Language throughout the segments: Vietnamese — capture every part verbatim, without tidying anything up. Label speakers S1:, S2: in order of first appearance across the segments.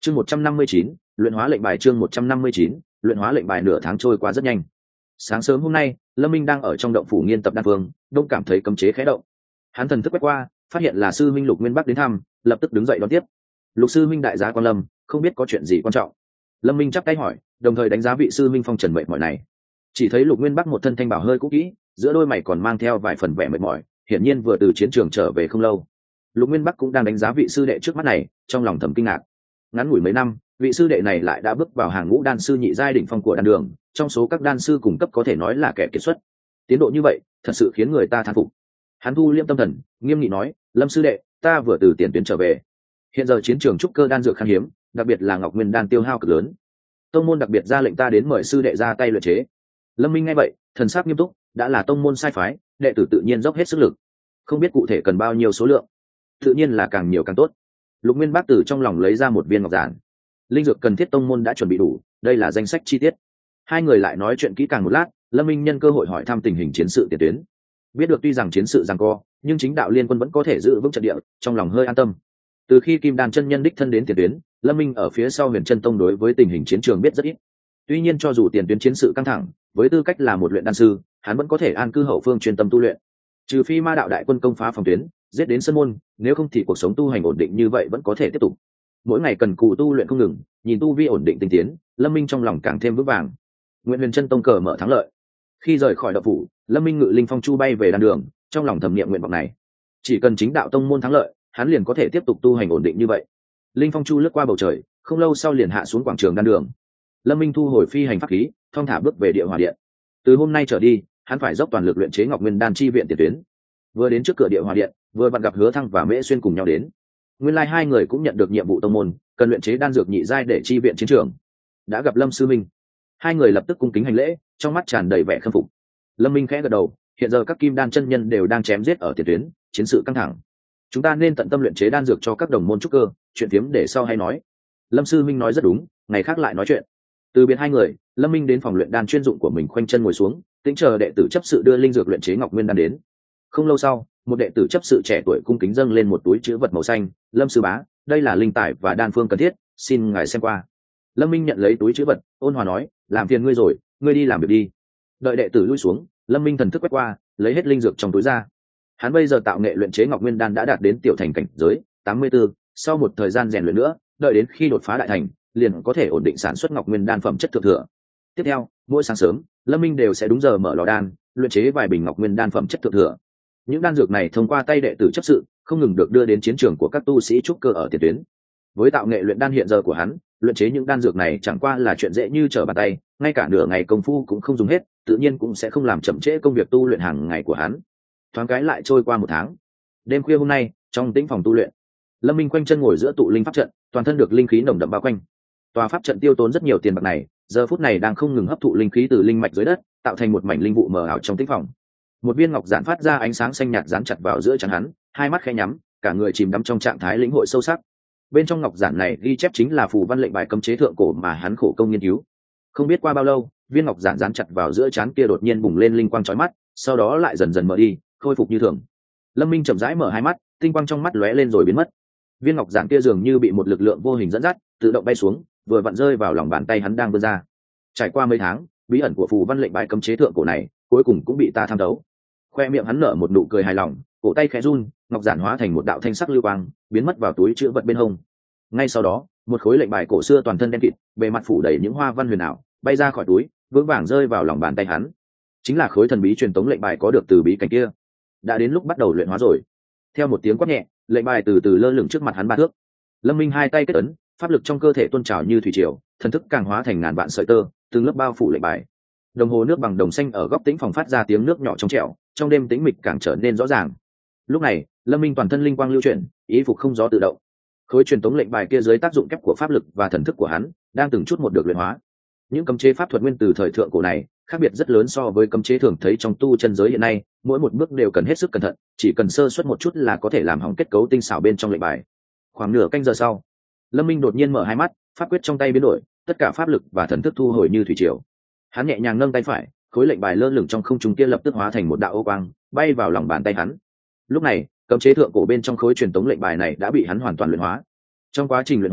S1: chương một trăm năm mươi chín luyện hóa lệnh bài chương một trăm năm mươi chín luyện hóa lệnh bài. Nửa tháng trôi qua rất nhanh. Sáng sớm hôm nay, Lâm Minh đang ở trong động phủ nghiên tập đan phương, đông cảm thấy cấm chế khẽ động. Hắn thần thức quét qua, phát hiện là sư minh Lục Nguyên Bắc đến thăm, lập tức đứng dậy đón tiếp. Lục sư minh đại giá quan lâm, không biết có chuyện gì quan trọng. Lâm Minh chắp tay hỏi, đồng thời đánh giá vị sư minh phong trần mệt mỏi này. Chỉ thấy Lục Nguyên Bắc một thân thanh bảo hơi cũ kỹ, giữa đôi mày còn mang theo vài phần vẻ mệt mỏi, hiển nhiên vừa từ chiến trường trở về không lâu. Lục Nguyên Bắc cũng đang đánh giá vị sư đệ trước mắt này, trong lòng thầm kinh ngạc. Ngắn ngủi mấy năm, vị sư đệ này lại đã bước vào hàng ngũ đan sư nhị giai đỉnh phong của đan đường, trong số các đan sư cùng cấp có thể nói là kẻ kiệt xuất. Tiến độ như vậy, thật sự khiến người ta thán phục. Hắn thu liêm tâm thần, nghiêm nghị nói, Lâm sư đệ, ta vừa từ tiền tuyến trở về. Hiện giờ chiến trường trúc cơ đan dược khan hiếm, đặc biệt là ngọc nguyên đan tiêu hao cực lớn. Tông môn đặc biệt ra lệnh ta đến mời sư đệ ra tay luyện chế. Lâm Minh nghe vậy, thần sắc nghiêm túc, đã là tông môn sai phái, đệ tử tự nhiên dốc hết sức lực. Không biết cụ thể cần bao nhiêu số lượng, tự nhiên là càng nhiều càng tốt. Lục Nguyên Bác từ trong lòng lấy ra một viên ngọc giản. Linh dược cần thiết tông môn đã chuẩn bị đủ, đây là danh sách chi tiết. Hai người lại nói chuyện kỹ càng một lát, Lâm Minh nhân cơ hội hỏi thăm tình hình chiến sự tiền tuyến. Biết được tuy rằng chiến sự giằng co, nhưng chính đạo liên quân vẫn có thể giữ vững trận địa, trong lòng hơi an tâm. Từ khi Kim Đan chân nhân đích thân đến tiền tuyến, Lâm Minh ở phía sau Huyền Chân Tông đối với tình hình chiến trường biết rất ít. Tuy nhiên cho dù tiền tuyến chiến sự căng thẳng, với tư cách là một luyện đan sư, hắn vẫn có thể an cư hậu phương chuyên tâm tu luyện. Trừ phi ma đạo đại quân công phá phòng tuyến, giết đến sân môn, nếu không thì cuộc sống tu hành ổn định như vậy vẫn có thể tiếp tục. Mỗi ngày cần cù tu luyện không ngừng, nhìn tu vi ổn định tinh tiến, Lâm Minh trong lòng càng thêm vững vàng. Nguyện Huyền Chân Tông cờ mở thắng lợi. Khi rời khỏi đạo phủ, Lâm Minh ngự linh phong chu bay về đan đường, trong lòng thầm niệm nguyện vọng này. Chỉ cần chính đạo tông môn thắng lợi, hắn liền có thể tiếp tục tu hành ổn định như vậy. Linh phong chu lướt qua bầu trời, không lâu sau liền hạ xuống quảng trường đan đường. Lâm Minh thu hồi phi hành pháp khí, thong thả bước về địa hỏa điện. Từ hôm nay trở đi, hắn phải dốc toàn lực luyện chế Ngọc Nguyên đan chi viện tiền tuyến. Vừa đến trước cửa địa hỏa điện, vừa vặn gặp Hứa Thăng và Mễ Xuyên cùng nhau đến. Nguyên lai like hai người cũng nhận được nhiệm vụ tông môn, cần luyện chế đan dược nhị giai để chi viện chiến trường. Đã gặp Lâm sư minh, hai người lập tức cung kính hành lễ, trong mắt tràn đầy vẻ khâm phục. Lâm Minh khẽ gật đầu, hiện giờ các kim đan chân nhân đều đang chém giết ở tiền tuyến, chiến sự căng thẳng. Chúng ta nên tận tâm luyện chế đan dược cho các đồng môn trúc cơ, chuyện phiếm để sau hay nói. Lâm sư minh nói rất đúng, ngày khác lại nói chuyện. Từ biệt hai người, Lâm Minh đến phòng luyện đan chuyên dụng của mình, khoanh chân ngồi xuống, tĩnh chờ đệ tử chấp sự đưa linh dược luyện chế Ngọc Nguyên đan đến. Không lâu sau, một đệ tử chấp sự trẻ tuổi cung kính dâng lên một túi chứa vật màu xanh. Lâm sư bá, đây là linh tài và đan phương cần thiết, xin ngài xem qua. Lâm Minh nhận lấy túi chứa vật, ôn hòa nói, làm phiền ngươi rồi, ngươi đi làm việc đi. Đợi đệ tử lui xuống, Lâm Minh thần thức quét qua, lấy hết linh dược trong túi ra. Hắn bây giờ tạo nghệ luyện chế Ngọc Nguyên đan đã đạt đến tiểu thành cảnh giới tám mươi tư, sau một thời gian rèn luyện nữa, đợi đến khi đột phá đại thành, liền có thể ổn định sản xuất Ngọc Nguyên đan phẩm chất thượng thừa. Tiếp theo, mỗi sáng sớm, Lâm Minh đều sẽ đúng giờ mở lò đan, luyện chế vài bình Ngọc Nguyên đan phẩm chất thượng thừa. Những đan dược này thông qua tay đệ tử chấp sự, không ngừng được đưa đến chiến trường của các tu sĩ trúc cơ ở tiền tuyến. Với tạo nghệ luyện đan hiện giờ của hắn, luyện chế những đan dược này chẳng qua là chuyện dễ như trở bàn tay, ngay cả nửa ngày công phu cũng không dùng hết, tự nhiên cũng sẽ không làm chậm trễ công việc tu luyện hàng ngày của hắn. Thoáng cái lại trôi qua một tháng. Đêm khuya hôm nay, trong tĩnh phòng tu luyện, Lâm Minh quanh chân ngồi giữa tụ linh pháp trận, toàn thân được linh khí nồng đậm bao quanh. Tòa pháp trận tiêu tốn rất nhiều tiền bạc này, giờ phút này đang không ngừng hấp thụ linh khí từ linh mạch dưới đất, tạo thành một mảnh linh vụ mờ ảo trong tĩnh phòng. Một viên ngọc giản phát ra ánh sáng xanh nhạt dán chặt vào giữa trán hắn, hai mắt khẽ nhắm, cả người chìm đắm trong trạng thái lĩnh hội sâu sắc. Bên trong ngọc giản này ghi chép chính là phù văn lệnh bài cấm chế thượng cổ mà hắn khổ công nghiên cứu. Không biết qua bao lâu, viên ngọc giản dán chặt vào giữa trán kia đột nhiên bùng lên linh quang chói mắt, sau đó lại dần dần mở đi, khôi phục như thường. Lâm Minh chậm rãi mở hai mắt, tinh quang trong mắt lóe lên rồi biến mất. Viên ngọc giản kia dường như bị một lực lượng vô hình dẫn dắt, tự động bay xuống, vừa vặn rơi vào lòng bàn tay hắn đang vươn ra. Trải qua mấy tháng, bí ẩn của phù văn lệnh bài cấm chế thượng cổ này cuối cùng cũng bị ta tham thấu. Khoe miệng hắn nở một nụ cười hài lòng, cổ tay khẽ run, ngọc giản hóa thành một đạo thanh sắc lưu quang, biến mất vào túi chứa vật bên hông. Ngay sau đó, một khối lệnh bài cổ xưa toàn thân đen kịt, bề mặt phủ đầy những hoa văn huyền ảo, bay ra khỏi túi, vững vàng rơi vào lòng bàn tay hắn. Chính là khối thần bí truyền tống lệnh bài có được từ bí cảnh kia. Đã đến lúc bắt đầu luyện hóa rồi. Theo một tiếng quát nhẹ, lệnh bài từ từ lơ lửng trước mặt hắn ba thước. Lâm Minh hai tay kết ấn, pháp lực trong cơ thể tuôn trào như thủy triều, thần thức càng hóa thành ngàn vạn sợi tơ, từng lớp bao phủ lệnh bài. Đồng hồ nước bằng đồng xanh ở góc tĩnh phòng phát ra tiếng nước nhỏ trong trẻo, trong đêm tĩnh mịch càng trở nên rõ ràng. Lúc này, Lâm Minh toàn thân linh quang lưu chuyển, ý phục không gió tự động. Khối truyền tống lệnh bài kia dưới tác dụng kép của pháp lực và thần thức của hắn, đang từng chút một được luyện hóa. Những cấm chế pháp thuật nguyên từ thời thượng cổ này, khác biệt rất lớn so với cấm chế thường thấy trong tu chân giới hiện nay, mỗi một bước đều cần hết sức cẩn thận, chỉ cần sơ suất một chút là có thể làm hỏng kết cấu tinh xảo bên trong lệnh bài. Khoảng nửa canh giờ sau, Lâm Minh đột nhiên mở hai mắt, pháp quyết trong tay biến đổi, tất cả pháp lực và thần thức thu hồi như thủy triều. Hắn nhẹ nhàng nâng tay phải, khối lệnh bài lơ lửng trong không trung kia lập tức hóa thành một đạo ô quang, bay vào lòng bàn tay hắn. Lúc này, cấm chế thượng cổ bên trong khối truyền tống lệnh bài này đã bị hắn hoàn toàn luyện hóa. Trong quá trình luyện hóa,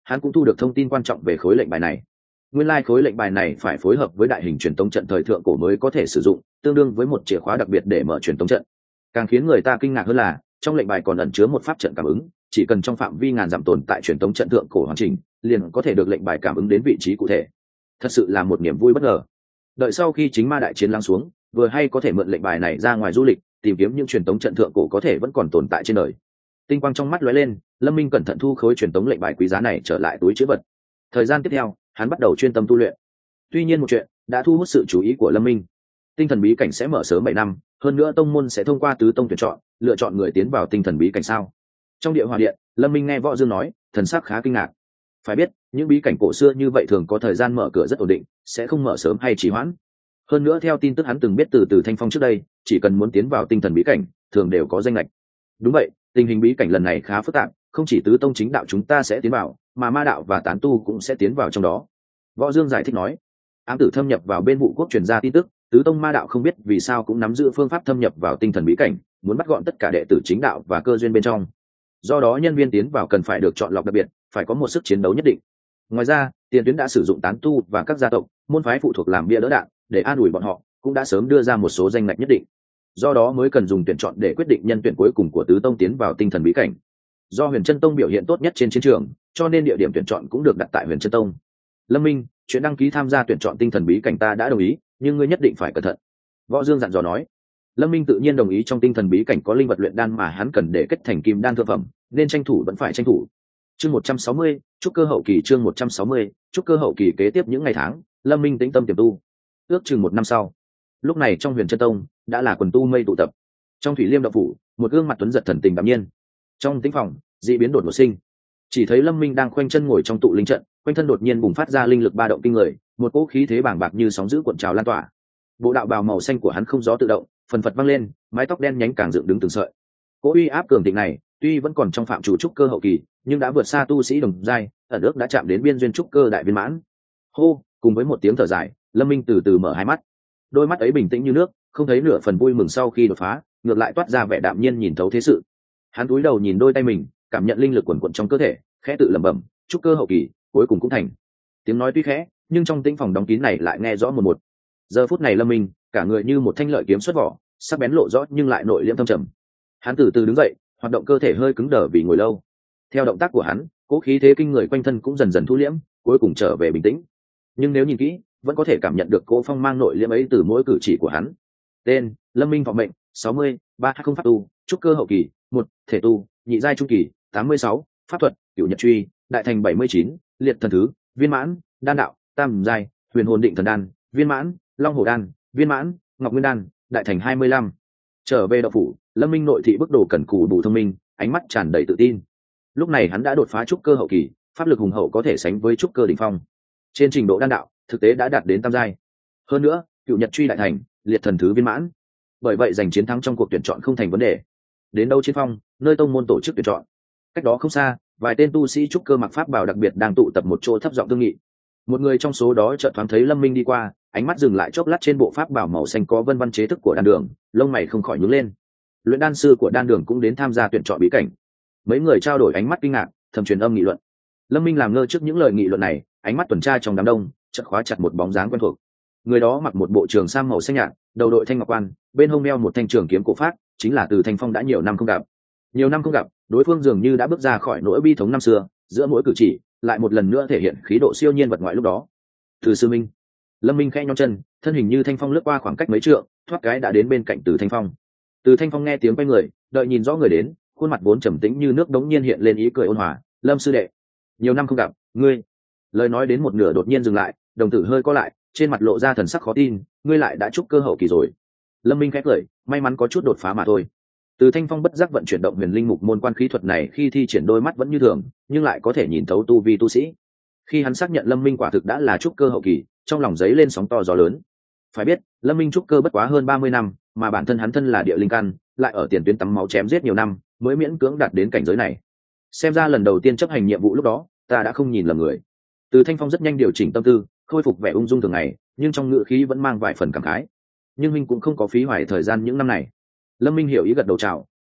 S1: hắn cũng thu được thông tin quan trọng về khối lệnh bài này. Nguyên lai khối lệnh bài này phải phối hợp với đại hình truyền tống trận thời thượng cổ mới có thể sử dụng, tương đương với một chìa khóa đặc biệt để mở truyền tống trận. Càng khiến người ta kinh ngạc hơn là trong lệnh bài còn ẩn chứa một pháp trận cảm ứng, chỉ cần trong phạm vi ngàn dặm tồn tại truyền tống trận thượng cổ hoàn chỉnh, liền có thể được lệnh bài cảm ứng đến vị trí cụ thể. Thật sự là một niềm vui bất ngờ. Đợi sau khi chính ma đại chiến lắng xuống, vừa hay có thể mượn lệnh bài này ra ngoài du lịch, tìm kiếm những truyền tống trận thượng cổ có thể vẫn còn tồn tại trên đời. Tinh quang trong mắt lóe lên, Lâm Minh cẩn thận thu khối truyền tống lệnh bài quý giá này trở lại túi trữ vật. Thời gian tiếp theo, hắn bắt đầu chuyên tâm tu luyện. Tuy nhiên một chuyện đã thu hút sự chú ý của Lâm Minh. Tinh thần bí cảnh sẽ mở sớm bảy năm, hơn nữa tông môn sẽ thông qua tứ tông tuyển chọn, lựa chọn người tiến vào tinh thần bí cảnh sao? Trong địa hòa điện, Lâm Minh nghe Võ Dương nói, thần sắc khá kinh ngạc. Phải biết, những bí cảnh cổ xưa như vậy thường có thời gian mở cửa rất ổn định, sẽ không mở sớm hay trì hoãn. Hơn nữa theo tin tức hắn từng biết từ từ Thanh Phong trước đây, chỉ cần muốn tiến vào tinh thần bí cảnh, thường đều có danh lệch. Đúng vậy, tình hình bí cảnh lần này khá phức tạp, không chỉ tứ tông chính đạo chúng ta sẽ tiến vào, mà ma đạo và tán tu cũng sẽ tiến vào trong đó. Võ Dương giải thích nói, ám tử thâm nhập vào bên Vũ Quốc truyền ra tin tức, tứ tông ma đạo không biết vì sao cũng nắm giữ phương pháp thâm nhập vào tinh thần bí cảnh, muốn bắt gọn tất cả đệ tử chính đạo và cơ duyên bên trong. Do đó nhân viên tiến vào cần phải được chọn lọc đặc biệt, phải có một sức chiến đấu nhất định. Ngoài ra, tiền tuyến đã sử dụng tán tu và các gia tộc, môn phái phụ thuộc làm bia đỡ đạn, để an ủi bọn họ, cũng đã sớm đưa ra một số danh ngạch nhất định. Do đó mới cần dùng tuyển chọn để quyết định nhân tuyển cuối cùng của tứ tông tiến vào tinh thần bí cảnh. Do Huyền Chân Tông biểu hiện tốt nhất trên chiến trường, cho nên địa điểm tuyển chọn cũng được đặt tại Huyền Chân Tông. Lâm Minh, chuyện đăng ký tham gia tuyển chọn tinh thần bí cảnh ta đã đồng ý, nhưng ngươi nhất định phải cẩn thận. Võ Dương dặn dò nói. Lâm Minh tự nhiên đồng ý, trong tinh thần bí cảnh có linh vật luyện đan mà hắn cần để kết thành kim đan thượng phẩm, nên tranh thủ vẫn phải tranh thủ. Chương một trăm sáu mươi, chúc cơ hậu kỳ. Chương một trăm sáu mươi, chúc cơ hậu kỳ. Kế tiếp những ngày tháng, Lâm Minh tĩnh tâm tiềm tu. Ước chừng một năm sau, lúc này trong Huyền Chân Tông đã là quần tu mây tụ tập. Trong Thủy Liêm động phủ, một gương mặt tuấn giật thần tình đạm nhiên. Trong tĩnh phòng, dị biến đột ngột sinh. Chỉ thấy Lâm Minh đang khoanh chân ngồi trong tụ linh trận, quanh thân đột nhiên bùng phát ra linh lực ba động kinh người, một cỗ khí thế bàng bạc như sóng dữ cuộn trào lan tỏa. Bộ đạo bào màu xanh của hắn không gió tự động, phần phật văng lên, mái tóc đen nhánh càng dựng đứng từng sợi. Cỗ uy áp cường thịnh này, tuy vẫn còn trong phạm chủ trúc cơ hậu kỳ, nhưng đã vượt xa tu sĩ đồng giai, ẩn ước đã chạm đến biên duyên trúc cơ đại viên mãn. Hô, cùng với một tiếng thở dài, Lâm Minh từ từ mở hai mắt. Đôi mắt ấy bình tĩnh như nước, không thấy nửa phần vui mừng sau khi đột phá, ngược lại toát ra vẻ đạm nhiên nhìn thấu thế sự. Hắn cúi đầu nhìn đôi tay mình, cảm nhận linh lực quần quần trong cơ thể, khẽ tự lẩm bẩm, trúc cơ hậu kỳ, cuối cùng cũng thành. Tiếng nói tuy khẽ, nhưng trong tĩnh phòng đóng kín này lại nghe rõ một một. Giờ phút này Lâm Minh, cả người như một thanh lợi kiếm xuất vỏ, sắc bén lộ rõ nhưng lại nội liễm thâm trầm. Hắn từ từ đứng dậy, hoạt động cơ thể hơi cứng đờ vì ngồi lâu. Theo động tác của hắn, cố khí thế kinh người quanh thân cũng dần dần thu liễm, cuối cùng trở về bình tĩnh. Nhưng nếu nhìn kỹ, vẫn có thể cảm nhận được cỗ phong mang nội liễm ấy từ mỗi cử chỉ của hắn. Tên: Lâm Minh, vọng mệnh sáu mươi, ba không pháp tu, trúc cơ hậu kỳ, một thể tu, nhị giai trung kỳ, tám mươi sáu, pháp thuật, cửu nhật truy, đại thành bảy mươi chín, liệt thần thứ, viên mãn, đan đạo, tam giai, huyền hồn định thần đan, viên mãn, long hổ đan, viên mãn, ngọc nguyên đan, đại thành hai mươi lăm. Trở về đạo phủ, Lâm Minh nội thị bức đồ cẩn cù đủ thông minh, ánh mắt tràn đầy tự tin. Lúc này hắn đã đột phá trúc cơ hậu kỳ, pháp lực hùng hậu có thể sánh với trúc cơ đỉnh phong. Trên trình độ đan đạo, thực tế đã đạt đến tam giai. Hơn nữa, cựu nhật truy đại thành, liệt thần thứ viên mãn. Bởi vậy giành chiến thắng trong cuộc tuyển chọn không thành vấn đề. Đến đâu chiến phong, nơi tông môn tổ chức tuyển chọn. Cách đó không xa, vài tên tu sĩ trúc cơ mặc pháp bào đặc biệt đang tụ tập một chỗ thấp giọng thương nghị. Một người trong số đó chợt thoáng thấy Lâm Minh đi qua, ánh mắt dừng lại chốc lát trên bộ pháp bảo màu xanh có vân vân chế thức của đan đường, lông mày không khỏi nhướng lên. Luyện đan sư của đan đường cũng đến tham gia tuyển chọn bí cảnh. Mấy người trao đổi ánh mắt kinh ngạc, thầm truyền âm nghị luận. Lâm Minh làm ngơ trước những lời nghị luận này, ánh mắt tuần tra trong đám đông, chợt khóa chặt một bóng dáng quen thuộc. Người đó mặc một bộ trường sam màu xanh nhạt, đầu đội thanh ngọc quan, bên hông đeo một thanh trường kiếm cổ phác, chính là Từ Thanh Phong đã nhiều năm không gặp. Nhiều năm không gặp, đối phương dường như đã bước ra khỏi nỗi bi thống năm xưa, giữa mỗi cử chỉ, lại một lần nữa thể hiện khí độ siêu nhiên vật ngoại lúc đó. Từ sư minh. Lâm Minh khẽ nhón chân, thân hình như thanh phong lướt qua khoảng cách mấy trượng, thoát cái đã đến bên cạnh Từ Thanh Phong. Từ Thanh Phong nghe tiếng quay người, đợi nhìn rõ người đến, khuôn mặt vốn trầm tĩnh như nước đống nhiên hiện lên ý cười ôn hòa. Lâm sư đệ, nhiều năm không gặp, ngươi. Lời nói đến một nửa đột nhiên dừng lại, đồng tử hơi co lại, trên mặt lộ ra thần sắc khó tin. Ngươi lại đã trúc cơ hậu kỳ rồi? Lâm Minh khẽ cười, may mắn có chút đột phá mà thôi. Từ Thanh Phong bất giác vận chuyển động huyền linh mục môn quan khí thuật này, khi thi triển đôi mắt vẫn như thường, nhưng lại có thể nhìn thấu tu vi tu sĩ. Khi hắn xác nhận Lâm Minh quả thực đã là trúc cơ hậu kỳ, trong lòng giấy lên sóng to gió lớn. Phải biết, Lâm Minh trúc cơ bất quá hơn ba mươi năm, mà bản thân hắn thân là địa linh căn, lại ở tiền tuyến tắm máu chém giết nhiều năm, mới miễn cưỡng đạt đến cảnh giới này. Xem ra lần đầu tiên chấp hành nhiệm vụ lúc đó, ta đã không nhìn lầm người. Từ Thanh Phong rất nhanh điều chỉnh tâm tư, khôi phục vẻ ung dung thường ngày, nhưng trong ngữ khí vẫn mang vài phần cảm khái. Nhưng Minh cũng không có phí hoài thời gian những năm này. Lâm Minh hiểu ý gật đầu chào,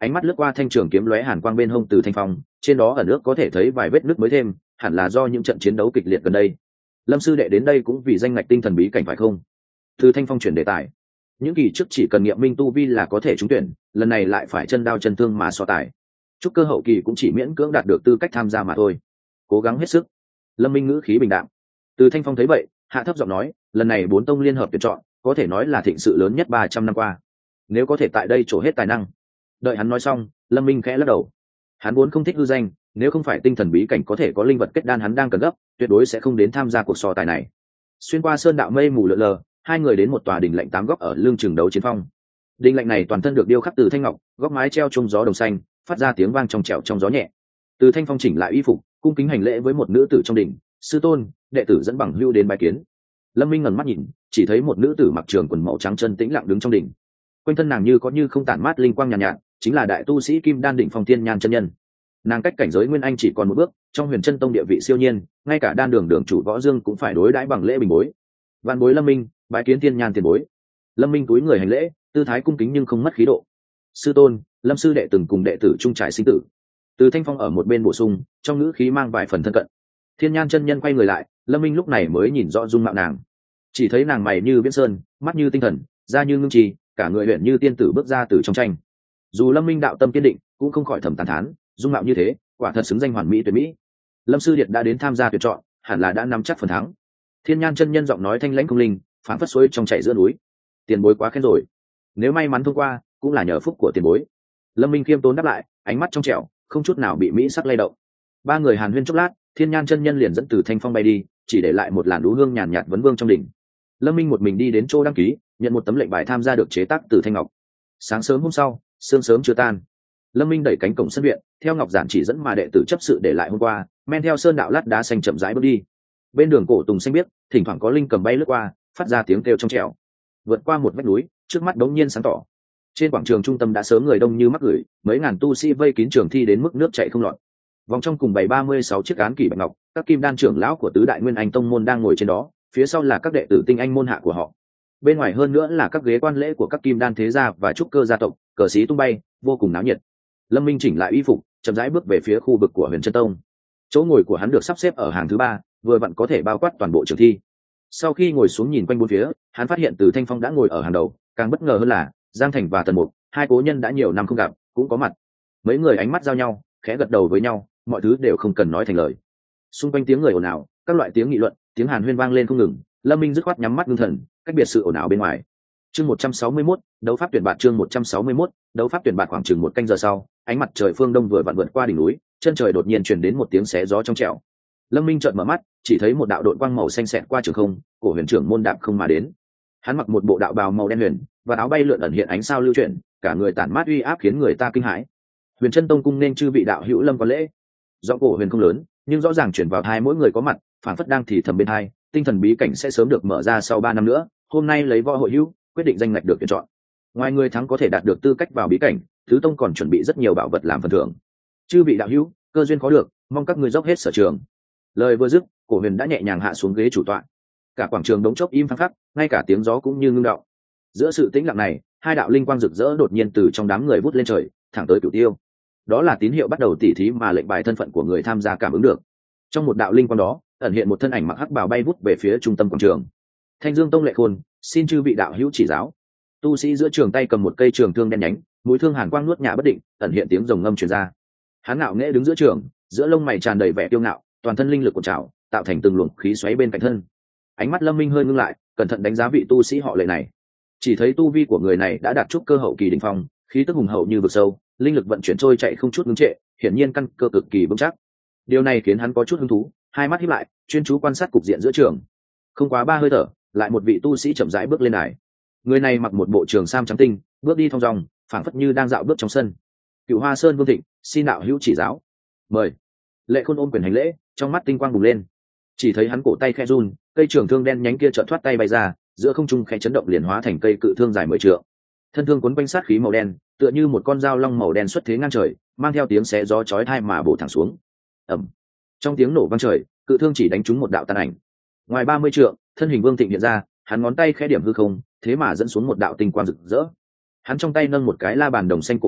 S1: ánh mắt lướt qua thanh trường kiếm lóe hàn quang bên hông từ thanh phong, trên đó ở nước có thể thấy vài vết nước mới thêm, hẳn là do những trận chiến đấu kịch liệt gần đây. Lâm sư đệ đến đây cũng vì danh ngạch tinh thần bí cảnh phải không? Từ thanh phong chuyển đề tài. Những kỳ trước chỉ cần nghiệm minh tu vi là có thể trúng tuyển, lần này lại phải chân đao chân thương mà so tài. Trúc cơ hậu kỳ cũng chỉ miễn cưỡng đạt được tư cách tham gia mà thôi. Cố gắng hết sức. Lâm Minh ngữ khí bình đạm. Từ thanh phong thấy vậy, hạ thấp giọng nói, lần này bốn tông liên hợp tuyển chọn, có thể nói là thịnh sự lớn nhất ba trăm năm qua. Nếu có thể tại đây trổ hết tài năng. Đợi hắn nói xong, Lâm Minh khẽ lắc đầu. Hắn vốn không thích hư danh, nếu không phải tinh thần bí cảnh có thể có linh vật kết đan hắn đang cần gấp, tuyệt đối sẽ không đến tham gia cuộc so tài này. Xuyên qua sơn đạo mây mù lượn lờ, hai người đến một tòa đình lạnh tám góc ở lương trường đấu chiến phong. Đình lạnh này toàn thân được điêu khắc từ thanh ngọc, góc mái treo trung gió đồng xanh, phát ra tiếng vang trong trẻo trong gió nhẹ. Từ thanh phong chỉnh lại y phục, cung kính hành lễ với một nữ tử trong đình, sư tôn, đệ tử dẫn bằng hưu đến bái kiến. Lâm Minh ngẩng mắt nhìn, chỉ thấy một nữ tử mặc trường quần màu trắng chân tĩnh lặng đứng trong đình. Quanh thân nàng như có như không tản mát linh quang nhàn nhạt, nhạt, chính là đại tu sĩ Kim Đan đỉnh phong Thiên Nhan chân nhân. Nàng cách cảnh giới nguyên anh chỉ còn một bước, trong Huyền Chân Tông địa vị siêu nhiên, ngay cả đan đường đường chủ Võ Dương cũng phải đối đãi bằng lễ bình bối. Vạn bối Lâm Minh, bái kiến Thiên Nhan tiền bối. Lâm Minh cúi người hành lễ, tư thái cung kính nhưng không mất khí độ. Sư tôn, Lâm sư đệ từng cùng đệ tử chung trải sinh tử. Từ thanh phong ở một bên bổ sung, trong ngữ khí mang vài phần thân cận. Thiên Nhan chân nhân quay người lại, Lâm Minh lúc này mới nhìn rõ dung mạo nàng. Chỉ thấy nàng mày như viễn sơn, mắt như tinh thần, da như ngưng trì, cả người luyện như tiên tử bước ra từ trong tranh. Dù Lâm Minh đạo tâm kiên định, cũng không khỏi thầm tán thán, dung mạo như thế, quả thật xứng danh hoàn mỹ tuyệt mỹ. Lâm sư điệt đã đến tham gia tuyển chọn, hẳn là đã nắm chắc phần thắng. Thiên Nhan chân nhân giọng nói thanh lãnh công linh, phản phất suối trong chảy giữa núi. Tiền bối quá khen rồi, nếu may mắn thông qua, cũng là nhờ phúc của tiền bối. Lâm Minh khiêm tốn đáp lại, ánh mắt trong trẻo, không chút nào bị mỹ sắc lay động. Ba người hàn huyên chốc lát, Thiên Nhan chân nhân liền dẫn từ thanh phong bay đi, chỉ để lại một làn đú hương nhàn nhạt vấn vương trong đỉnh. Lâm Minh một mình đi đến chỗ đăng ký, nhận một tấm lệnh bài tham gia được chế tác từ thanh ngọc. Sáng sớm hôm sau, sương sớm chưa tan, Lâm Minh đẩy cánh cổng sân viện, theo ngọc giản chỉ dẫn mà đệ tử chấp sự để lại hôm qua, men theo sơn đạo lát đá xanh chậm rãi bước đi. Bên đường cổ tùng xanh biếc, thỉnh thoảng có linh cầm bay lướt qua, phát ra tiếng kêu trong trẻo. Vượt qua một vách núi, trước mắt đống nhiên sáng tỏ. Trên quảng trường trung tâm đã sớm người đông như mắc gửi, mấy ngàn tu sĩ vây kín trường thi đến mức nước chảy không lọt. Vòng trong cùng bảy ba mươi sáu chiếc án kỷ bạch ngọc, các kim đan trưởng lão của tứ đại nguyên anh tông môn đang ngồi trên đó, phía sau là các đệ tử tinh anh môn hạ của họ. Bên ngoài hơn nữa là các ghế quan lễ của các kim đan thế gia và trúc cơ gia tộc, cờ xí tung bay, vô cùng náo nhiệt. Lâm Minh chỉnh lại y phục, chậm rãi bước về phía khu vực của Huyền Chân Tông. Chỗ ngồi của hắn được sắp xếp ở hàng thứ ba, vừa vặn có thể bao quát toàn bộ trường thi. Sau khi ngồi xuống nhìn quanh bốn phía, hắn phát hiện Từ Thanh Phong đã ngồi ở hàng đầu, càng bất ngờ hơn là Giang Thành và Tần Mục, hai cố nhân đã nhiều năm không gặp, cũng có mặt. Mấy người ánh mắt giao nhau, khẽ gật đầu với nhau, mọi thứ đều không cần nói thành lời. Xung quanh tiếng người ồn ào, các loại tiếng nghị luận, tiếng hàn huyên vang lên không ngừng. Lâm Minh dứt khoát nhắm mắt ngưng thần, cách biệt sự ồn ào bên ngoài. Chương một trăm sáu mươi mốt, đấu pháp tuyển bạt chương một trăm sáu mươi mốt, đấu pháp tuyển bạt khoảng chừng một canh giờ sau, ánh mặt trời phương đông vừa vặn vượt qua đỉnh núi, chân trời đột nhiên truyền đến một tiếng xé gió trong trẻo. Lâm Minh chợt mở mắt, chỉ thấy một đạo đội quang màu xanh xẹt qua trường không, cổ huyền trưởng môn đạp không mà đến. Hắn mặc một bộ đạo bào màu đen huyền, và áo bay lượn ẩn hiện ánh sao lưu chuyển, cả người tản mát uy áp khiến người ta kinh hãi. Huyền Chân Tông cung nên chư vị đạo hữu lâm có lễ. Giọng cổ huyền không lớn, nhưng rõ ràng truyền vào tai mỗi người có mặt, phảng phất đang thì thầm bên tai, tinh thần bí cảnh sẽ sớm được mở ra sau ba năm nữa, hôm nay lấy võ hội hữu, quyết định danh ngạch được tuyển chọn. Ngoài người thắng có thể đạt được tư cách vào bí cảnh, Thứ Tông còn chuẩn bị rất nhiều bảo vật làm phần thưởng. Chư vị đạo hữu, cơ duyên khó được, mong các ngươi dốc hết sở trường. Lời vừa dứt, cổ huyền đã nhẹ nhàng hạ xuống ghế chủ tọa. Cả quảng trường đống chốc im phăng phắc, ngay cả tiếng gió cũng như ngưng động. Giữa sự tĩnh lặng này, hai đạo linh quang rực rỡ đột nhiên từ trong đám người vút lên trời, thẳng tới Cửu Tiêu. Đó là tín hiệu bắt đầu tỉ thí mà lệnh bài thân phận của người tham gia cảm ứng được. Trong một đạo linh quang đó, ẩn hiện một thân ảnh mặc hắc bào bay vút về phía trung tâm quảng trường. Thanh Dương Tông Lệ Khôn, xin chư vị đạo hữu chỉ giáo. Tu sĩ giữa trường tay cầm một cây trường thương đen nhánh, mũi thương hàn quang nuốt nhả bất định, ẩn hiện tiếng rồng ngâm truyền ra. Hắn ngạo nghễ đứng giữa trường, giữa lông mày tràn đầy vẻ kiêu ngạo, toàn thân linh lực cuộn trào, tạo thành từng luồng khí xoáy bên cạnh thân. Ánh mắt Lâm Minh hơi ngưng lại, cẩn thận đánh giá vị tu sĩ họ Lệ này. Chỉ thấy tu vi của người này đã đạt trúc cơ hậu kỳ đỉnh phong, khí tức hùng hậu như vực sâu, linh lực vận chuyển trôi chạy không chút ngưng trệ, hiển nhiên căn cơ cực kỳ vững chắc. Điều này khiến hắn có chút hứng thú, hai mắt híp lại, chuyên chú quan sát cục diện giữa trường. Không quá ba hơi thở, lại một vị tu sĩ chậm rãi bước lên đài. Người này mặc một bộ trường sam trắng tinh, bước đi thong dong, phảng phất như đang dạo bước trong sân. Cựu Hoa Sơn Vương Thịnh, xin đạo hữu chỉ giáo. Mời. Lệ Khôn ôm quyền hành lễ, trong mắt tinh quang bùng lên. Chỉ thấy hắn cổ tay khẽ run, cây trường thương đen nhánh kia chợt thoát tay bay ra, giữa không trung khẽ chấn động liền hóa thành cây cự thương dài mười trượng. Thân thương cuốn quanh sát khí màu đen, tựa như một con dao long màu đen xuất thế ngang trời, mang theo tiếng xé gió chói tai mà bổ thẳng xuống. Ầm. Trong tiếng nổ vang trời, cự thương chỉ đánh trúng một đạo tàn ảnh. Ngoài ba mươi trượng, thân hình Vương Thịnh hiện ra, hắn ngón tay khẽ điểm hư không, thế mà dẫn xuống một đạo tinh quang rực rỡ. Hắn trong tay nâng một cái la bàn đồng xanh cổ phát,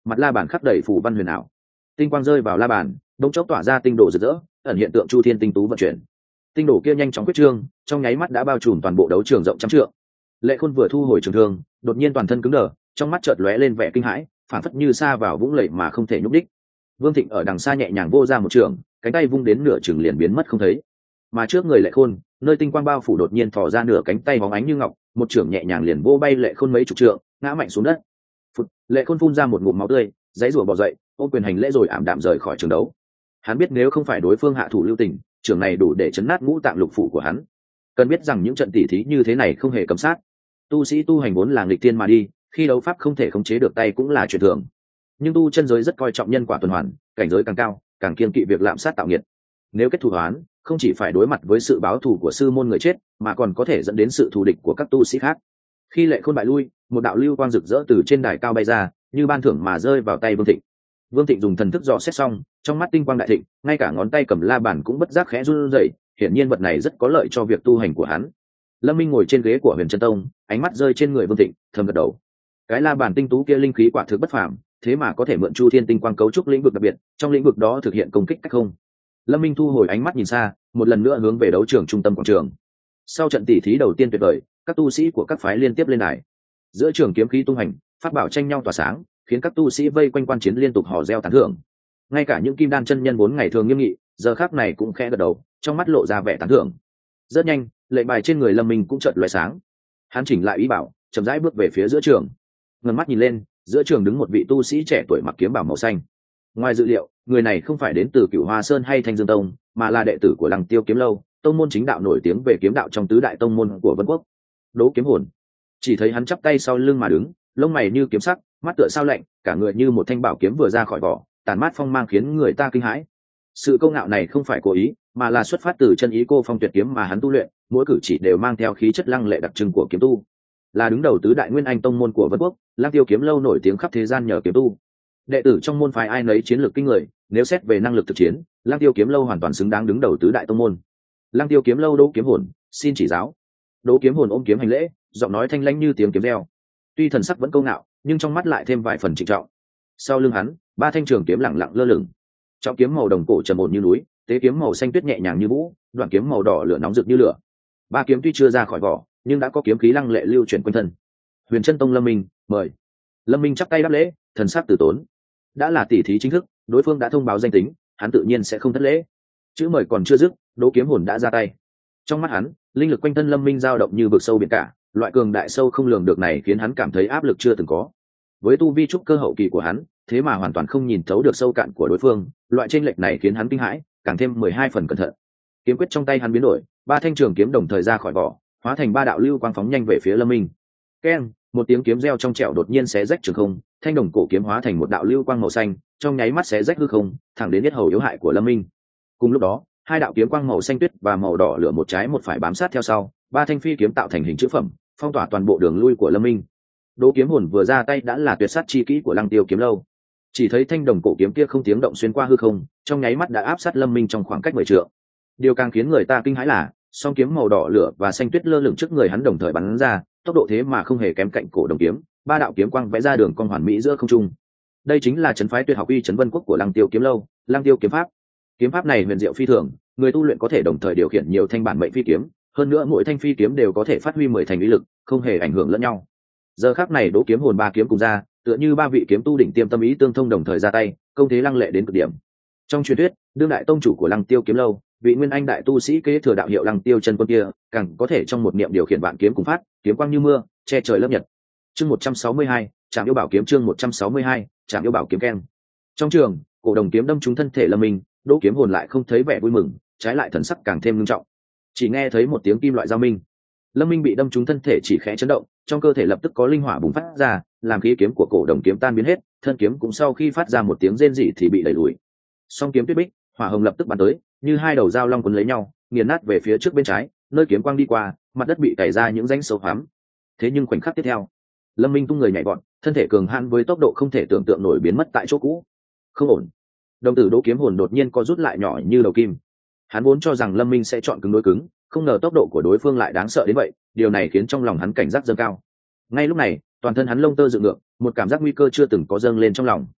S1: mặt la bàn khắc đầy phủ văn huyền ảo. Tinh quang rơi vào la bàn, đống chốc tỏa ra tinh đồ rực rỡ, ẩn hiện tượng chu thiên tinh tú vận chuyển. Tinh đồ kia nhanh chóng quyết trương, trong nháy mắt đã bao trùm toàn bộ đấu trường rộng trăm trượng. Lệ Khôn vừa thu hồi trường thương, đột nhiên toàn thân cứng đờ, trong mắt chợt lóe lên vẻ kinh hãi, phản phất như sa vào vũng lầy mà không thể nhúc đích. Vương Thịnh ở đằng xa nhẹ nhàng vô ra một trường, cánh tay vung đến nửa trường liền biến mất không thấy. Mà trước người Lệ Khôn, nơi tinh quang bao phủ đột nhiên thò ra nửa cánh tay bóng ánh như ngọc, một trường nhẹ nhàng liền vô bay Lệ Khôn mấy chục trượng, ngã mạnh xuống đất. Phụt, Lệ Khôn phun ra một ngụm máu tươi, giãy giụa bò dậy, ôm quyền hành lễ rồi ảm đạm rời khỏi trường đấu. Hắn biết nếu không phải đối phương hạ thủ lưu tình, trường này đủ để chấn nát ngũ tạng lục phủ của hắn. Cần biết rằng những trận tỉ thí như thế này không hề cấm sát. Tu sĩ tu hành vốn là nghịch tiên mà đi, khi đấu pháp không thể khống chế được tay cũng là chuyện thường. Nhưng tu chân giới rất coi trọng nhân quả tuần hoàn, cảnh giới càng cao, càng kiêng kỵ việc lạm sát tạo nghiệt. Nếu kết thù oán, không chỉ phải đối mặt với sự báo thù của sư môn người chết, mà còn có thể dẫn đến sự thù địch của các tu sĩ khác. Khi Lệ Khôn bại lui, một đạo lưu quang rực rỡ từ trên đài cao bay ra, như ban thưởng mà rơi vào tay Vương Thịnh. Vương Thịnh dùng thần thức dò xét xong, trong mắt tinh quang đại thịnh, ngay cả ngón tay cầm la bàn cũng bất giác khẽ run rẩy, hiển nhiên vật này rất có lợi cho việc tu hành của hắn. Lâm Minh ngồi trên ghế của Huyền Chân Tông, ánh mắt rơi trên người Vương Thịnh, thầm gật đầu. Cái la bàn tinh tú kia linh khí quả thực bất phàm, thế mà có thể mượn Chu Thiên tinh quang cấu trúc lĩnh vực đặc biệt, trong lĩnh vực đó thực hiện công kích cách không. Lâm Minh thu hồi ánh mắt nhìn xa, một lần nữa hướng về đấu trường trung tâm quảng trường. Sau trận tỉ thí đầu tiên tuyệt vời, các tu sĩ của các phái liên tiếp lên đài. Giữa trường kiếm khí tung hành, pháp bảo tranh nhau tỏa sáng, khiến các tu sĩ vây quanh quan chiến liên tục hò reo tán thưởng. Ngay cả những kim đan chân nhân vốn ngày thường nghiêm nghị, giờ khắc này cũng khẽ gật đầu, trong mắt lộ ra vẻ tán thưởng. Rất nhanh, lệnh bài trên người Lâm Minh cũng chợt lóe sáng. Hắn chỉnh lại ý bảo, chậm rãi bước về phía giữa trường. Ngẩng mắt nhìn lên, giữa trường đứng một vị tu sĩ trẻ tuổi mặc kiếm bào màu xanh. Ngoài dự liệu, người này không phải đến từ Cửu Hoa Sơn hay Thanh Dương Tông, mà là đệ tử của Lăng Tiêu Kiếm Lâu, tông môn chính đạo nổi tiếng về kiếm đạo trong tứ đại tông môn của Vân Quốc. Đỗ Kiếm Hồn. Chỉ thấy hắn chắp tay sau lưng mà đứng, lông mày như kiếm sắc, mắt tựa sao lạnh, cả người như một thanh bảo kiếm vừa ra khỏi vỏ, tàn mát phong mang khiến người ta kinh hãi. Sự câu ngạo này không phải cố ý, mà là xuất phát từ chân ý cô phong tuyệt kiếm mà hắn tu luyện, mỗi cử chỉ đều mang theo khí chất lăng lệ đặc trưng của kiếm tu. Là đứng đầu tứ đại nguyên anh tông môn của Vân Quốc, Lăng Tiêu Kiếm Lâu nổi tiếng khắp thế gian nhờ kiếm tu. Đệ tử trong môn phái ai nấy chiến lược kinh người, nếu xét về năng lực thực chiến, Lăng Tiêu Kiếm Lâu hoàn toàn xứng đáng đứng đầu tứ đại tông môn. Lăng Tiêu Kiếm Lâu Đỗ Kiếm Hồn, xin chỉ giáo. Đỗ Kiếm Hồn ôm kiếm hành lễ, giọng nói thanh lãnh như tiếng kiếm reo. Tuy thần sắc vẫn câu ngạo, nhưng trong mắt lại thêm vài phần trịnh trọng. Sau lưng hắn, ba thanh trường kiếm lẳng lặng lơ lửng. Trọng kiếm màu đồng cổ trầm ổn như núi, tế kiếm màu xanh tuyết nhẹ nhàng như vũ, đoạn kiếm màu đỏ lửa nóng rực như lửa. Ba kiếm tuy chưa ra khỏi vỏ, nhưng đã có kiếm khí lăng lệ lưu chuyển quanh thân. Huyền Chân Tông Lâm Minh, mời. Lâm Minh chắp tay đáp lễ, thần sắc từ tốn. Đã là tỷ thí chính thức, đối phương đã thông báo danh tính, hắn tự nhiên sẽ không thất lễ. Chữ mời còn chưa dứt, Đỗ Kiếm Hồn đã ra tay. Trong mắt hắn, linh lực quanh thân Lâm Minh dao động như vực sâu biển cả, loại cường đại sâu không lường được này khiến hắn cảm thấy áp lực chưa từng có. Với tu vi trúc cơ hậu kỳ của hắn, thế mà hoàn toàn không nhìn thấu được sâu cạn của đối phương, loại chênh lệch này khiến hắn kinh hãi, càng thêm mười hai phần cẩn thận. Kiếm quyết trong tay hắn biến đổi, ba thanh trường kiếm đồng thời ra khỏi vỏ, hóa thành ba đạo lưu quang phóng nhanh về phía Lâm Minh. Keng, một tiếng kiếm reo trong trẻo đột nhiên xé rách trường không, thanh đồng cổ kiếm hóa thành một đạo lưu quang màu xanh, trong nháy mắt xé rách hư không, thẳng đến yết hầu yếu hại của Lâm Minh. Cùng lúc đó, hai đạo kiếm quang màu xanh tuyết và màu đỏ lửa một trái một phải bám sát theo sau, ba thanh phi kiếm tạo thành hình chữ phẩm, phong tỏa toàn bộ đường lui của Lâm Minh. Đỗ Kiếm Hồn vừa ra tay đã là tuyệt sát chi kỹ của Lăng Tiêu Kiếm Lâu. Chỉ thấy thanh đồng cổ kiếm kia không tiếng động xuyên qua hư không, trong nháy mắt đã áp sát Lâm Minh trong khoảng cách mười trượng. Điều càng khiến người ta kinh hãi là, song kiếm màu đỏ lửa và xanh tuyết lơ lửng trước người hắn đồng thời bắn ra, tốc độ thế mà không hề kém cạnh cổ đồng kiếm, ba đạo kiếm quang vẽ ra đường cong hoàn mỹ giữa không trung. Đây chính là trấn phái tuyệt học uy trấn Vân Quốc của Lăng Tiêu Kiếm Lâu, Lăng Tiêu kiếm pháp. Kiếm pháp này huyền diệu phi thường, người tu luyện có thể đồng thời điều khiển nhiều thanh bản mệnh phi kiếm, hơn nữa mỗi thanh phi kiếm đều có thể phát huy mười thành uy lực, không hề ảnh hưởng lẫn nhau. Giờ khắc này Đỗ Kiếm Hồn ba kiếm cùng ra, tựa như ba vị kiếm tu đỉnh tiêm tâm ý tương thông đồng thời ra tay, công thế lăng lệ đến cực điểm. Trong truyền thuyết, đương đại tông chủ của Lăng Tiêu Kiếm Lâu, vị nguyên anh đại tu sĩ kế thừa đạo hiệu Lăng Tiêu chân quân kia, càng có thể trong một niệm điều khiển vạn kiếm cùng phát, kiếm quang như mưa, che trời lấp nhật. Chương một trăm sáu mươi hai, Trảm Yêu Bảo Kiếm chương một trăm sáu mươi hai, Trảm Yêu Bảo Kiếm keng. Trong trường, cổ đồng kiếm đâm trúng thân thể Lâm Minh, Đỗ Kiếm Hồn lại không thấy vẻ vui mừng, trái lại thần sắc càng thêm nghiêm trọng. Chỉ nghe thấy một tiếng kim loại giao minh. Lâm Minh bị đâm trúng thân thể chỉ khẽ chấn động, trong cơ thể lập tức có linh hỏa bùng phát ra, làm khí kiếm của cổ đồng kiếm tan biến hết, thân kiếm cũng sau khi phát ra một tiếng rên rỉ thì bị đẩy lùi. Song kiếm tuyết bích, hỏa hồng lập tức bắn tới, như hai đầu dao long quấn lấy nhau, nghiền nát về phía trước bên trái, nơi kiếm quang đi qua, mặt đất bị cày ra những rãnh sâu hoắm. Thế nhưng khoảnh khắc tiếp theo, Lâm Minh tung người nhảy vọt, thân thể cường hãn với tốc độ không thể tưởng tượng nổi biến mất tại chỗ cũ. Không ổn. Đồng tử Đỗ Kiếm Hồn đột nhiên co rút lại nhỏ như đầu kim. Hắn vốn cho rằng Lâm Minh sẽ chọn cứng đối cứng, không ngờ tốc độ của đối phương lại đáng sợ đến vậy, điều này khiến trong lòng hắn cảnh giác dâng cao. Ngay lúc này, toàn thân hắn lông tơ dựng ngược, một cảm giác nguy cơ chưa từng có dâng lên trong lòng.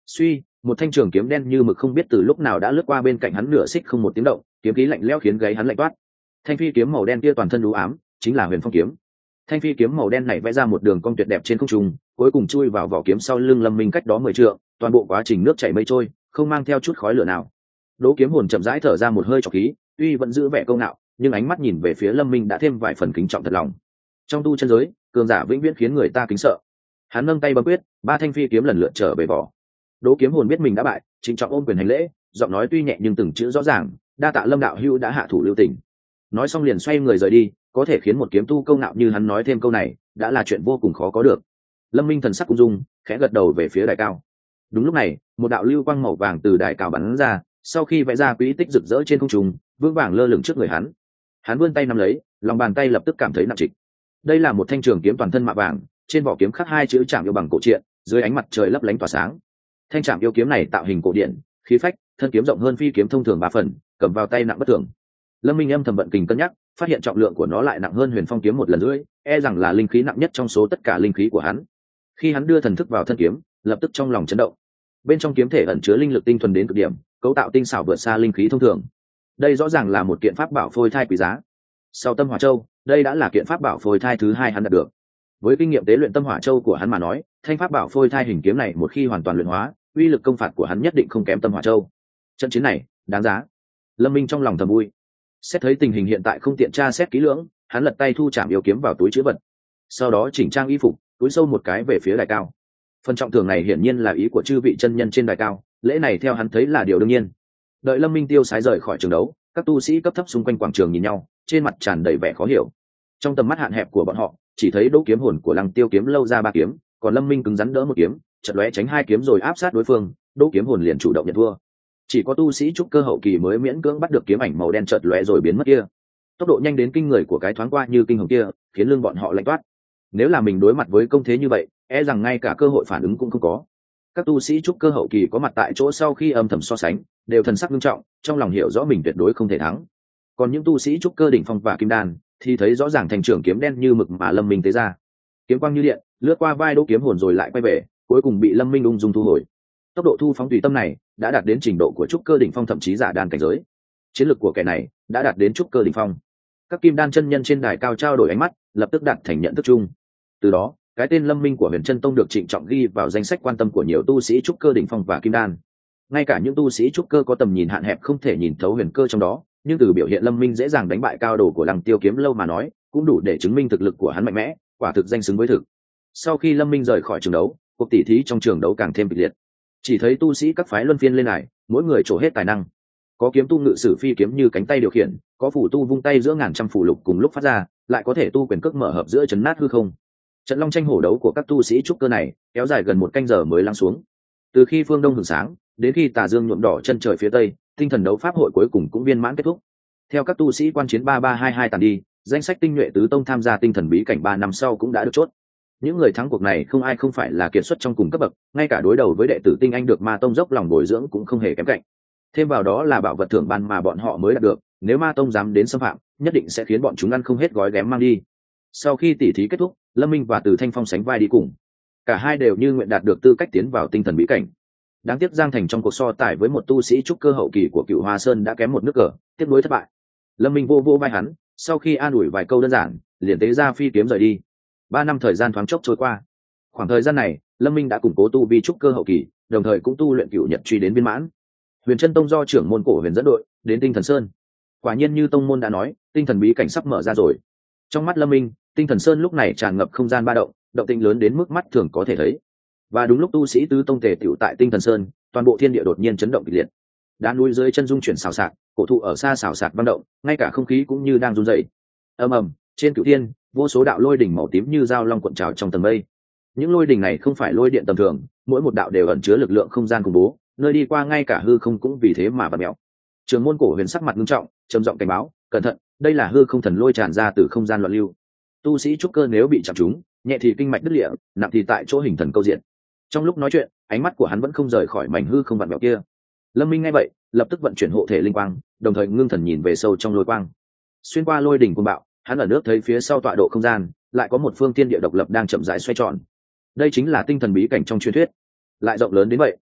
S1: Suy, một thanh trường kiếm đen như mực không biết từ lúc nào đã lướt qua bên cạnh hắn nửa xích không một tiếng động, kiếm khí lạnh lẽo khiến gáy hắn lạnh toát. Thanh phi kiếm màu đen kia toàn thân u ám, chính là Huyền Phong kiếm. Thanh phi kiếm màu đen này vẽ ra một đường cong tuyệt đẹp trên không trung, cuối cùng chui vào vỏ kiếm sau lưng Lâm Minh cách đó mười trượng, toàn bộ quá trình nước chảy mây trôi, không mang theo chút khói lửa nào. Đỗ Kiếm Hồn chậm rãi thở ra một hơi trọc khí, tuy vẫn giữ vẻ câu ngạo, nhưng ánh mắt nhìn về phía Lâm Minh đã thêm vài phần kính trọng thật lòng. Trong tu chân giới, cường giả vĩnh viễn khiến người ta kính sợ. Hắn nâng tay bấm quyết, ba thanh phi kiếm lần lượt trở về vỏ. Đỗ Kiếm Hồn biết mình đã bại, trịnh trọng ôm quyền hành lễ, giọng nói tuy nhẹ nhưng từng chữ rõ ràng, đa tạ Lâm đạo hữu đã hạ thủ lưu tình. Nói xong liền xoay người rời đi, có thể khiến một kiếm tu câu ngạo như hắn nói thêm câu này, đã là chuyện vô cùng khó có được. Lâm Minh thần sắc ung dung, khẽ gật đầu về phía đài cao. Đúng lúc này, một đạo lưu quang màu vàng từ đài cao bắn ra, sau khi vẽ ra quỹ tích rực rỡ trên không trung, vững vàng lơ lửng trước người hắn. Hắn vươn tay nắm lấy, lòng bàn tay lập tức cảm thấy nặng trịch. Đây là một thanh trường kiếm toàn thân mạ vàng, trên vỏ kiếm khắc hai chữ Trảm Yêu bằng cổ truyện, dưới ánh mặt trời lấp lánh tỏa sáng. Thanh Trảm Yêu kiếm này tạo hình cổ điển, khí phách, thân kiếm rộng hơn phi kiếm thông thường ba phần, cầm vào tay nặng bất thường. Lâm Minh âm thầm vận kình cân nhắc, phát hiện trọng lượng của nó lại nặng hơn Huyền Phong kiếm một lần rưỡi, e rằng là linh khí nặng nhất trong số tất cả linh khí của hắn. Khi hắn đưa thần thức vào thân kiếm, lập tức trong lòng chấn động. Bên trong kiếm thể ẩn chứa linh lực tinh thuần đến cực điểm, cấu tạo tinh xảo vượt xa linh khí thông thường. Đây rõ ràng là một kiện pháp bảo phôi thai quý giá. Sau Tâm Hỏa Châu, đây đã là kiện pháp bảo phôi thai thứ hai hắn đạt được. Với kinh nghiệm tế luyện Tâm Hỏa Châu của hắn mà nói, thanh pháp bảo phôi thai hình kiếm này một khi hoàn toàn luyện hóa, uy lực công phạt của hắn nhất định không kém Tâm Hỏa Châu. Trận chiến này, đáng giá. Lâm Minh trong lòng thầm vui. Xét thấy tình hình hiện tại không tiện tra xét kỹ lưỡng, hắn lật tay thu Trảm Yêu kiếm vào túi trữ vật. Sau đó chỉnh trang y phục, túi sâu một cái về phía đài cao. Phần trọng thưởng này hiển nhiên là ý của chư vị chân nhân trên đài cao, lễ này theo hắn thấy là điều đương nhiên. Đợi Lâm Minh tiêu sái rời khỏi trường đấu, các tu sĩ cấp thấp xung quanh quảng trường nhìn nhau, trên mặt tràn đầy vẻ khó hiểu. Trong tầm mắt hạn hẹp của bọn họ, chỉ thấy Đỗ Kiếm Hồn của Lăng Tiêu kiếm lâu ra ba kiếm, còn Lâm Minh cứng rắn đỡ một kiếm, chợt lóe tránh hai kiếm rồi áp sát đối phương, Đỗ Kiếm Hồn liền chủ động nhận thua. Chỉ có tu sĩ trúc cơ hậu kỳ mới miễn cưỡng bắt được kiếm ảnh màu đen chợt lóe rồi biến mất kia. Tốc độ nhanh đến kinh người của cái thoáng qua như kinh hồng kia, khiến lưng bọn họ lạnh toát. Nếu là mình đối mặt với công thế như vậy, e rằng ngay cả cơ hội phản ứng cũng không có. Các tu sĩ trúc cơ hậu kỳ có mặt tại chỗ sau khi âm thầm so sánh, đều thần sắc nghiêm trọng, trong lòng hiểu rõ mình tuyệt đối không thể thắng. Còn những tu sĩ trúc cơ đỉnh phong và kim đan thì thấy rõ ràng thành trưởng kiếm đen như mực mà Lâm Minh tế ra, kiếm quang như điện, lướt qua vai Đỗ Kiếm Hồn rồi lại quay về, cuối cùng bị Lâm Minh ung dung thu hồi. Tốc độ thu phóng tùy tâm này đã đạt đến trình độ của trúc cơ đỉnh phong, thậm chí giả đan cảnh giới. Chiến lược của kẻ này đã đạt đến trúc cơ đỉnh phong. Các kim đan chân nhân trên đài cao trao đổi ánh mắt, lập tức đạt thành nhận thức chung. Từ đó, cái tên Lâm Minh của Huyền Chân Tông được trịnh trọng ghi vào danh sách quan tâm của nhiều tu sĩ trúc cơ đỉnh phong và kim đan. Ngay cả những tu sĩ trúc cơ có tầm nhìn hạn hẹp không thể nhìn thấu huyền cơ trong đó, nhưng từ biểu hiện Lâm Minh dễ dàng đánh bại cao đồ của Lăng Tiêu kiếm lâu mà nói, cũng đủ để chứng minh thực lực của hắn mạnh mẽ, quả thực danh xứng với thực. Sau khi Lâm Minh rời khỏi trường đấu, cuộc tỉ thí trong trường đấu càng thêm kịch liệt. Chỉ thấy tu sĩ các phái luân phiên lên này, mỗi người trổ hết tài năng. Có kiếm tu ngự sử phi kiếm như cánh tay điều khiển, có phủ tu vung tay giữa ngàn trăm phủ lục cùng lúc phát ra, lại có thể tu quyền cước mở hợp giữa chấn nát hư không. Trận long tranh hổ đấu của các tu sĩ trúc cơ này kéo dài gần một canh giờ mới lắng xuống. Từ khi phương đông hưởng sáng đến khi tà dương nhuộm đỏ chân trời phía tây, tinh thần đấu pháp hội cuối cùng cũng viên mãn kết thúc. Theo các tu sĩ quan chiến ba ba hai hai tàn đi, danh sách tinh nhuệ tứ tông tham gia tinh thần bí cảnh ba năm sau cũng đã được chốt. Những người thắng cuộc này không ai không phải là kiệt xuất trong cùng cấp bậc, ngay cả đối đầu với đệ tử tinh anh được ma tông dốc lòng bồi dưỡng cũng không hề kém cạnh. Thêm vào đó là bảo vật thưởng ban mà bọn họ mới đạt được, nếu ma tông dám đến xâm phạm, nhất định sẽ khiến bọn chúng ăn không hết gói ghém mang đi. Sau khi tỉ thí kết thúc, Lâm Minh và Từ Thanh Phong sánh vai đi cùng. Cả hai đều như nguyện đạt được tư cách tiến vào tinh thần bí cảnh. Đáng tiếc Giang Thành trong cuộc so tài với một tu sĩ trúc cơ hậu kỳ của Cựu Hoa Sơn đã kém một nước cờ, tiếp nối thất bại. Lâm Minh vô vô vai hắn, sau khi an ủi vài câu đơn giản, liền tế ra phi kiếm rời đi. Ba năm thời gian thoáng chốc trôi qua. Khoảng thời gian này, Lâm Minh đã củng cố tu vi trúc cơ hậu kỳ, đồng thời cũng tu luyện Cựu Nhật truy đến viên mãn. Huyền Chân Tông do trưởng môn Cổ Huyền dẫn đội đến Tinh Thần Sơn. Quả nhiên như tông môn đã nói, tinh thần bí cảnh sắp mở ra rồi. Trong mắt Lâm Minh, Tinh Thần Sơn lúc này tràn ngập không gian ba động, động tĩnh lớn đến mức mắt thường có thể thấy. Và đúng lúc tu sĩ tứ tông tề tựu tại Tinh Thần Sơn, toàn bộ thiên địa đột nhiên chấn động kịch liệt. Đá núi dưới chân dung chuyển xào xạc, cổ thụ ở xa xào xạc vang động, ngay cả không khí cũng như đang run rẩy. Ầm ầm, trên cửu thiên, vô số đạo lôi đỉnh màu tím như dao long cuộn trào trong tầng mây. Những lôi đỉnh này không phải lôi điện tầm thường, mỗi một đạo đều ẩn chứa lực lượng không gian khủng bố, nơi đi qua ngay cả hư không cũng vì thế mà vặn mèo. Trường môn Cổ Huyền sắc mặt nghiêm trọng, trầm giọng cảnh báo, cẩn thận, đây là hư không thần lôi tràn ra từ không gian loạn lưu. Tu sĩ trúc cơ nếu bị chạm trúng, nhẹ thì kinh mạch đứt lìa, nặng thì tại chỗ hình thần câu diện. Trong lúc nói chuyện, ánh mắt của hắn vẫn không rời khỏi mảnh hư không vặn vẹo kia. Lâm Minh nghe vậy, lập tức vận chuyển hộ thể linh quang, đồng thời ngưng thần nhìn về sâu trong lôi quang. Xuyên qua lôi đỉnh cuồng bạo, hắn ở nước thấy phía sau tọa độ không gian, lại có một phương thiên địa độc lập đang chậm rãi xoay tròn. Đây chính là tinh thần bí cảnh trong truyền thuyết, lại rộng lớn đến vậy.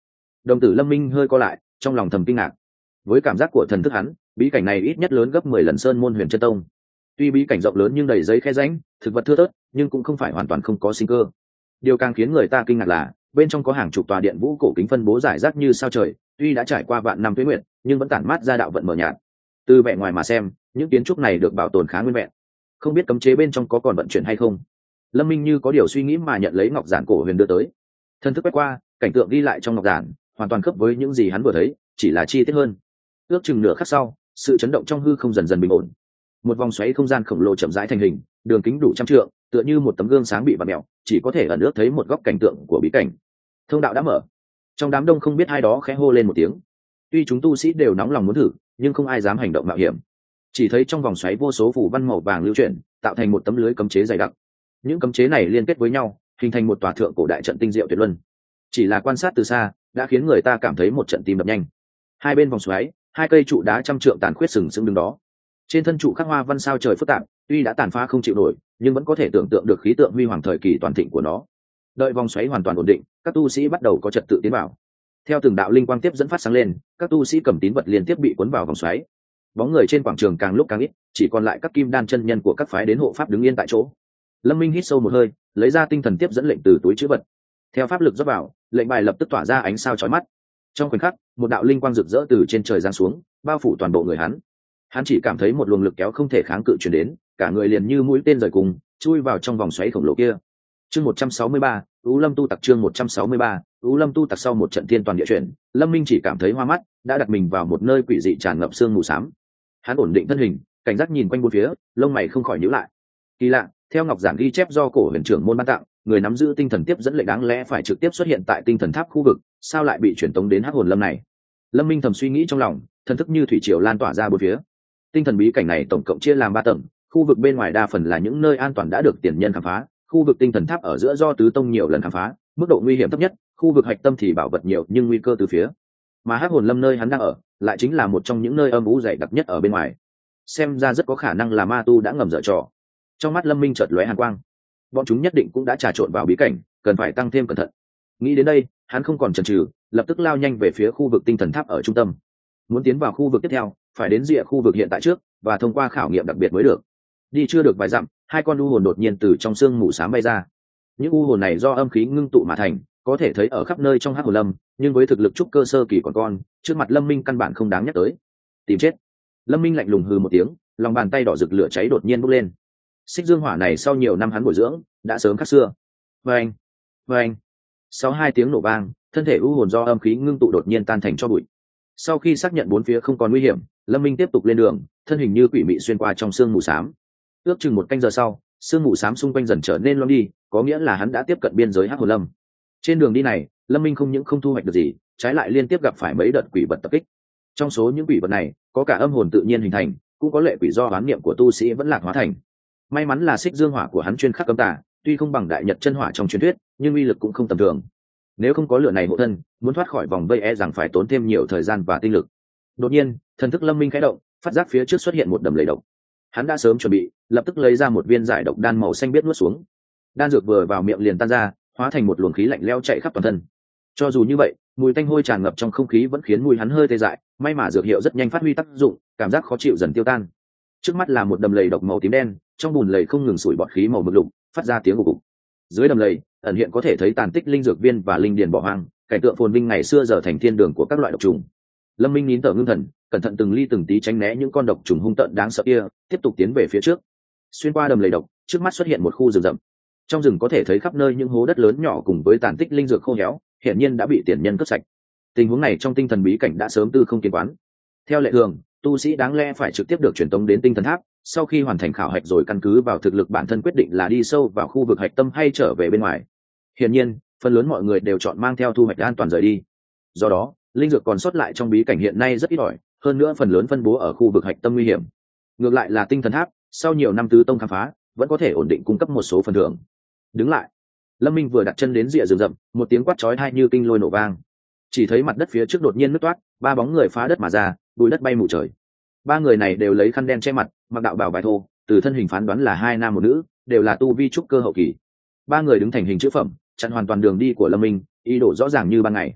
S1: Đồng tử Lâm Minh hơi co lại, trong lòng thầm kinh ngạc. Với cảm giác của thần thức hắn, bí cảnh này ít nhất lớn gấp mười lần Sơn Môn Huyền Chân Tông. Tuy bí cảnh rộng lớn nhưng đầy giấy khe rãnh, thực vật thưa thớt, nhưng cũng không phải hoàn toàn không có sinh cơ. Điều càng khiến người ta kinh ngạc là, bên trong có hàng chục tòa điện vũ cổ kính phân bố rải rác như sao trời, tuy đã trải qua vạn năm tuế nguyệt, nhưng vẫn tản mát ra đạo vận mờ nhạt. Từ vẻ ngoài mà xem, những kiến trúc này được bảo tồn khá nguyên vẹn. Không biết cấm chế bên trong có còn vận chuyển hay không. Lâm Minh như có điều suy nghĩ mà nhận lấy ngọc giản cổ huyền đưa tới. Thân thức quét qua, cảnh tượng ghi lại trong ngọc giản hoàn toàn khớp với những gì hắn vừa thấy, chỉ là chi tiết hơn. Ước chừng nửa khắc sau, sự chấn động trong hư không dần dần bình ổn. Một vòng xoáy không gian khổng lồ chậm rãi thành hình, đường kính đủ trăm trượng, tựa như một tấm gương sáng bị vặn mèo, chỉ có thể ẩn ước thấy một góc cảnh tượng của bí cảnh. Thông đạo đã mở. Trong đám đông không biết ai đó khẽ hô lên một tiếng. Tuy chúng tu sĩ đều nóng lòng muốn thử, nhưng không ai dám hành động mạo hiểm. Chỉ thấy trong vòng xoáy vô số phủ văn màu vàng lưu chuyển, tạo thành một tấm lưới cấm chế dày đặc. Những cấm chế này liên kết với nhau, hình thành một tòa thượng cổ đại trận tinh diệu tuyệt luân. Chỉ là quan sát từ xa, đã khiến người ta cảm thấy một trận tim đập nhanh. Hai bên vòng xoáy, hai cây trụ đá trăm trượng tàn khuyết sừng sững đứng đó. Trên thân trụ khắc hoa văn sao trời phức tạp, tuy đã tàn phá không chịu nổi, nhưng vẫn có thể tưởng tượng được khí tượng huy hoàng thời kỳ toàn thịnh của nó. Đợi vòng xoáy hoàn toàn ổn định, các tu sĩ bắt đầu có trật tự tiến vào. Theo từng đạo linh quang tiếp dẫn phát sáng lên, các tu sĩ cầm tín vật liên tiếp bị cuốn vào vòng xoáy. Bóng người trên quảng trường càng lúc càng ít, chỉ còn lại các kim đan chân nhân của các phái đến hộ pháp đứng yên tại chỗ. Lâm Minh hít sâu một hơi, lấy ra tinh thần tiếp dẫn lệnh từ túi trữ vật. Theo pháp lực rót vào, lệnh bài lập tức tỏa ra ánh sao chói mắt. Trong khoảnh khắc, một đạo linh quang rực rỡ từ trên trời giáng xuống, bao phủ toàn bộ người hắn. Hắn chỉ cảm thấy một luồng lực kéo không thể kháng cự truyền đến, cả người liền như mũi tên rời cùng, chui vào trong vòng xoáy khổng lồ kia. Chương một trăm sáu mươi ba, Ú Lâm tu tặc chương một trăm sáu mươi ba, Ú Lâm tu tặc sau một trận thiên toàn địa chuyển, Lâm Minh chỉ cảm thấy hoa mắt, đã đặt mình vào một nơi quỷ dị tràn ngập sương mù xám. Hắn ổn định thân hình, cảnh giác nhìn quanh bốn phía, lông mày không khỏi nhíu lại. Kỳ lạ, theo ngọc giản ghi chép do cổ huyền trưởng môn ban tặng, người nắm giữ tinh thần tiếp dẫn lệnh đáng lẽ phải trực tiếp xuất hiện tại tinh thần tháp khu vực, sao lại bị chuyển tống đến hắc hồn lâm này? Lâm Minh thầm suy nghĩ trong lòng, thần thức như thủy triều lan tỏa ra bốn phía. Tinh thần bí cảnh này tổng cộng chia làm ba tầng, khu vực bên ngoài đa phần là những nơi an toàn đã được tiền nhân khám phá, khu vực tinh thần tháp ở giữa do tứ tông nhiều lần khám phá, mức độ nguy hiểm thấp nhất, khu vực hạch tâm thì bảo vật nhiều nhưng nguy cơ từ phía. Mà hắc hồn lâm nơi hắn đang ở, lại chính là một trong những nơi âm u dày đặc nhất ở bên ngoài. Xem ra rất có khả năng là ma tu đã ngầm dở trò. Trong mắt Lâm Minh chợt lóe hàn quang. Bọn chúng nhất định cũng đã trà trộn vào bí cảnh, cần phải tăng thêm cẩn thận. Nghĩ đến đây, hắn không còn chần chừ, lập tức lao nhanh về phía khu vực tinh thần tháp ở trung tâm. Muốn tiến vào khu vực tiếp theo, phải đến rìa khu vực hiện tại trước và thông qua khảo nghiệm đặc biệt mới được. Đi chưa được vài dặm, hai con u hồn đột nhiên từ trong sương mù xám bay ra. Những u hồn này do âm khí ngưng tụ mà thành, có thể thấy ở khắp nơi trong hắc hồn lâm, nhưng với thực lực trúc cơ sơ kỳ còn con, trước mặt Lâm Minh căn bản không đáng nhắc tới. Tìm chết. Lâm Minh lạnh lùng hừ một tiếng, lòng bàn tay đỏ rực lửa cháy đột nhiên bốc lên. Xích dương hỏa này sau nhiều năm hắn bồi dưỡng, đã sớm khác xưa. Vâng, vâng. Sau hai tiếng nổ vang, thân thể u hồn do âm khí ngưng tụ đột nhiên tan thành tro bụi. Sau khi xác nhận bốn phía không còn nguy hiểm, Lâm Minh tiếp tục lên đường, thân hình như quỷ mị xuyên qua trong sương mù xám. Ước chừng một canh giờ sau, sương mù xám xung quanh dần trở nên loãng đi, có nghĩa là hắn đã tiếp cận biên giới hắc hồn lâm. Trên đường đi này, Lâm Minh không những không thu hoạch được gì, trái lại liên tiếp gặp phải mấy đợt quỷ vật tập kích. Trong số những quỷ vật này, có cả âm hồn tự nhiên hình thành, cũng có lệ quỷ do oán niệm của tu sĩ vẫn lạc hóa thành. May mắn là xích dương hỏa của hắn chuyên khắc cấm tà, tuy không bằng đại nhật chân hỏa trong truyền thuyết, nhưng uy lực cũng không tầm thường. Nếu không có lửa này hộ thân, muốn thoát khỏi vòng vây e rằng phải tốn thêm nhiều thời gian và tinh lực. Đột nhiên, thần thức Lâm Minh khẽ động, phát giác phía trước xuất hiện một đầm lầy độc. Hắn đã sớm chuẩn bị, lập tức lấy ra một viên giải độc đan màu xanh biếc nuốt xuống. Đan dược vừa vào miệng liền tan ra, hóa thành một luồng khí lạnh lẽo chạy khắp toàn thân. Cho dù như vậy, mùi tanh hôi tràn ngập trong không khí vẫn khiến mùi hắn hơi tê dại, may mà dược hiệu rất nhanh phát huy tác dụng, cảm giác khó chịu dần tiêu tan. Trước mắt là một đầm lầy độc màu tím đen, trong bùn lầy không ngừng sủi bọt khí màu mực lục, phát ra tiếng ù ù. Dưới đầm lầy, ẩn hiện có thể thấy tàn tích linh dược viên và linh điền bỏ hoang, cảnh tượng phồn vinh ngày xưa giờ thành thiên đường của các loại độc trùng. Lâm Minh nín thở ngưng thần, cẩn thận từng ly từng tí tránh né những con độc trùng hung tợn đáng sợ kia, tiếp tục tiến về phía trước. Xuyên qua đầm lầy độc, trước mắt xuất hiện một khu rừng rậm. Trong rừng có thể thấy khắp nơi những hố đất lớn nhỏ cùng với tàn tích linh dược khô héo, hiển nhiên đã bị tiền nhân cướp sạch. Tình huống này trong tinh thần bí cảnh đã sớm tư không kiến quán. Theo lệ thường, tu sĩ đáng lẽ phải trực tiếp được truyền tống đến tinh thần tháp, sau khi hoàn thành khảo hạch rồi căn cứ vào thực lực bản thân quyết định là đi sâu vào khu vực hạch tâm hay trở về bên ngoài. Hiển nhiên, phần lớn mọi người đều chọn mang theo thu hoạch an toàn rời đi. Do đó, linh dược còn sót lại trong bí cảnh hiện nay rất ít ỏi, hơn nữa phần lớn phân bố ở khu vực hạch tâm nguy hiểm. Ngược lại là tinh thần tháp, sau nhiều năm tứ tông khám phá, vẫn có thể ổn định cung cấp một số phần thưởng. Đứng lại. Lâm Minh vừa đặt chân đến rìa rừng rậm, một tiếng quát chói tai như kinh lôi nổ vang. Chỉ thấy mặt đất phía trước đột nhiên nứt toát, ba bóng người phá đất mà ra, bụi đất bay mù trời. Ba người này đều lấy khăn đen che mặt, mặc đạo bào bài thô, từ thân hình phán đoán là hai nam một nữ, đều là tu vi trúc cơ hậu kỳ. Ba người đứng thành hình chữ phẩm, chặn hoàn toàn đường đi của Lâm Minh, ý đồ rõ ràng như ban ngày.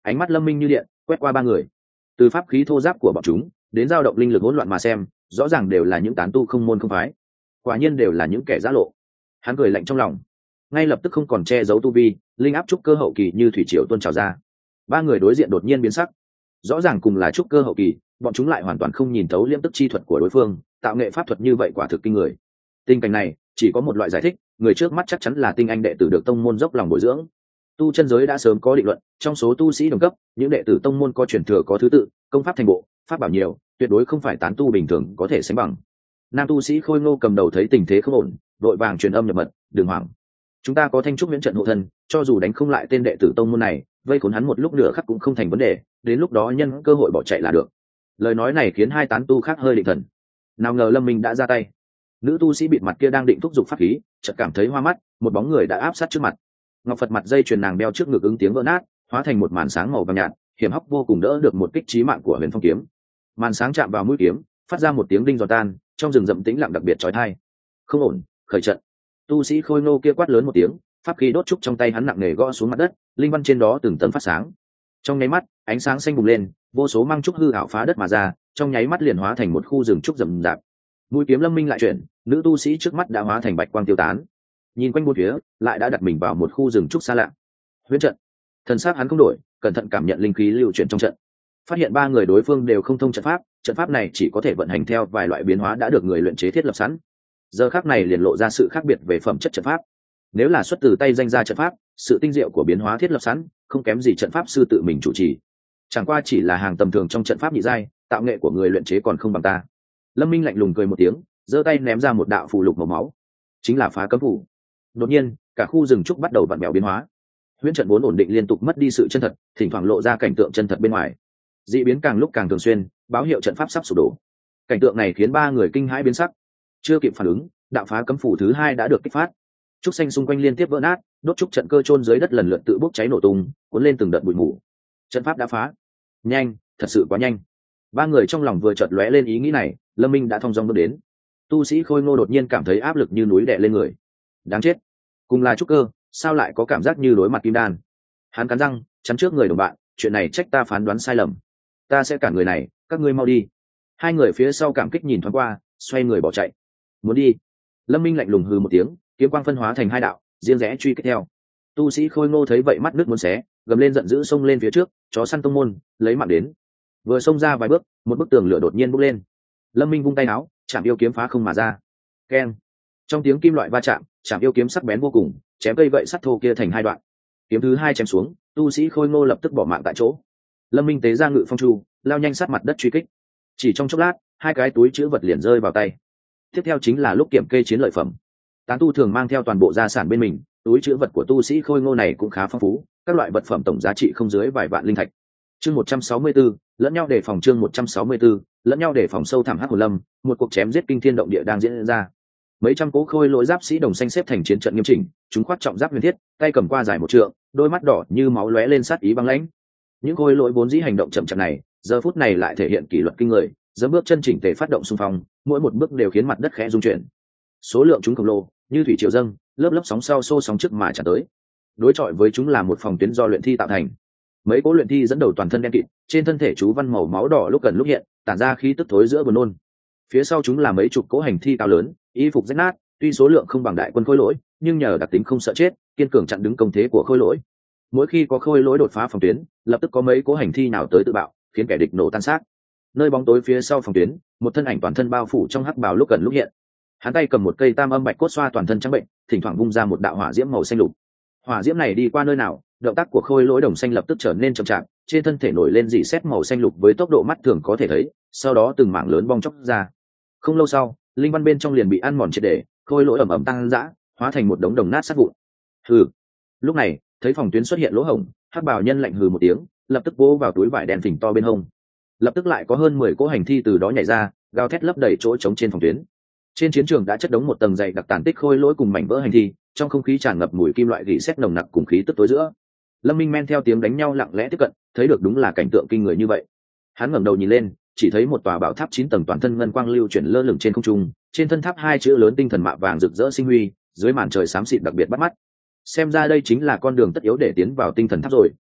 S1: Ánh mắt Lâm Minh như điện quét qua ba người, từ pháp khí thô giáp của bọn chúng đến dao động linh lực hỗn loạn mà xem, rõ ràng đều là những tán tu không môn không phái, quả nhiên đều là những kẻ giã lộ. Hắn cười lạnh trong lòng, ngay lập tức không còn che giấu tu vi, linh áp trúc cơ hậu kỳ như thủy triều tuôn trào ra. Ba người đối diện đột nhiên biến sắc, rõ ràng cùng là trúc cơ hậu kỳ, bọn chúng lại hoàn toàn không nhìn thấu liễm tức chi thuật của đối phương, tạo nghệ pháp thuật như vậy quả thực kinh người. Tình cảnh này chỉ có một loại giải thích, người trước mắt chắc chắn là tinh anh đệ tử được tông môn dốc lòng bồi dưỡng. Tu chân giới đã sớm có định luận, trong số tu sĩ đồng cấp, những đệ tử tông môn có truyền thừa có thứ tự, công pháp thành bộ, pháp bảo nhiều, tuyệt đối không phải tán tu bình thường có thể sánh bằng. Nam tu sĩ Khôi Ngô cầm đầu thấy tình thế không ổn, đội vàng truyền âm nhập mật, đừng hoảng, chúng ta có thanh trúc miễn trận hộ thân, cho dù đánh không lại tên đệ tử tông môn này, vây khốn hắn một lúc nửa khắc cũng không thành vấn đề, đến lúc đó nhân cơ hội bỏ chạy là được. Lời nói này khiến hai tán tu khác hơi định thần, nào ngờ Lâm Minh đã ra tay. Nữ tu sĩ bịt mặt kia đang định thúc giục pháp khí, chợt cảm thấy hoa mắt, một bóng người đã áp sát trước mặt. Ngọc Phật mặt dây chuyền nàng đeo trước ngực ứng tiếng vỡ nát, hóa thành một màn sáng màu vàng nhạt, hiểm hóc vô cùng đỡ được một kích chí mạng của Huyền Phong kiếm. Màn sáng chạm vào mũi kiếm, phát ra một tiếng đinh giòn tan, trong rừng rậm tĩnh lặng đặc biệt chói tai. Không ổn, khởi trận. Tu sĩ Khôi Ngô kia quát lớn một tiếng, pháp khí đốt trúc trong tay hắn nặng nề gõ xuống mặt đất, linh văn trên đó từng tấm phát sáng. Trong nháy mắt, ánh sáng xanh bùng lên, vô số măng trúc hư ảo phá đất mà ra, trong nháy mắt liền hóa thành một khu rừng trúc rậm rạp. Mũi kiếm Lâm Minh lại chuyển, nữ tu sĩ trước mắt đã hóa thành bạch quang tiêu tán. Nhìn quanh bốn phía, lại đã đặt mình vào một khu rừng trúc xa lạ. Huyễn trận. Thần sắc hắn không đổi, cẩn thận cảm nhận linh khí lưu chuyển trong trận. Phát hiện ba người đối phương đều không thông trận pháp, trận pháp này chỉ có thể vận hành theo vài loại biến hóa đã được người luyện chế thiết lập sẵn. Giờ khắc này liền lộ ra sự khác biệt về phẩm chất trận pháp. Nếu là xuất từ tay danh gia trận pháp, sự tinh diệu của biến hóa thiết lập sẵn không kém gì trận pháp sư tự mình chủ trì. Chẳng qua chỉ là hàng tầm thường trong trận pháp nhị giai, tạo nghệ của người luyện chế còn không bằng ta. Lâm Minh lạnh lùng cười một tiếng, giơ tay ném ra một đạo phù lục màu máu, chính là phá cấm phù. Đột nhiên, cả khu rừng trúc bắt đầu vặn vẹo biến hóa. Huyễn trận vốn ổn định liên tục mất đi sự chân thật, thỉnh thoảng lộ ra cảnh tượng chân thật bên ngoài. Dị biến càng lúc càng thường xuyên, báo hiệu trận pháp sắp sụp đổ. Cảnh tượng này khiến ba người kinh hãi biến sắc. Chưa kịp phản ứng, đạo phá cấm phù thứ hai đã được kích phát. Trúc xanh xung quanh liên tiếp vỡ nát, đốt trúc trận cơ chôn dưới đất lần lượt tự bốc cháy nổ tung, cuốn lên từng đợt bụi mù. Trận pháp đã phá. Nhanh, thật sự quá nhanh. Ba người trong lòng vừa chợt lóe lên ý nghĩ này, Lâm Minh đã thong dong bước đến. Tu sĩ Khôi Ngô đột nhiên cảm thấy áp lực như núi đè lên người. Đáng chết, cùng là trúc cơ, sao lại có cảm giác như đối mặt kim đan? Hắn cắn răng, chắn trước người đồng bạn, chuyện này trách ta phán đoán sai lầm. Ta sẽ cản người này, các ngươi mau đi. Hai người phía sau cảm kích nhìn thoáng qua, xoay người bỏ chạy. Muốn đi? Lâm Minh lạnh lùng hừ một tiếng, kiếm quang phân hóa thành hai đạo, riêng rẽ truy kích theo. Tu sĩ Khôi Ngô thấy vậy mắt nước muốn xé, gầm lên giận dữ xông lên phía trước, chó săn tông môn, lấy mạng đến. Vừa xông ra vài bước, một bức tường lửa đột nhiên bốc lên. Lâm Minh vung tay áo, chạm yêu kiếm phá không mà ra. Keng! Trong tiếng kim loại va chạm, chạm yêu kiếm sắc bén vô cùng, chém cây gậy sắt thô kia thành hai đoạn. Kiếm thứ hai chém xuống, tu sĩ Khôi Ngô lập tức bỏ mạng tại chỗ. Lâm Minh tế ra ngự phong chu, lao nhanh sát mặt đất truy kích. Chỉ trong chốc lát, hai cái túi chứa vật liền rơi vào tay. Tiếp theo chính là lúc kiểm kê chiến lợi phẩm. Tán tu thường mang theo toàn bộ gia sản bên mình, túi chứa vật của tu sĩ Khôi Ngô này cũng khá phong phú, các loại vật phẩm tổng giá trị không dưới vài vạn linh thạch. Chương một trăm sáu mươi tư, lẫn nhau đề phòng chương một trăm sáu mươi tư, lẫn nhau đề phòng sâu thẳm hắc hồn lâm, một cuộc chém giết kinh thiên động địa đang diễn ra. Mấy trăm cố khôi lỗi giáp sĩ đồng xanh xếp thành chiến trận nghiêm chỉnh, chúng khoác trọng giáp huyền thiết, tay cầm qua dài một trượng, đôi mắt đỏ như máu lóe lên sát ý băng lãnh. Những khôi lỗi vốn dĩ hành động chậm chạp này, giờ phút này lại thể hiện kỷ luật kinh người, giẫm bước chân chỉnh tề phát động xung phong, mỗi một bước đều khiến mặt đất khẽ rung chuyển. Số lượng chúng khổng lồ, như thủy triều dâng, lớp lớp sóng sau xô sóng trước mà tràn tới. Đối chọi với chúng là một phòng tuyến do luyện thi tạo thành. Mấy cố luyện thi dẫn đầu toàn thân đen kịt, trên thân thể chú văn màu máu đỏ lúc gần lúc hiện, tản ra khí tức thối giữa buồn nôn. Phía sau chúng là mấy chục cỗ hành thi cao lớn, y phục rách nát, tuy số lượng không bằng đại quân khôi lỗi, nhưng nhờ đặc tính không sợ chết, kiên cường chặn đứng công thế của khôi lỗi. Mỗi khi có khôi lỗi đột phá phòng tuyến, lập tức có mấy cố hành thi nào tới tự bạo, khiến kẻ địch nổ tan xác. Nơi bóng tối phía sau phòng tuyến, một thân ảnh toàn thân bao phủ trong hắc bào lúc gần lúc hiện. Hắn tay cầm một cây tam âm bạch cốt xoa toàn thân trắng bệnh, thỉnh thoảng vung ra một đạo hỏa diễm màu xanh lục. Hỏa diễm này đi qua nơi nào, động tác của khôi lỗi đồng xanh lập tức trở nên chậm chạp, trên thân thể nổi lên dị sét màu xanh lục với tốc độ mắt thường có thể thấy, sau đó từng mảng lớn bong chóc ra. Không lâu sau, linh văn bên trong liền bị ăn mòn triệt để, khôi lỗi ẩm ẩm tăng dã, hóa thành một đống đồng nát sát vụn. Hừ. Lúc này, thấy phòng tuyến xuất hiện lỗ hổng, hắc bào nhân lạnh hừ một tiếng, lập tức vỗ vào túi vải đen phình to bên hông. Lập tức lại có hơn mười cỗ hành thi từ đó nhảy ra, gào thét lấp đầy chỗ trống trên phòng tuyến. Trên chiến trường đã chất đống một tầng dày đặc tàn tích khôi lỗi cùng mảnh vỡ hành thi, trong không khí tràn ngập mùi kim loại rỉ sét nồng nặc cùng khí tức tối giữa. Lâm Minh men theo tiếng đánh nhau lặng lẽ tiếp cận, thấy được đúng là cảnh tượng kinh người như vậy. Hắn ngẩng đầu nhìn lên, chỉ thấy một tòa bảo tháp chín tầng toàn thân ngân quang lưu chuyển lơ lửng trên không trung, trên thân tháp hai chữ lớn tinh thần mạ vàng rực rỡ sinh huy, dưới màn trời xám xịt đặc biệt bắt mắt. Xem ra đây chính là con đường tất yếu để tiến vào tinh thần tháp rồi,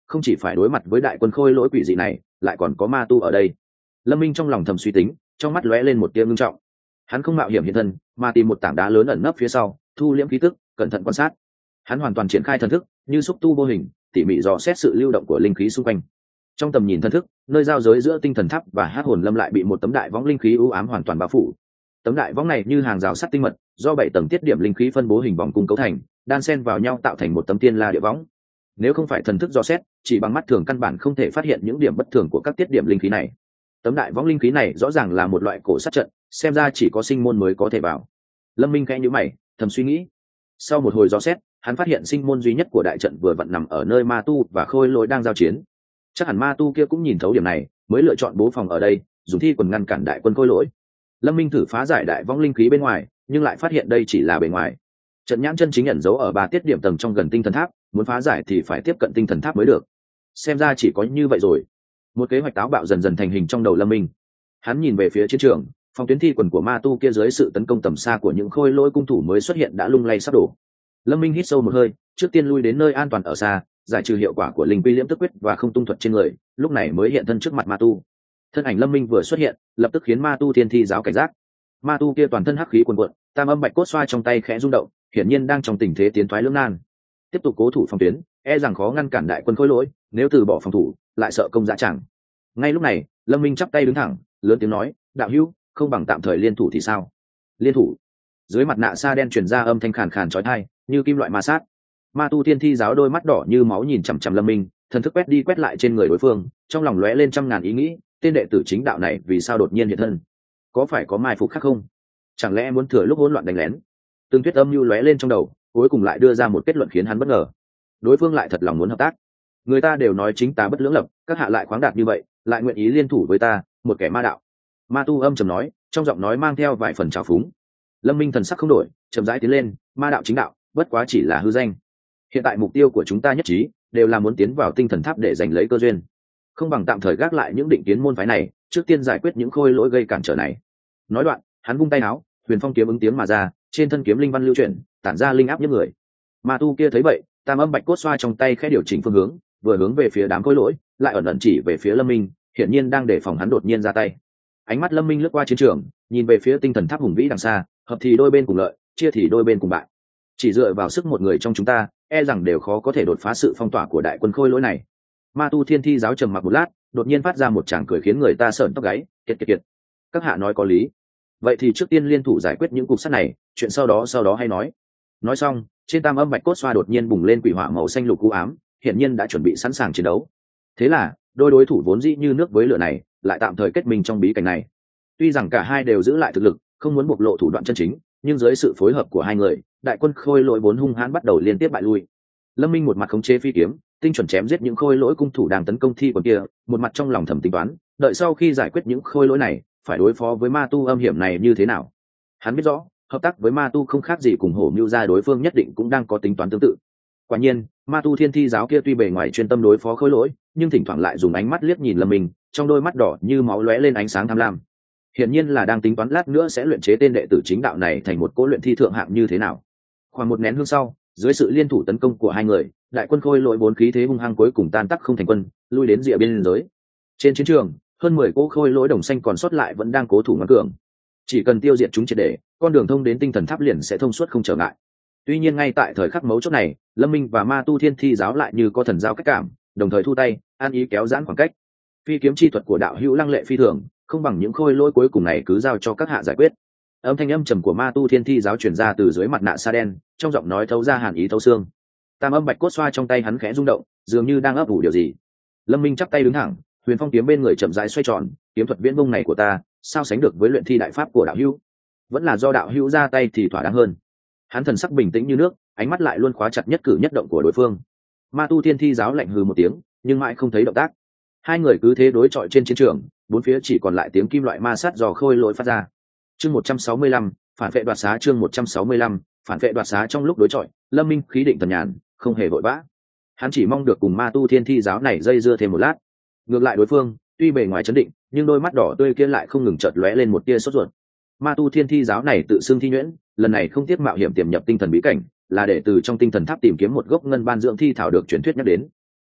S1: không chỉ phải đối mặt với đại quân khôi lỗi quỷ dị này, lại còn có ma tu ở đây. Lâm Minh trong lòng thầm suy tính, trong mắt lóe lên một tia ngưng trọng. Hắn không mạo hiểm hiện thân, mà tìm một tảng đá lớn ẩn nấp phía sau, thu liễm khí tức, cẩn thận quan sát. Hắn hoàn toàn triển khai thần thức, như xúc tu vô hình, tỉ mỉ dò xét sự lưu động của linh khí xung quanh. Trong tầm nhìn thần thức, nơi giao giới giữa tinh thần tháp và hắc hồn lâm lại bị một tấm đại võng linh khí u ám hoàn toàn bao phủ. Tấm đại võng này như hàng rào sắt tinh mật, do bảy tầng tiết điểm linh khí phân bố hình vòng cung cấu thành, đan xen vào nhau tạo thành một tấm tiên la địa võng. Nếu không phải thần thức dò xét, chỉ bằng mắt thường căn bản không thể phát hiện những điểm bất thường của các tiết điểm linh khí này. Tấm đại võng linh khí này rõ ràng là một loại cổ sát trận, xem ra chỉ có sinh môn mới có thể vào. Lâm Minh khẽ nhíu mày, thầm suy nghĩ. Sau một hồi dò xét, hắn phát hiện sinh môn duy nhất của đại trận vừa vặn nằm ở nơi ma tu và khôi lỗi đang giao chiến. Chắc hẳn ma tu kia cũng nhìn thấu điểm này, mới lựa chọn bố phòng ở đây, dùng thi quần ngăn cản đại quân khôi lỗi. Lâm Minh thử phá giải đại võng linh khí bên ngoài, nhưng lại phát hiện đây chỉ là bề ngoài. Trận nhãn chân chính ẩn giấu ở ba tiết điểm tầng trong gần tinh thần tháp, muốn phá giải thì phải tiếp cận tinh thần tháp mới được. Xem ra chỉ có như vậy rồi. Một kế hoạch táo bạo dần dần thành hình trong đầu Lâm Minh. Hắn nhìn về phía chiến trường, phòng tuyến thi quần của ma tu kia dưới sự tấn công tầm xa của những khôi lỗi cung thủ mới xuất hiện đã lung lay sắp đổ. Lâm Minh hít sâu một hơi, trước tiên lui đến nơi an toàn ở xa, giải trừ hiệu quả của linh quy liễm tức quyết và không tung thuật trên người, lúc này mới hiện thân trước mặt ma tu. Thân ảnh Lâm Minh vừa xuất hiện, lập tức khiến ma tu thiên thi giáo cảnh giác. Ma tu kia toàn thân hắc khí cuồn cuộn, tam âm bạch cốt xoa trong tay khẽ rung động, hiển nhiên đang trong tình thế tiến thoái lưỡng nan. Tiếp tục cố thủ phòng tuyến, e rằng khó ngăn cản đại quân khôi lỗi, nếu từ bỏ phòng thủ, lại sợ công dã tràng. Ngay lúc này, Lâm Minh chắp tay đứng thẳng, lớn tiếng nói, đạo hữu, không bằng tạm thời liên thủ thì sao? Liên thủ? Dưới mặt nạ sa đen truyền ra âm thanh khàn khàn chói tai, như kim loại ma sát. Ma tu thiên thi giáo đôi mắt đỏ như máu nhìn chằm chằm Lâm Minh, thần thức quét đi quét lại trên người đối phương, trong lòng lóe lên trăm ngàn ý nghĩ, tên đệ tử chính đạo này vì sao đột nhiên hiện thân? Có phải có mai phục khác không? Chẳng lẽ muốn thừa lúc hỗn loạn đánh lén? Từng thuyết âm mưu lóe lên trong đầu, cuối cùng lại đưa ra một kết luận khiến hắn bất ngờ. Đối phương lại thật lòng muốn hợp tác. Người ta đều nói chính ta bất lưỡng lập, các hạ lại khoáng đạt như vậy, lại nguyện ý liên thủ với ta, một kẻ ma đạo. Ma tu âm trầm nói, trong giọng nói mang theo vài phần trào phúng. Lâm Minh thần sắc không đổi, chậm rãi tiến lên, ma đạo chính đạo, bất quá chỉ là hư danh. Hiện tại mục tiêu của chúng ta nhất trí, đều là muốn tiến vào tinh thần tháp để giành lấy cơ duyên. Không bằng tạm thời gác lại những định kiến môn phái này, trước tiên giải quyết những khôi lỗi gây cản trở này. Nói đoạn, hắn vung tay áo, huyền phong kiếm ứng tiếng mà ra, trên thân kiếm linh văn lưu chuyển, tản ra linh áp nhức người. Ma tu kia thấy vậy, tam âm bạch cốt xoa trong tay khẽ điều chỉnh phương hướng, vừa hướng về phía đám khôi lỗi, lại ẩn ẩn chỉ về phía Lâm Minh, hiển nhiên đang đề phòng hắn đột nhiên ra tay. Ánh mắt Lâm Minh lướt qua chiến trường, nhìn về phía tinh thần tháp hùng vĩ đằng xa, hợp thì đôi bên cùng lợi, chia thì đôi bên cùng bại. Chỉ dựa vào sức một người trong chúng ta, e rằng đều khó có thể đột phá sự phong tỏa của đại quân khôi lỗi này. Ma tu thiên thi giáo trầm mặc một lát, đột nhiên phát ra một tràng cười khiến người ta sởn tóc gáy, kiệt kiệt kiệt. Các hạ nói có lý. Vậy thì trước tiên liên thủ giải quyết những cục sắt này, chuyện sau đó sau đó hay nói. Nói xong, trên tam âm bạch cốt xoa đột nhiên bùng lên quỷ hỏa màu xanh lục u ám, hiển nhiên đã chuẩn bị sẵn sàng chiến đấu. Thế là, đôi đối thủ vốn dĩ như nước với lửa này, lại tạm thời kết minh trong bí cảnh này. Tuy rằng cả hai đều giữ lại thực lực, không muốn bộc lộ thủ đoạn chân chính, nhưng dưới sự phối hợp của hai người, đại quân khôi lỗi vốn hung hãn bắt đầu liên tiếp bại lui. Lâm Minh một mặt khống chế phi kiếm, tinh chuẩn chém giết những khôi lỗi cung thủ đang tấn công thi quần kia, một mặt trong lòng thầm tính toán, đợi sau khi giải quyết những khôi lỗi này, phải đối phó với ma tu âm hiểm này như thế nào. Hắn biết rõ, hợp tác với ma tu không khác gì cùng hổ mưu ra đối phương nhất định cũng đang có tính toán tương tự. Quả nhiên, ma tu thiên thi giáo kia tuy bề ngoài chuyên tâm đối phó khôi lỗi, nhưng thỉnh thoảng lại dùng ánh mắt liếc nhìn Lâm Minh, trong đôi mắt đỏ như máu lóe lên ánh sáng tham lam. Hiển nhiên là đang tính toán lát nữa sẽ luyện chế tên đệ tử chính đạo này thành một cỗ luyện thi thượng hạng như thế nào. Khoảng một nén hương sau, dưới sự liên thủ tấn công của hai người, đại quân khôi lỗi bốn khí thế hung hăng cuối cùng tan tác không thành quân, lui đến rìa biên giới. Trên chiến trường, hơn mười cỗ khôi lỗi đồng xanh còn sót lại vẫn đang cố thủ ngoan cường. Chỉ cần tiêu diệt chúng triệt để, con đường thông đến tinh thần tháp liền sẽ thông suốt không trở ngại. Tuy nhiên ngay tại thời khắc mấu chốt này, Lâm Minh và ma tu thiên thi giáo lại như có thần giao cách cảm, đồng thời thu tay, an ý kéo giãn khoảng cách. Phi kiếm chi thuật của đạo hữu lăng lệ phi thường, không bằng những khôi lỗi cuối cùng này cứ giao cho các hạ giải quyết. Âm thanh âm trầm của ma tu thiên thi giáo truyền ra từ dưới mặt nạ sa đen, trong giọng nói thấu ra hàn ý thấu xương. Tam âm bạch cốt xoa trong tay hắn khẽ rung động, dường như đang ấp ủ điều gì. Lâm Minh chắp tay đứng thẳng, huyền phong kiếm bên người chậm rãi xoay tròn, kiếm thuật viễn vông này của ta, sao sánh được với luyện thi đại pháp của đạo hữu? Vẫn là do đạo hữu ra tay thì thỏa đáng hơn. Hắn thần sắc bình tĩnh như nước, ánh mắt lại luôn khóa chặt nhất cử nhất động của đối phương. Ma tu thiên thi giáo lạnh hừ một tiếng, nhưng mãi không thấy động tác. Hai người cứ thế đối chọi trên chiến trường, bốn phía chỉ còn lại tiếng kim loại ma sát dò khôi lỗi phát ra. Chương một trăm sáu mươi lăm, phản vệ đoạt xá. Chương một trăm sáu mươi lăm, phản vệ đoạt xá. Trong lúc đối chọi, Lâm Minh khí định thần nhàn, không hề vội vã. Hắn chỉ mong được cùng ma tu thiên thi giáo này dây dưa thêm một lát. Ngược lại đối phương, tuy bề ngoài chấn định, nhưng đôi mắt đỏ tươi kia lại không ngừng chợt lóe lên một tia sốt ruột. Ma tu thiên thi giáo này tự xưng thi nhuyễn, lần này không tiếc mạo hiểm tiềm nhập tinh thần bí cảnh, là để từ trong tinh thần tháp tìm kiếm một gốc ngân ban dưỡng thi thảo được truyền thuyết nhắc đến.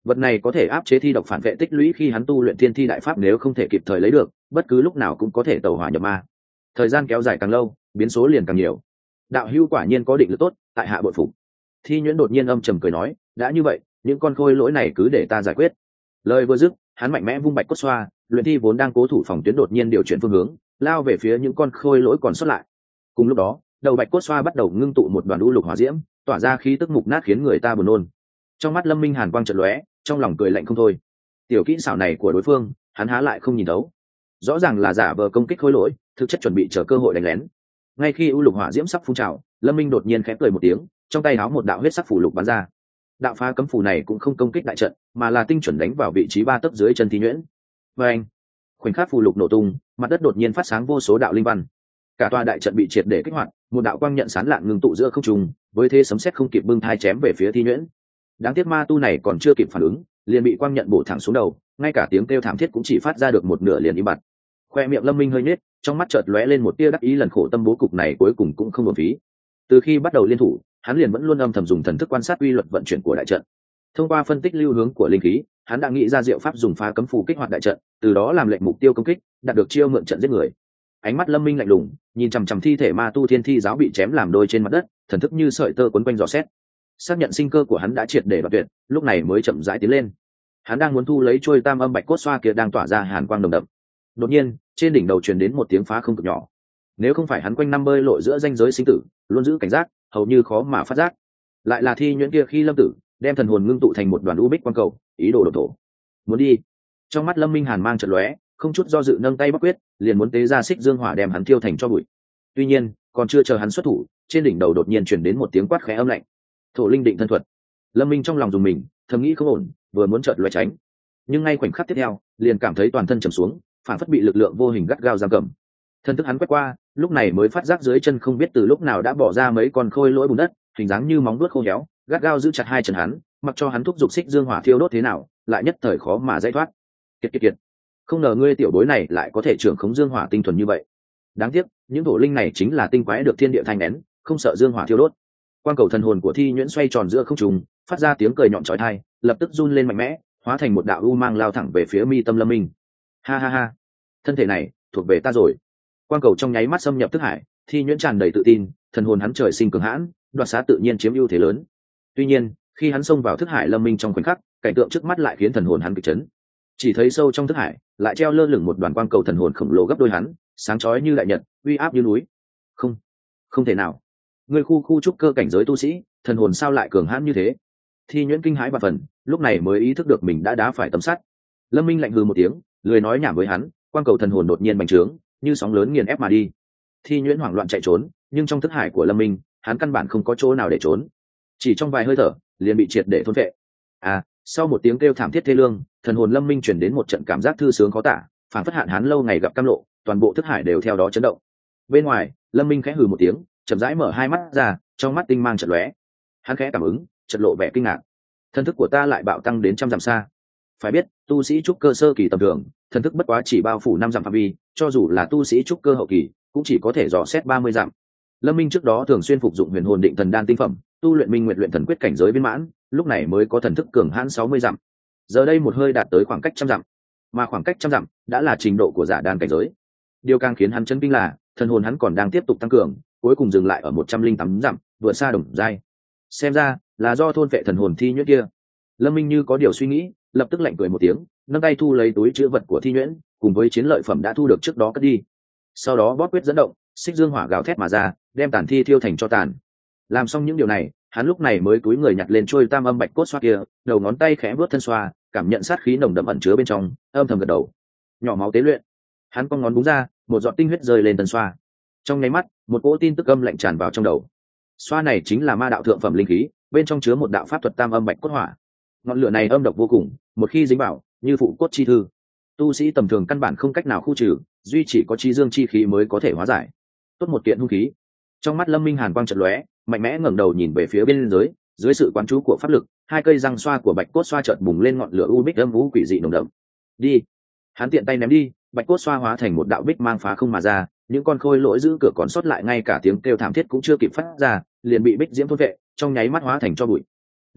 S1: vật này có thể áp chế thi độc phản vệ tích lũy khi hắn tu luyện thiên thi đại pháp, nếu không thể kịp thời lấy được, bất cứ lúc nào cũng có thể tẩu hỏa nhập ma. Thời gian kéo dài càng lâu, biến số liền càng nhiều. Đạo hữu quả nhiên có định lực tốt, tại hạ bội phục. Thi Nhuyễn đột nhiên âm trầm cười nói, đã như vậy, những con khôi lỗi này cứ để ta giải quyết. Lời vừa dứt, hắn mạnh mẽ vung bạch cốt xoa, luyện thi vốn đang cố thủ phòng tuyến đột nhiên điều chuyển phương hướng, lao về phía những con khôi lỗi còn sót lại. Cùng lúc đó, đầu bạch cốt xoa bắt đầu ngưng tụ một đoàn u lục hỏa diễm, tỏa ra khí tức mục nát khiến người ta buồn nôn. Trong mắt Lâm Minh hàn quang chợt lóe, trong lòng cười lạnh không thôi. Tiểu kỹ xảo này của đối phương, hắn há lại không nhìn thấu. Rõ ràng là giả vờ công kích khôi lỗi, thực chất chuẩn bị chờ cơ hội đánh lén. Ngay khi u lục hỏa diễm sắp phun trào, Lâm Minh đột nhiên khẽ cười một tiếng, trong tay háo một đạo huyết sắc phủ lục bắn ra. Đạo phá cấm phù này cũng không công kích đại trận, mà là tinh chuẩn đánh vào vị trí ba tấc dưới chân Thi Nhuyễn. Và anh, khoảnh khắc phù lục nổ tung, mặt đất đột nhiên phát sáng vô số đạo linh văn. Cả tòa đại trận bị triệt để kích hoạt, một đạo quang nhận sán lạn ngưng tụ giữa không trung, với thế sấm sét không kịp bưng thai chém về phía Thi Nhuyễn. Đáng tiếc ma tu này còn chưa kịp phản ứng, liền bị quang nhận bổ thẳng xuống đầu, ngay cả tiếng kêu thảm thiết cũng chỉ phát ra được một nửa liền im bặt. Khoe miệng Lâm Minh hơi nhếch, trong mắt chợt lóe lên một tia đắc ý, lần khổ tâm bố cục này cuối cùng cũng không uổng phí. Từ khi bắt đầu liên thủ, hắn liền vẫn luôn âm thầm dùng thần thức quan sát uy luật vận chuyển của đại trận. Thông qua phân tích lưu hướng của linh khí, hắn đã nghĩ ra diệu pháp dùng phá cấm phù kích hoạt đại trận, từ đó làm lệnh mục tiêu công kích, đạt được chiêu mượn trận giết người. Ánh mắt Lâm Minh lạnh lùng, nhìn chằm chằm thi thể ma tu thiên thi giáo bị chém làm đôi trên mặt đất, thần thức như sợi tơ quấn quanh dò xét. Xác nhận sinh cơ của hắn đã triệt để đoạt tuyệt, lúc này mới chậm rãi tiến lên. Hắn đang muốn thu lấy trôi tam âm bạch cốt xoa kia đang tỏa ra hàn quang đồng đậm. Đột nhiên, trên đỉnh đầu truyền đến một tiếng phá không cực nhỏ. Nếu không phải hắn quanh năm bơi lội giữa ranh giới sinh tử, luôn giữ cảnh giác, hầu như khó mà phát giác. Lại là Thi Nhuyễn kia khi lâm tử, đem thần hồn ngưng tụ thành một đoàn u bích quang cầu, ý đồ đổ thổ. Muốn đi. Trong mắt Lâm Minh hàn mang chợt lóe, không chút do dự nâng tay bắc quyết, liền muốn tế ra xích dương hỏa đem hắn thiêu thành cho bụi. Tuy nhiên, còn chưa chờ hắn xuất thủ, trên đỉnh đầu đột nhiên truyền đến một tiếng quát khẽ âm lạnh. Thổ linh định thân thuật. Lâm Minh trong lòng dùng mình, thầm nghĩ không ổn, vừa muốn chợt lóe tránh, nhưng ngay khoảnh khắc tiếp theo, liền cảm thấy toàn thân trầm xuống, phản phất bị lực lượng vô hình gắt gao giam cầm. Thân thức hắn quét qua, lúc này mới phát giác dưới chân không biết từ lúc nào đã bỏ ra mấy con khôi lỗi bùn đất, hình dáng như móng vuốt khô héo, gắt gao giữ chặt hai chân hắn, mặc cho hắn thúc giục xích dương hỏa thiêu đốt thế nào, lại nhất thời khó mà giải thoát. Kiệt kiệt kiệt, không ngờ ngươi tiểu bối này lại có thể trưởng khống dương hỏa tinh thuần như vậy. Đáng tiếc, những thổ linh này chính là tinh quái được thiên địa thanh nén, không sợ dương hỏa thiêu đốt. Quang cầu thần hồn của Thi Nhuyễn xoay tròn giữa không trung, phát ra tiếng cười nhọn chói tai, lập tức run lên mạnh mẽ, hóa thành một đạo u mang lao thẳng về phía mi tâm Lâm Minh. Ha ha ha, thân thể này thuộc về ta rồi. Quang cầu trong nháy mắt xâm nhập thức hải, Thi Nhuyễn tràn đầy tự tin, thần hồn hắn trời sinh cường hãn, đoạt xá tự nhiên chiếm ưu thế lớn. Tuy nhiên, khi hắn xông vào thức hải Lâm Minh trong khoảnh khắc, cảnh tượng trước mắt lại khiến thần hồn hắn kịch chấn. Chỉ thấy sâu trong thức hải, lại treo lơ lửng một đoàn quang cầu thần hồn khổng lồ gấp đôi hắn, sáng chói như đại nhật, uy áp như núi. Không, không thể nào. Người khu khu trúc cơ cảnh giới tu sĩ, thần hồn sao lại cường hãn như thế? Thi Nhuyễn kinh hãi và phần, lúc này mới ý thức được mình đã đá phải tấm sắt. Lâm Minh lạnh hừ một tiếng, lười nói nhảm với hắn, quang cầu thần hồn đột nhiên bành trướng, như sóng lớn nghiền ép mà đi. Thi Nhuyễn hoảng loạn chạy trốn, nhưng trong thức hải của Lâm Minh, hắn căn bản không có chỗ nào để trốn. Chỉ trong vài hơi thở, liền bị triệt để thôn phệ. À, sau một tiếng kêu thảm thiết thê lương, thần hồn Lâm Minh truyền đến một trận cảm giác thư sướng khó tả, phản phất hạn hắn lâu ngày gặp cam lộ, toàn bộ thức hải đều theo đó chấn động. Bên ngoài, Lâm Minh khẽ hừ một tiếng, chậm rãi mở hai mắt ra, trong mắt tinh mang chợt lóe. Hắn khẽ cảm ứng, chợt lộ vẻ kinh ngạc. Thần thức của ta lại bạo tăng đến trăm dặm xa. Phải biết, tu sĩ trúc cơ sơ kỳ tầm thường, thần thức bất quá chỉ bao phủ năm dặm phạm vi, cho dù là tu sĩ trúc cơ hậu kỳ, cũng chỉ có thể dò xét ba mươi dặm. Lâm Minh trước đó thường xuyên phục dụng huyền hồn định thần đan tinh phẩm, tu luyện minh nguyệt luyện thần quyết cảnh giới viên mãn, lúc này mới có thần thức cường hãn sáu mươi dặm. Giờ đây một hơi đạt tới khoảng cách trăm dặm, mà khoảng cách trăm dặm đã là trình độ của giả đan cảnh giới. Điều càng khiến hắn chấn kinh là, thần hồn hắn còn đang tiếp tục tăng cường, cuối cùng dừng lại ở một trăm linh tám dặm, vừa xa đồng giai. Xem ra là do thôn vệ thần hồn Thi Nhuyễn kia. Lâm Minh như có điều suy nghĩ, lập tức lạnh cười một tiếng, nâng tay thu lấy túi trữ vật của Thi Nhuyễn, cùng với chiến lợi phẩm đã thu được trước đó cất đi. Sau đó bóp quyết dẫn động, xích dương hỏa gào thét mà ra, đem tàn thi thiêu thành cho tàn. Làm xong những điều này, hắn lúc này mới cúi người nhặt lên trôi tam âm bạch cốt xoa kia, đầu ngón tay khẽ vuốt thân xoa, cảm nhận sát khí nồng đậm ẩn chứa bên trong, âm thầm gật đầu. Nhỏ máu tế luyện. Hắn cong ngón búng ra, một giọt tinh huyết rơi lên thân xoa. Trong nháy mắt, một cỗ tin tức âm lạnh tràn vào trong đầu. Xoa này chính là ma đạo thượng phẩm linh khí, bên trong chứa một đạo pháp thuật tam âm bạch cốt hỏa. Ngọn lửa này âm độc vô cùng, một khi dính vào, như phụ cốt chi thư. Tu sĩ tầm thường căn bản không cách nào khu trừ, duy chỉ có chi dương chi khí mới có thể hóa giải. Tốt một kiện hung khí. Trong mắt Lâm Minh hàn quang chợt lóe, mạnh mẽ ngẩng đầu nhìn về phía bên dưới, dưới sự quán chú của pháp lực, hai cây răng xoa của bạch cốt xoa chợt bùng lên ngọn lửa u bích âm vũ quỷ dị nồng đậm. Đi. Hắn tiện tay ném đi, bạch cốt xoa hóa thành một đạo bích mang phá không mà ra, những con khôi lỗi giữ cửa còn sót lại ngay cả tiếng kêu thảm thiết cũng chưa kịp phát ra, liền bị bích diễm thôn vệ, trong nháy mắt hóa thành cho bụi.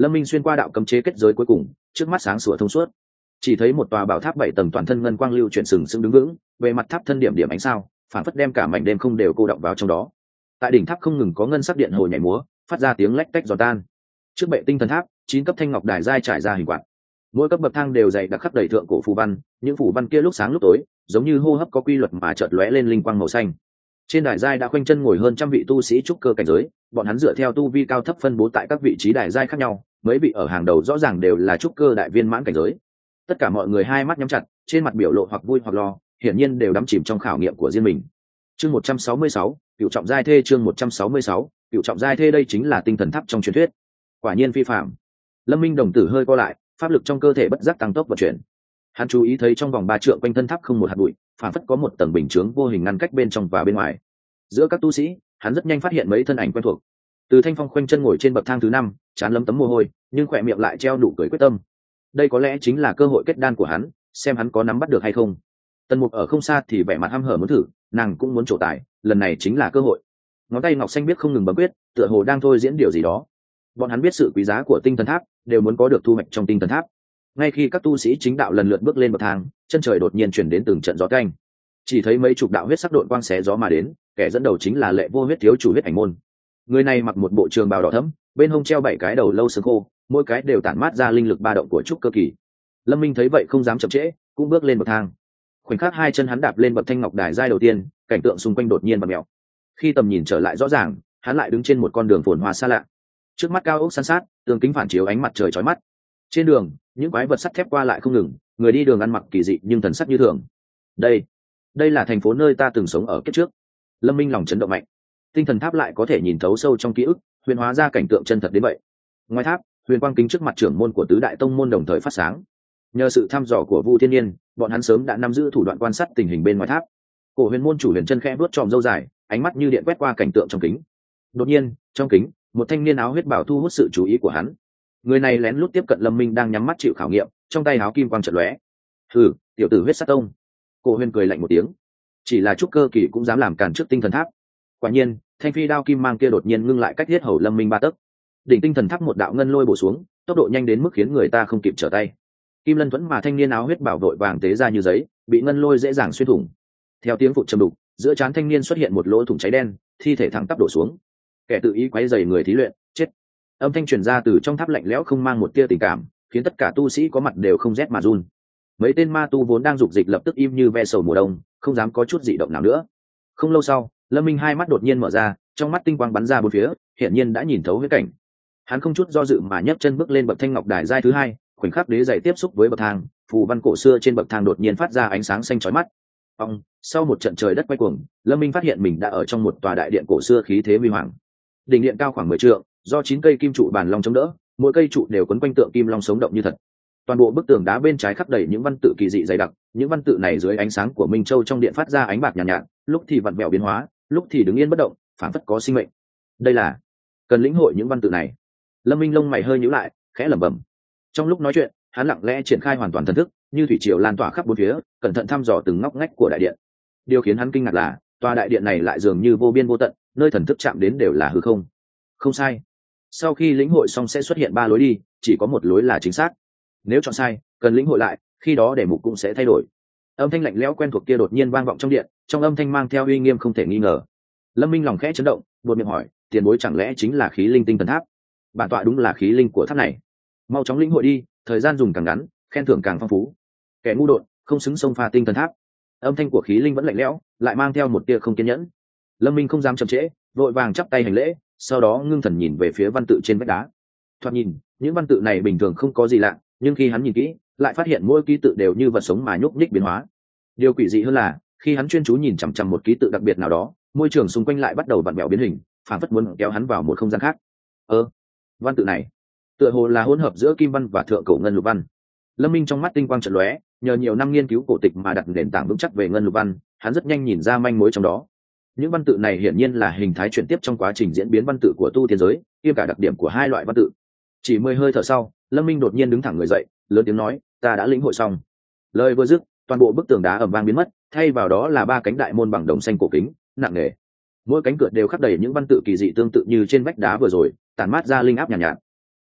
S1: Lâm Minh xuyên qua đạo cấm chế kết giới cuối cùng, trước mắt sáng sủa thông suốt, chỉ thấy một tòa bảo tháp bảy tầng toàn thân ngân quang lưu chuyển sừng sững đứng vững, về mặt tháp thân điểm điểm ánh sao, phản phất đem cả mảnh đêm không đều cô động vào trong đó. Tại đỉnh tháp không ngừng có ngân sắc điện hồ nhảy múa, phát ra tiếng lách tách giòn tan. Trước bệ tinh thần tháp, chín cấp thanh ngọc đài giai trải ra hình quạt, mỗi cấp bậc thang đều dày đặc khắc đầy thượng cổ phù văn, những phù văn kia lúc sáng lúc tối, giống như hô hấp có quy luật mà chợt lóe lên linh quang màu xanh. Trên đài giai đã khoanh chân ngồi hơn trăm vị tu sĩ trúc cơ cảnh giới, bọn hắn dựa theo tu vi cao thấp phân bố tại các vị trí đài giai khác nhau, mấy vị ở hàng đầu rõ ràng đều là trúc cơ đại viên mãn cảnh giới. Tất cả mọi người hai mắt nhắm chặt, trên mặt biểu lộ hoặc vui hoặc lo, hiển nhiên đều đắm chìm trong khảo nghiệm của riêng mình. Chương một trăm sáu mươi sáu, cựu trọng giai thê chương một trăm sáu mươi sáu, cựu trọng giai thê đây chính là tinh thần tháp trong truyền thuyết. Quả nhiên phi phàm. Lâm Minh đồng tử hơi co lại, pháp lực trong cơ thể bất giác tăng tốc vận chuyển. Hắn chú ý thấy trong vòng ba trượng quanh thân tháp không một hạt bụi, phản phất có một tầng bình chướng vô hình ngăn cách bên trong và bên ngoài. Giữa các tu sĩ, hắn rất nhanh phát hiện mấy thân ảnh quen thuộc. Từ Thanh Phong khoanh chân ngồi trên bậc thang thứ năm, trán lấm tấm mồ hôi, nhưng khỏe miệng lại treo nụ cười quyết tâm. Đây có lẽ chính là cơ hội kết đan của hắn, xem hắn có nắm bắt được hay không. Tần Mục ở không xa thì vẻ mặt hăm hở muốn thử, nàng cũng muốn trổ tài, lần này chính là cơ hội. Ngón tay ngọc xanh biết không ngừng bấm quyết, tựa hồ đang thôi diễn điều gì đó. Bọn hắn biết sự quý giá của tinh thần tháp, đều muốn có được thu hoạch trong tinh thần tháp. Ngay khi các tu sĩ chính đạo lần lượt bước lên bậc thang, chân trời đột nhiên chuyển đến từng trận gió canh, chỉ thấy mấy chục đạo huyết sắc đội quang xé gió mà đến, kẻ dẫn đầu chính là Lệ Vô Huyết thiếu chủ huyết ảnh môn. Người này mặc một bộ trường bào đỏ thẫm, bên hông treo bảy cái đầu lâu xương khô, mỗi cái đều tản mát ra linh lực ba động của trúc cơ kỳ. Lâm Minh thấy vậy không dám chậm trễ, cũng bước lên bậc thang. Khoảnh khắc hai chân hắn đạp lên bậc thanh ngọc đài giai đầu tiên, cảnh tượng xung quanh đột nhiên bật mèo. Khi tầm nhìn trở lại rõ ràng, hắn lại đứng trên một con đường phồn hoa xa lạ. Trước mắt cao ốc san sát, tường kính phản chiếu ánh mặt trời chói mắt. Trên đường, những quái vật sắt thép qua lại không ngừng, người đi đường ăn mặc kỳ dị nhưng thần sắc như thường. Đây, đây là thành phố nơi ta từng sống ở kiếp trước. Lâm Minh lòng chấn động mạnh. Tinh thần tháp lại có thể nhìn thấu sâu trong ký ức, huyền hóa ra cảnh tượng chân thật đến vậy. Ngoài tháp, huyền quang kính trước mặt trưởng môn của tứ đại tông môn đồng thời phát sáng. Nhờ sự thăm dò của Vu Thiên Nhiên, bọn hắn sớm đã nắm giữ thủ đoạn quan sát tình hình bên ngoài tháp. Cổ huyền môn chủ huyền chân khẽ vuốt tròm râu dài, ánh mắt như điện quét qua cảnh tượng trong kính. Đột nhiên, trong kính, một thanh niên áo huyết bảo thu hút sự chú ý của hắn. Người này lén lút tiếp cận Lâm Minh đang nhắm mắt chịu khảo nghiệm, trong tay áo kim quang chợt lóe. Hừ, tiểu tử huyết sát tông. Cổ huyền cười lạnh một tiếng. Chỉ là trúc cơ kỳ cũng dám làm cản trước tinh thần tháp. Quả nhiên, thanh phi đao kim mang kia đột nhiên ngưng lại cách thiết hầu Lâm Minh ba tấc. Đỉnh tinh thần tháp một đạo ngân lôi bổ xuống, tốc độ nhanh đến mức khiến người ta không kịp trở tay. Kim lân thuẫn mà thanh niên áo huyết bảo vội vàng tế ra như giấy, bị ngân lôi dễ dàng xuyên thủng. Theo tiếng phụt trầm đục, giữa trán thanh niên xuất hiện một lỗ thủng cháy đen, thi thể thẳng tắp đổ xuống. Kẻ tự ý quấy rầy người thí luyện, chết. Âm thanh truyền ra từ trong tháp lạnh lẽo không mang một tia tình cảm, khiến tất cả tu sĩ có mặt đều không rét mà run. Mấy tên ma tu vốn đang dục dịch lập tức im như ve sầu mùa đông, không dám có chút dị động nào nữa. Không lâu sau, Lâm Minh hai mắt đột nhiên mở ra, trong mắt tinh quang bắn ra bốn phía, hiển nhiên đã nhìn thấu huyết cảnh. Hắn không chút do dự mà nhấc chân bước lên bậc thanh ngọc đài giai thứ hai, khoảnh khắc đế giày tiếp xúc với bậc thang, phù văn cổ xưa trên bậc thang đột nhiên phát ra ánh sáng xanh chói mắt. Ông, sau một trận trời đất quay cuồng, Lâm Minh phát hiện mình đã ở trong một tòa đại điện cổ xưa khí thế huy hoàng. Đỉnh điện cao khoảng mười trượng, do chín cây kim trụ bàn long chống đỡ, mỗi cây trụ đều quấn quanh tượng kim long sống động như thật. Toàn bộ bức tường đá bên trái khắc đầy những văn tự kỳ dị dày đặc, những văn tự này dưới ánh sáng của Minh Châu trong điện phát ra ánh bạc nhàn nhạt, nhạt, lúc thì vặn vẹo biến hóa, lúc thì đứng yên bất động, phảng phất có sinh mệnh. Đây là cần lĩnh hội những văn tự này. Lâm Minh lông mày hơi nhíu lại, khẽ lẩm bẩm. Trong lúc nói chuyện, hắn lặng lẽ triển khai hoàn toàn thần thức, như thủy triều lan tỏa khắp bốn phía, cẩn thận thăm dò từng ngóc ngách của đại điện. Điều khiến hắn kinh ngạc là, tòa đại điện này lại dường như vô biên vô tận, nơi thần thức chạm đến đều là hư không. Không sai. Sau khi lĩnh hội xong sẽ xuất hiện ba lối đi, chỉ có một lối là chính xác. Nếu chọn sai, cần lĩnh hội lại, khi đó đề mục cũng sẽ thay đổi. Âm thanh lạnh lẽo quen thuộc kia đột nhiên vang vọng trong điện, trong âm thanh mang theo uy nghiêm không thể nghi ngờ. Lâm Minh lòng khẽ chấn động, buột miệng hỏi, tiền bối chẳng lẽ chính là khí linh tinh thần tháp? Bản tọa đúng là khí linh của tháp này. Mau chóng lĩnh hội đi, thời gian dùng càng ngắn, khen thưởng càng phong phú. Kẻ ngu đột, không xứng xông pha tinh thần tháp. Âm thanh của khí linh vẫn lạnh lẽo, lại mang theo một tia không kiên nhẫn. Lâm Minh không dám chậm trễ, vội vàng chắp tay hành lễ, sau đó ngưng thần nhìn về phía văn tự trên vách đá. Thoạt nhìn, những văn tự này bình thường không có gì lạ, nhưng khi hắn nhìn kỹ, lại phát hiện mỗi ký tự đều như vật sống mà nhúc nhích biến hóa. Điều quỷ dị hơn là, khi hắn chuyên chú nhìn chằm chằm một ký tự đặc biệt nào đó, môi trường xung quanh lại bắt đầu vặn vẹo biến hình, phản phất muốn kéo hắn vào một không gian khác. Ơ, văn tự này, tựa hồ là hỗn hợp giữa kim văn và thượng cổ ngân lục văn. Lâm Minh trong mắt tinh quang chợt lóe, nhờ nhiều năm nghiên cứu cổ tịch mà đặt nền tảng vững chắc về ngân lục văn, hắn rất nhanh nhìn ra manh mối trong đó. Những văn tự này hiển nhiên là hình thái chuyển tiếp trong quá trình diễn biến văn tự của tu tiên giới, kiêm cả đặc điểm của hai loại văn tự. Chỉ mười hơi thở sau, Lâm Minh đột nhiên đứng thẳng người dậy, lớn tiếng nói, ta đã lĩnh hội xong. Lời vừa dứt, toàn bộ bức tường đá ầm vang biến mất, thay vào đó là ba cánh đại môn bằng đồng xanh cổ kính, nặng nề. Mỗi cánh cửa đều khắc đầy những văn tự kỳ dị tương tự như trên vách đá vừa rồi, tản mát ra linh áp nhàn nhạt, nhạt.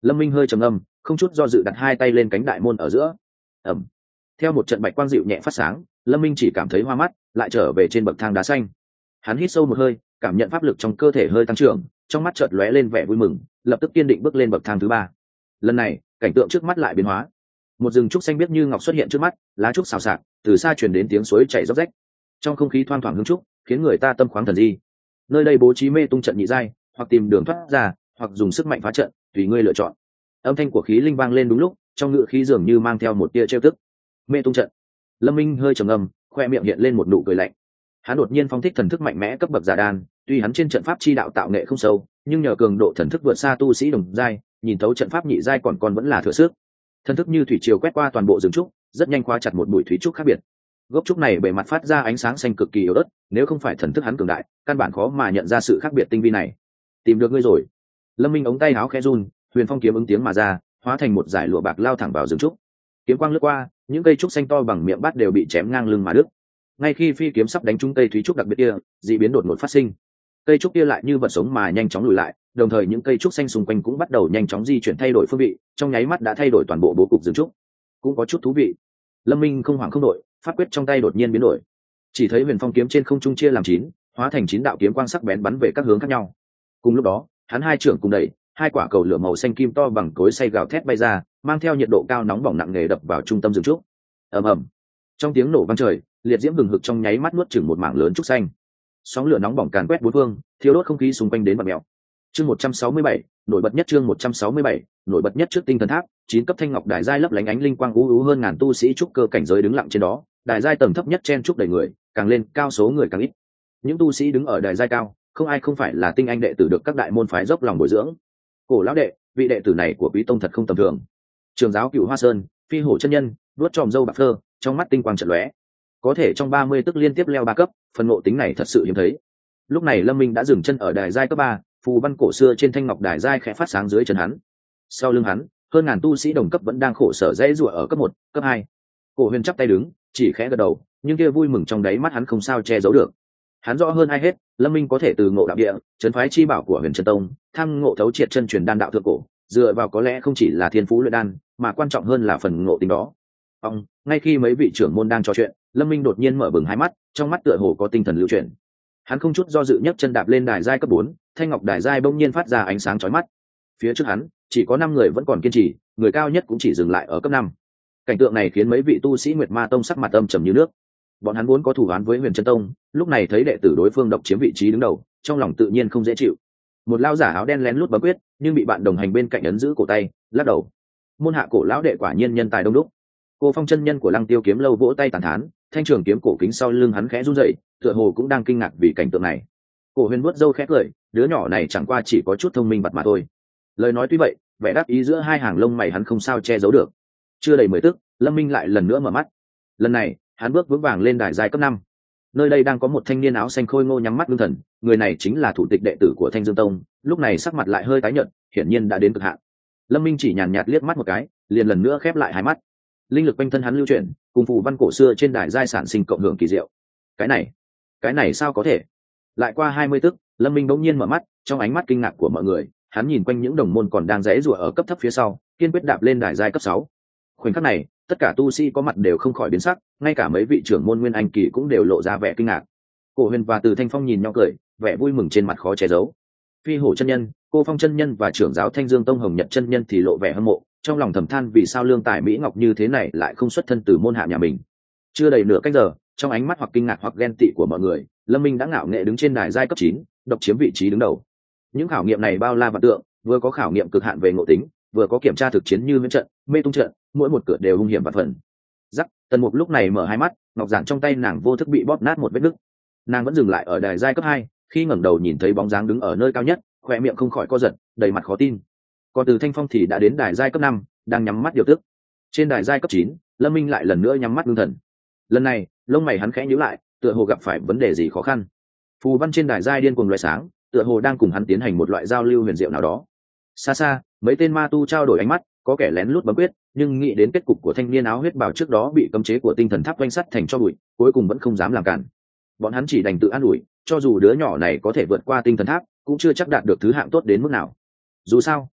S1: Lâm Minh hơi trầm ngâm, không chút do dự đặt hai tay lên cánh đại môn ở giữa. Ầm. Theo một trận bạch quang dịu nhẹ phát sáng, Lâm Minh chỉ cảm thấy hoa mắt, lại trở về trên bậc thang đá xanh. Hắn hít sâu một hơi, cảm nhận pháp lực trong cơ thể hơi tăng trưởng, trong mắt chợt lóe lên vẻ vui mừng, lập tức kiên định bước lên bậc thang thứ ba. Lần này, cảnh tượng trước mắt lại biến hóa. Một rừng trúc xanh biếc như ngọc xuất hiện trước mắt, lá trúc xào xạc, từ xa truyền đến tiếng suối chảy róc rách. Trong không khí thoang thoảng hương trúc, khiến người ta tâm khoáng thần di. Nơi đây bố trí mê tung trận nhị giai, hoặc tìm đường thoát ra, hoặc dùng sức mạnh phá trận, tùy ngươi lựa chọn. Âm thanh của khí linh vang lên đúng lúc, trong ngự khí dường như mang theo một tia trêu tức. Mê tung trận. Lâm Minh hơi trầm ngâm, khoe miệng hiện lên một nụ cười lạnh. Hắn đột nhiên phong thích thần thức mạnh mẽ cấp bậc giả đan, tuy hắn trên trận pháp chi đạo tạo nghệ không sâu, nhưng nhờ cường độ thần thức vượt xa tu sĩ đồng giai, nhìn thấu trận pháp nhị giai còn còn vẫn là thừa sức. Thần thức như thủy triều quét qua toàn bộ rừng trúc, rất nhanh khóa chặt một bụi thủy trúc khác biệt. Gốc trúc này bề mặt phát ra ánh sáng xanh cực kỳ yếu ớt, nếu không phải thần thức hắn cường đại, căn bản khó mà nhận ra sự khác biệt tinh vi này. Tìm được ngươi rồi. Lâm Minh ống tay áo khẽ run, huyền phong kiếm ứng tiếng mà ra, hóa thành một dải lụa bạc lao thẳng vào rừng trúc. Kiếm quang lướt qua, những cây trúc xanh to bằng miệng bát đều bị chém ngang lưng mà đứt. Ngay khi phi kiếm sắp đánh trúng cây thúy trúc đặc biệt kia, dị biến đột ngột phát sinh. Cây trúc kia lại như vật sống mà nhanh chóng lùi lại, đồng thời những cây trúc xanh xung quanh cũng bắt đầu nhanh chóng di chuyển thay đổi phương vị, trong nháy mắt đã thay đổi toàn bộ bố cục rừng trúc. Cũng có chút thú vị. Lâm Minh không hoảng không đổi, pháp quyết trong tay đột nhiên biến đổi. Chỉ thấy huyền phong kiếm trên không trung chia làm chín, hóa thành chín đạo kiếm quang sắc bén bắn về các hướng khác nhau. Cùng lúc đó, hắn hai trưởng cùng đẩy, hai quả cầu lửa màu xanh kim to bằng cối xay gào thét bay ra, mang theo nhiệt độ cao nóng bỏng nặng nề đập vào trung tâm rừng trúc. Ầm ầm. Trong tiếng nổ vang trời, liệt diễm hừng hực trong nháy mắt nuốt chửng một mảng lớn trúc xanh. Sóng lửa nóng bỏng càn quét bốn phương, thiêu đốt không khí xung quanh đến bật mèo. Chương một trăm sáu mươi bảy, nổi bật nhất chương một trăm sáu mươi bảy, nổi bật nhất trước tinh thần tháp, chín cấp thanh ngọc đài giai lấp lánh ánh linh quang u u hơn ngàn tu sĩ trúc cơ cảnh giới đứng lặng trên đó, đài giai tầng thấp nhất chen trúc đầy người, càng lên cao số người càng ít. Những tu sĩ đứng ở đài giai cao, không ai không phải là tinh anh đệ tử được các đại môn phái dốc lòng bồi dưỡng. Cổ lão đệ, vị đệ tử này của Quý tông thật không tầm thường. Trường giáo Cửu Hoa Sơn, phi hổ chân nhân, vuốt tròm râu bạc phơ, trong mắt tinh quang chợt lóe. Có thể trong ba mươi tức liên tiếp leo ba cấp, phần ngộ tính này thật sự hiếm thấy. Lúc này Lâm Minh đã dừng chân ở đài giai cấp ba, phù văn cổ xưa trên thanh ngọc đài giai khẽ phát sáng dưới chân hắn. Sau lưng hắn, hơn ngàn tu sĩ đồng cấp vẫn đang khổ sở dãy rủa ở cấp một, cấp hai. Cổ Huyền chắp tay đứng, chỉ khẽ gật đầu, nhưng kia vui mừng trong đáy mắt hắn không sao che giấu được. Hắn rõ hơn ai hết, Lâm Minh có thể từ ngộ đạo địa, trấn phái chi bảo của Huyền Chân Tông, tham ngộ thấu triệt chân truyền đan đạo thượng cổ, dựa vào có lẽ không chỉ là thiên phú luyện đan, mà quan trọng hơn là phần ngộ tính đó. Ông, ngay khi mấy vị trưởng môn đang trò chuyện, Lâm Minh đột nhiên mở bừng hai mắt, trong mắt tựa hồ có tinh thần lưu chuyển. Hắn không chút do dự nhấc chân đạp lên đài giai cấp bốn, thanh ngọc đài giai bỗng nhiên phát ra ánh sáng chói mắt. Phía trước hắn, chỉ có năm người vẫn còn kiên trì, người cao nhất cũng chỉ dừng lại ở cấp năm. Cảnh tượng này khiến mấy vị tu sĩ Nguyệt Ma Tông sắc mặt âm trầm như nước. Bọn hắn vốn có thù oán với Huyền Chân Tông, lúc này thấy đệ tử đối phương độc chiếm vị trí đứng đầu, trong lòng tự nhiên không dễ chịu. Một lão giả áo đen lén lút bấm quyết, nhưng bị bạn đồng hành bên cạnh ấn giữ cổ tay, lắc đầu. Môn hạ cổ lão đệ quả nhiên nhân tài đông đúc. Cô Phong chân nhân của Lăng Tiêu kiếm lâu vỗ tay tàn thán, thanh trường kiếm cổ kính sau lưng hắn khẽ run rẩy, tựa hồ cũng đang kinh ngạc vì cảnh tượng này. Cổ Huyền vuốt râu khẽ cười, đứa nhỏ này chẳng qua chỉ có chút thông minh bặt mà thôi. Lời nói tuy vậy, vẻ đáp ý giữa hai hàng lông mày hắn không sao che giấu được. Chưa đầy mười tức, Lâm Minh lại lần nữa mở mắt. Lần này, hắn bước vững vàng lên đài giai cấp năm. Nơi đây đang có một thanh niên áo xanh khôi ngô nhắm mắt ngưng thần, người này chính là thủ tịch đệ tử của Thanh Dương Tông, lúc này sắc mặt lại hơi tái nhợt, hiển nhiên đã đến cực hạn. Lâm Minh chỉ nhàn nhạt liếc mắt một cái, liền lần nữa khép lại hai mắt. Linh lực quanh thân hắn lưu chuyển, cùng phù văn cổ xưa trên đài giai sản sinh cộng hưởng kỳ diệu. Cái này, cái này sao có thể? Lại qua hai mươi tức, Lâm Minh bỗng nhiên mở mắt, trong ánh mắt kinh ngạc của mọi người, hắn nhìn quanh những đồng môn còn đang rẽ rủa ở cấp thấp phía sau, kiên quyết đạp lên đài giai cấp sáu. Khoảnh khắc này, tất cả tu sĩ có mặt đều không khỏi biến sắc, ngay cả mấy vị trưởng môn Nguyên Anh kỳ cũng đều lộ ra vẻ kinh ngạc. Cổ Huyền và Từ Thanh Phong nhìn nhau cười, vẻ vui mừng trên mặt khó che giấu. Phi Hổ chân nhân, Cô Phong chân nhân và trưởng giáo Thanh Dương Tông Hồng Nhật chân nhân thì lộ vẻ hâm mộ, trong lòng thầm than vì sao lương tài mỹ ngọc như thế này lại không xuất thân từ môn hạ nhà mình. Chưa đầy nửa cách giờ, trong ánh mắt hoặc kinh ngạc hoặc ghen tị của mọi người, Lâm Minh đã ngạo nghệ đứng trên đài giai cấp chín, độc chiếm vị trí đứng đầu. Những khảo nghiệm này bao la vạn tượng, vừa có khảo nghiệm cực hạn về ngộ tính, vừa có kiểm tra thực chiến như miễn trận, mê tung trận, mỗi một cửa đều hung hiểm và phần. Rắc, Tần Mục lúc này mở hai mắt, ngọc giản trong tay nàng vô thức bị bóp nát một vết nứt. Nàng vẫn dừng lại ở đài giai cấp hai, khi ngẩng đầu nhìn thấy bóng dáng đứng ở nơi cao nhất, khóe miệng không khỏi co giật, đầy mặt khó tin. Còn Từ Thanh Phong thì đã đến đài giai cấp năm, đang nhắm mắt điều tức. Trên đài giai cấp chín, Lâm Minh lại lần nữa nhắm mắt ngưng thần. Lần này, lông mày hắn khẽ nhíu lại, tựa hồ gặp phải vấn đề gì khó khăn. Phù văn trên đài giai điên cuồng lóe sáng, tựa hồ đang cùng hắn tiến hành một loại giao lưu huyền diệu nào đó. Xa xa, mấy tên ma tu trao đổi ánh mắt, có kẻ lén lút bấm quyết, nhưng nghĩ đến kết cục của thanh niên áo huyết bào trước đó bị cấm chế của tinh thần tháp quanh sắt thành cho bụi, cuối cùng vẫn không dám làm cản. Bọn hắn chỉ đành tự an ủi, cho dù đứa nhỏ này có thể vượt qua tinh thần tháp, cũng chưa chắc đạt được thứ hạng tốt đến mức nào. Dù sao,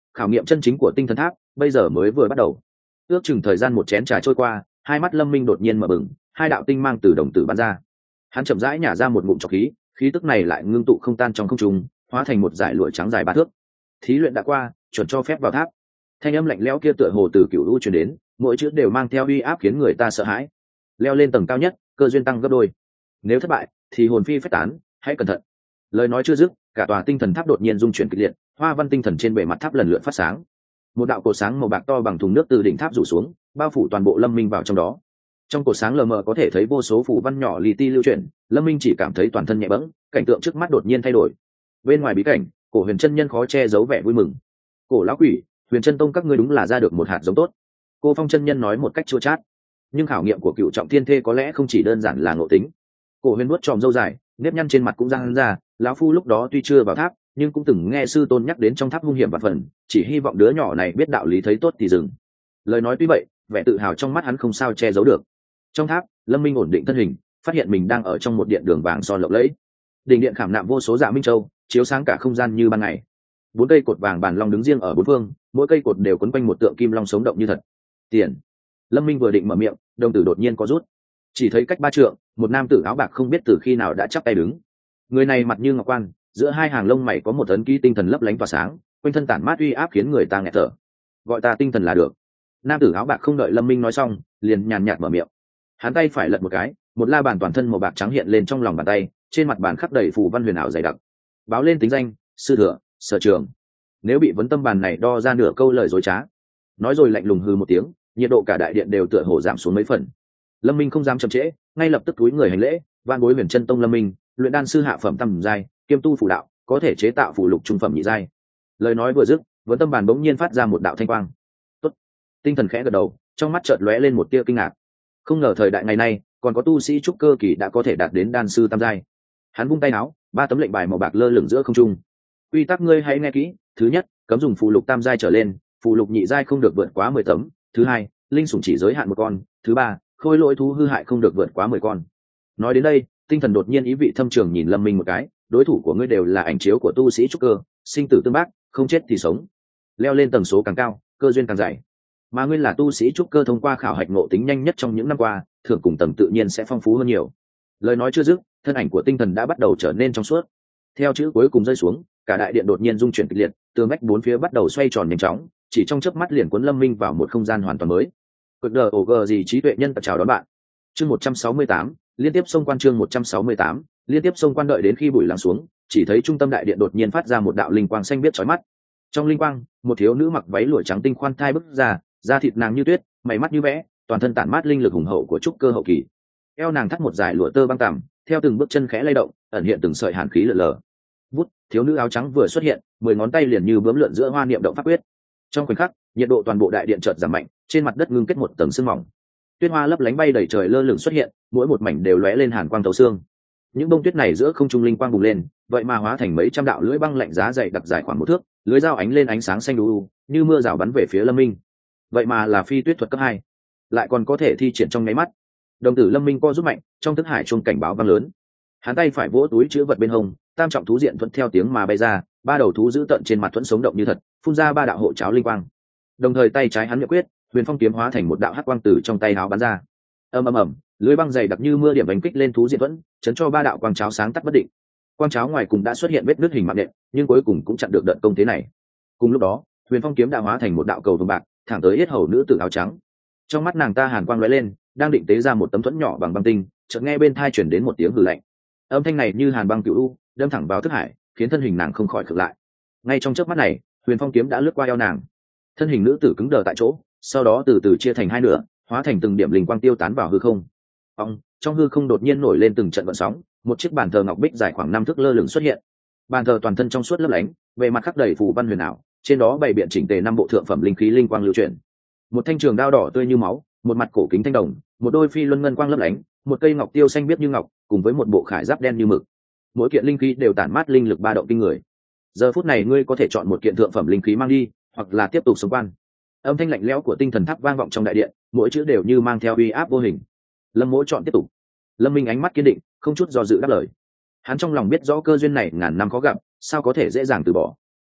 S1: khảo nghiệm chân chính của tinh thần tháp bây giờ mới vừa bắt đầu. Ước chừng thời gian một chén trà trôi qua, hai mắt Lâm Minh đột nhiên mở bừng, hai đạo tinh mang từ đồng tử bắn ra. Hắn chậm rãi nhả ra một ngụm trọc khí, khí tức này lại ngưng tụ không tan trong không trung, hóa thành một dải lụa trắng dài ba thước. Thí luyện đã qua, chuẩn cho phép vào tháp. Thanh âm lạnh lẽo kia tựa hồ từ cửu u truyền đến, mỗi chữ đều mang theo uy áp khiến người ta sợ hãi. Leo lên tầng cao nhất, cơ duyên tăng gấp đôi. Nếu thất bại, thì hồn phi phách tán, hãy cẩn thận. Lời nói chưa dứt, cả tòa tinh thần tháp đột nhiên rung chuyển kịch liệt, hoa văn tinh thần trên bề mặt tháp lần lượt phát sáng. Một đạo cột sáng màu bạc to bằng thùng nước từ đỉnh tháp rủ xuống, bao phủ toàn bộ Lâm Minh vào trong đó. Trong cột sáng lờ mờ có thể thấy vô số phù văn nhỏ li ti lưu chuyển, Lâm Minh chỉ cảm thấy toàn thân nhẹ bẫng, cảnh tượng trước mắt đột nhiên thay đổi. Bên ngoài bí cảnh, Cổ Huyền chân nhân khó che giấu vẻ vui mừng. Cổ lão quỷ, Huyền chân tông các ngươi đúng là ra được một hạt giống tốt. Cô Phong chân nhân nói một cách chua chát. Nhưng khảo nghiệm của cựu trọng thiên thê có lẽ không chỉ đơn giản là ngộ tính. Cổ Huyền nuốt tròm râu dài, nếp nhăn trên mặt cũng răng ra. Lão phu lúc đó tuy chưa vào tháp, nhưng cũng từng nghe sư tôn nhắc đến trong tháp hung hiểm và phần, chỉ hy vọng đứa nhỏ này biết đạo lý thấy tốt thì dừng. Lời nói tuy vậy, vẻ tự hào trong mắt hắn không sao che giấu được. Trong tháp, Lâm Minh ổn định thân hình, phát hiện mình đang ở trong một điện đường vàng son lộng lẫy. Đỉnh điện khảm nạm vô số dạ minh châu, chiếu sáng cả không gian như ban ngày. Bốn cây cột vàng bàn long đứng riêng ở bốn phương, mỗi cây cột đều quấn quanh một tượng kim long sống động như thật. Tiền. Lâm Minh vừa định mở miệng, đồng tử đột nhiên có rút. Chỉ thấy cách ba trượng, một nam tử áo bạc không biết từ khi nào đã chắp tay đứng. Người này mặt như ngọc quan, giữa hai hàng lông mày có một ấn ký tinh thần lấp lánh tỏa sáng, quanh thân tản mát uy áp khiến người ta nghẹt thở. Gọi ta tinh thần là được. Nam tử áo bạc không đợi Lâm Minh nói xong, liền nhàn nhạt mở miệng. Hắn tay phải lật một cái, một la bàn toàn thân màu bạc trắng hiện lên trong lòng bàn tay, trên mặt bàn khắc đầy phù văn huyền ảo dày đặc. Báo lên tính danh, sư thừa, sở trường. Nếu bị vấn tâm bàn này đo ra nửa câu lời dối trá, nói rồi lạnh lùng hừ một tiếng, nhiệt độ cả đại điện đều tựa hồ giảm xuống mấy phần. Lâm Minh không dám chậm trễ, ngay lập tức cúi người hành lễ, van bối Huyền chân tông Lâm Minh, luyện đan sư hạ phẩm tầm giai, kiêm tu phù đạo, có thể chế tạo phù lục trung phẩm nhị giai. Lời nói vừa dứt, vấn tâm bàn bỗng nhiên phát ra một đạo thanh quang. Tốt. Tinh thần khẽ gật đầu, trong mắt chợt lóe lên một tia kinh ngạc. Không ngờ thời đại ngày nay, còn có tu sĩ trúc cơ kỳ đã có thể đạt đến đan sư tam giai. Hắn vung tay áo, ba tấm lệnh bài màu bạc lơ lửng giữa không trung. Quy tắc ngươi hãy nghe kỹ, thứ nhất, cấm dùng phù lục tam giai trở lên, phù lục nhị giai không được vượt quá mười tấm, thứ hai, linh sủng chỉ giới hạn một con, thứ ba, khôi lỗi thú hư hại không được vượt quá mười con. Nói đến đây, tinh thần đột nhiên ý vị thâm trường nhìn Lâm Minh một cái, đối thủ của ngươi đều là ảnh chiếu của tu sĩ trúc cơ, sinh tử tương bác, không chết thì sống. Leo lên tầng số càng cao, cơ duyên càng dày. Mà ngươi là tu sĩ trúc cơ thông qua khảo hạch ngộ tính nhanh nhất trong những năm qua, thưởng cùng tầng tự nhiên sẽ phong phú hơn nhiều. Lời nói chưa dứt, thân ảnh của tinh thần đã bắt đầu trở nên trong suốt. Theo chữ cuối cùng rơi xuống, cả đại điện đột nhiên rung chuyển kịch liệt, tường vách bốn phía bắt đầu xoay tròn nhanh chóng, chỉ trong chớp mắt liền cuốn Lâm Minh vào một không gian hoàn toàn mới. Cực đờ ổ gờ gì trí tuệ nhân tập chào đón bạn. Chương một trăm sáu mươi tám, liên tiếp xông quan chương một trăm sáu mươi tám, liên tiếp xông quan đợi đến khi bụi lắng xuống, chỉ thấy trung tâm đại điện đột nhiên phát ra một đạo linh quang xanh biếc chói mắt. Trong linh quang, một thiếu nữ mặc váy lụa trắng tinh khoan thai bước ra, da thịt nàng như tuyết, mày mắt như vẽ, toàn thân tản mát linh lực hùng hậu của trúc cơ hậu kỳ. Eo nàng thắt một dải lụa tơ băng tằm, theo từng bước chân khẽ lay động, ẩn hiện từng sợi hàn khí lờ lờ. Vút, thiếu nữ áo trắng vừa xuất hiện, mười ngón tay liền như bướm lượn giữa hoa niệm động pháp quyết. Trong khoảnh khắc, nhiệt độ toàn bộ đại điện chợt giảm mạnh, trên mặt đất ngưng kết một tầng sương mỏng. Tuyết hoa lấp lánh bay đầy trời lơ lửng xuất hiện, mỗi một mảnh đều lóe lên hàn quang thấu xương. Những bông tuyết này giữa không trung linh quang bùng lên, vậy mà hóa thành mấy trăm đạo lưỡi băng lạnh giá dày đặc dài khoảng một thước, lưỡi dao ánh lên ánh sáng xanh u như mưa rào bắn về phía Lâm Minh. Vậy mà là phi tuyết thuật cấp hai, lại còn có thể thi triển trong nháy mắt. Đồng tử Lâm Minh co rút mạnh, trong thức hải chuông cảnh báo vang lớn. Hắn tay phải vỗ túi chứa vật bên hông, tam trọng thú diện thuận theo tiếng mà bay ra, ba đầu thú giữ tận trên mặt thuẫn sống động như thật, phun ra ba đạo hộ cháo linh quang. Đồng thời tay trái hắn miệng quyết, huyền phong kiếm hóa thành một đạo hắc quang từ trong tay áo bắn ra. Ầm ầm ầm, lưới băng dày đặc như mưa điểm đánh kích lên thú diện thuẫn, chấn cho ba đạo quang cháo sáng tắt bất định. Quang cháo ngoài cùng đã xuất hiện vết nứt hình mạng nện, nhưng cuối cùng cũng chặn được đợt công thế này. Cùng lúc đó, huyền phong kiếm đã hóa thành một đạo cầu vồng bạc, thẳng tới yết hầu nữ tử áo trắng. Trong mắt nàng ta hàn quang lóe lên, đang định tế ra một tấm thuẫn nhỏ bằng băng tinh, chợt nghe bên tai truyền đến một tiếng hừ lạnh. Âm thanh này như hàn băng cựu u, đâm thẳng vào thức hải, khiến thân hình nàng không khỏi khựng lại. Ngay trong chớp mắt này, huyền phong kiếm đã lướt qua eo nàng. Thân hình nữ tử cứng đờ tại chỗ, sau đó từ từ chia thành hai nửa, hóa thành từng điểm linh quang tiêu tán vào hư không. Ông, trong hư không đột nhiên nổi lên từng trận gợn sóng, một chiếc bàn thờ ngọc bích dài khoảng năm thước lơ lửng xuất hiện. Bàn thờ toàn thân trong suốt lấp lánh, bề mặt khắc đầy phù văn huyền ảo, trên đó bày biện chỉnh tề năm bộ thượng phẩm linh khí linh quang lưu chuyển. Một thanh trường đao đỏ tươi như máu, một mặt cổ kính thanh đồng, một đôi phi luân ngân quang lấp lánh, một cây ngọc tiêu xanh biếc như ngọc, cùng với một bộ khải giáp đen như mực. Mỗi kiện linh khí đều tản mát linh lực ba động kinh người. Giờ phút này ngươi có thể chọn một kiện thượng phẩm linh khí mang đi, hoặc là tiếp tục sống quan. Âm thanh lạnh lẽo của tinh thần tháp vang vọng trong đại điện, mỗi chữ đều như mang theo uy áp vô hình. Lâm Mỗ chọn tiếp tục. Lâm Minh ánh mắt kiên định, không chút do dự đáp lời. Hắn trong lòng biết rõ cơ duyên này ngàn năm khó gặp, sao có thể dễ dàng từ bỏ.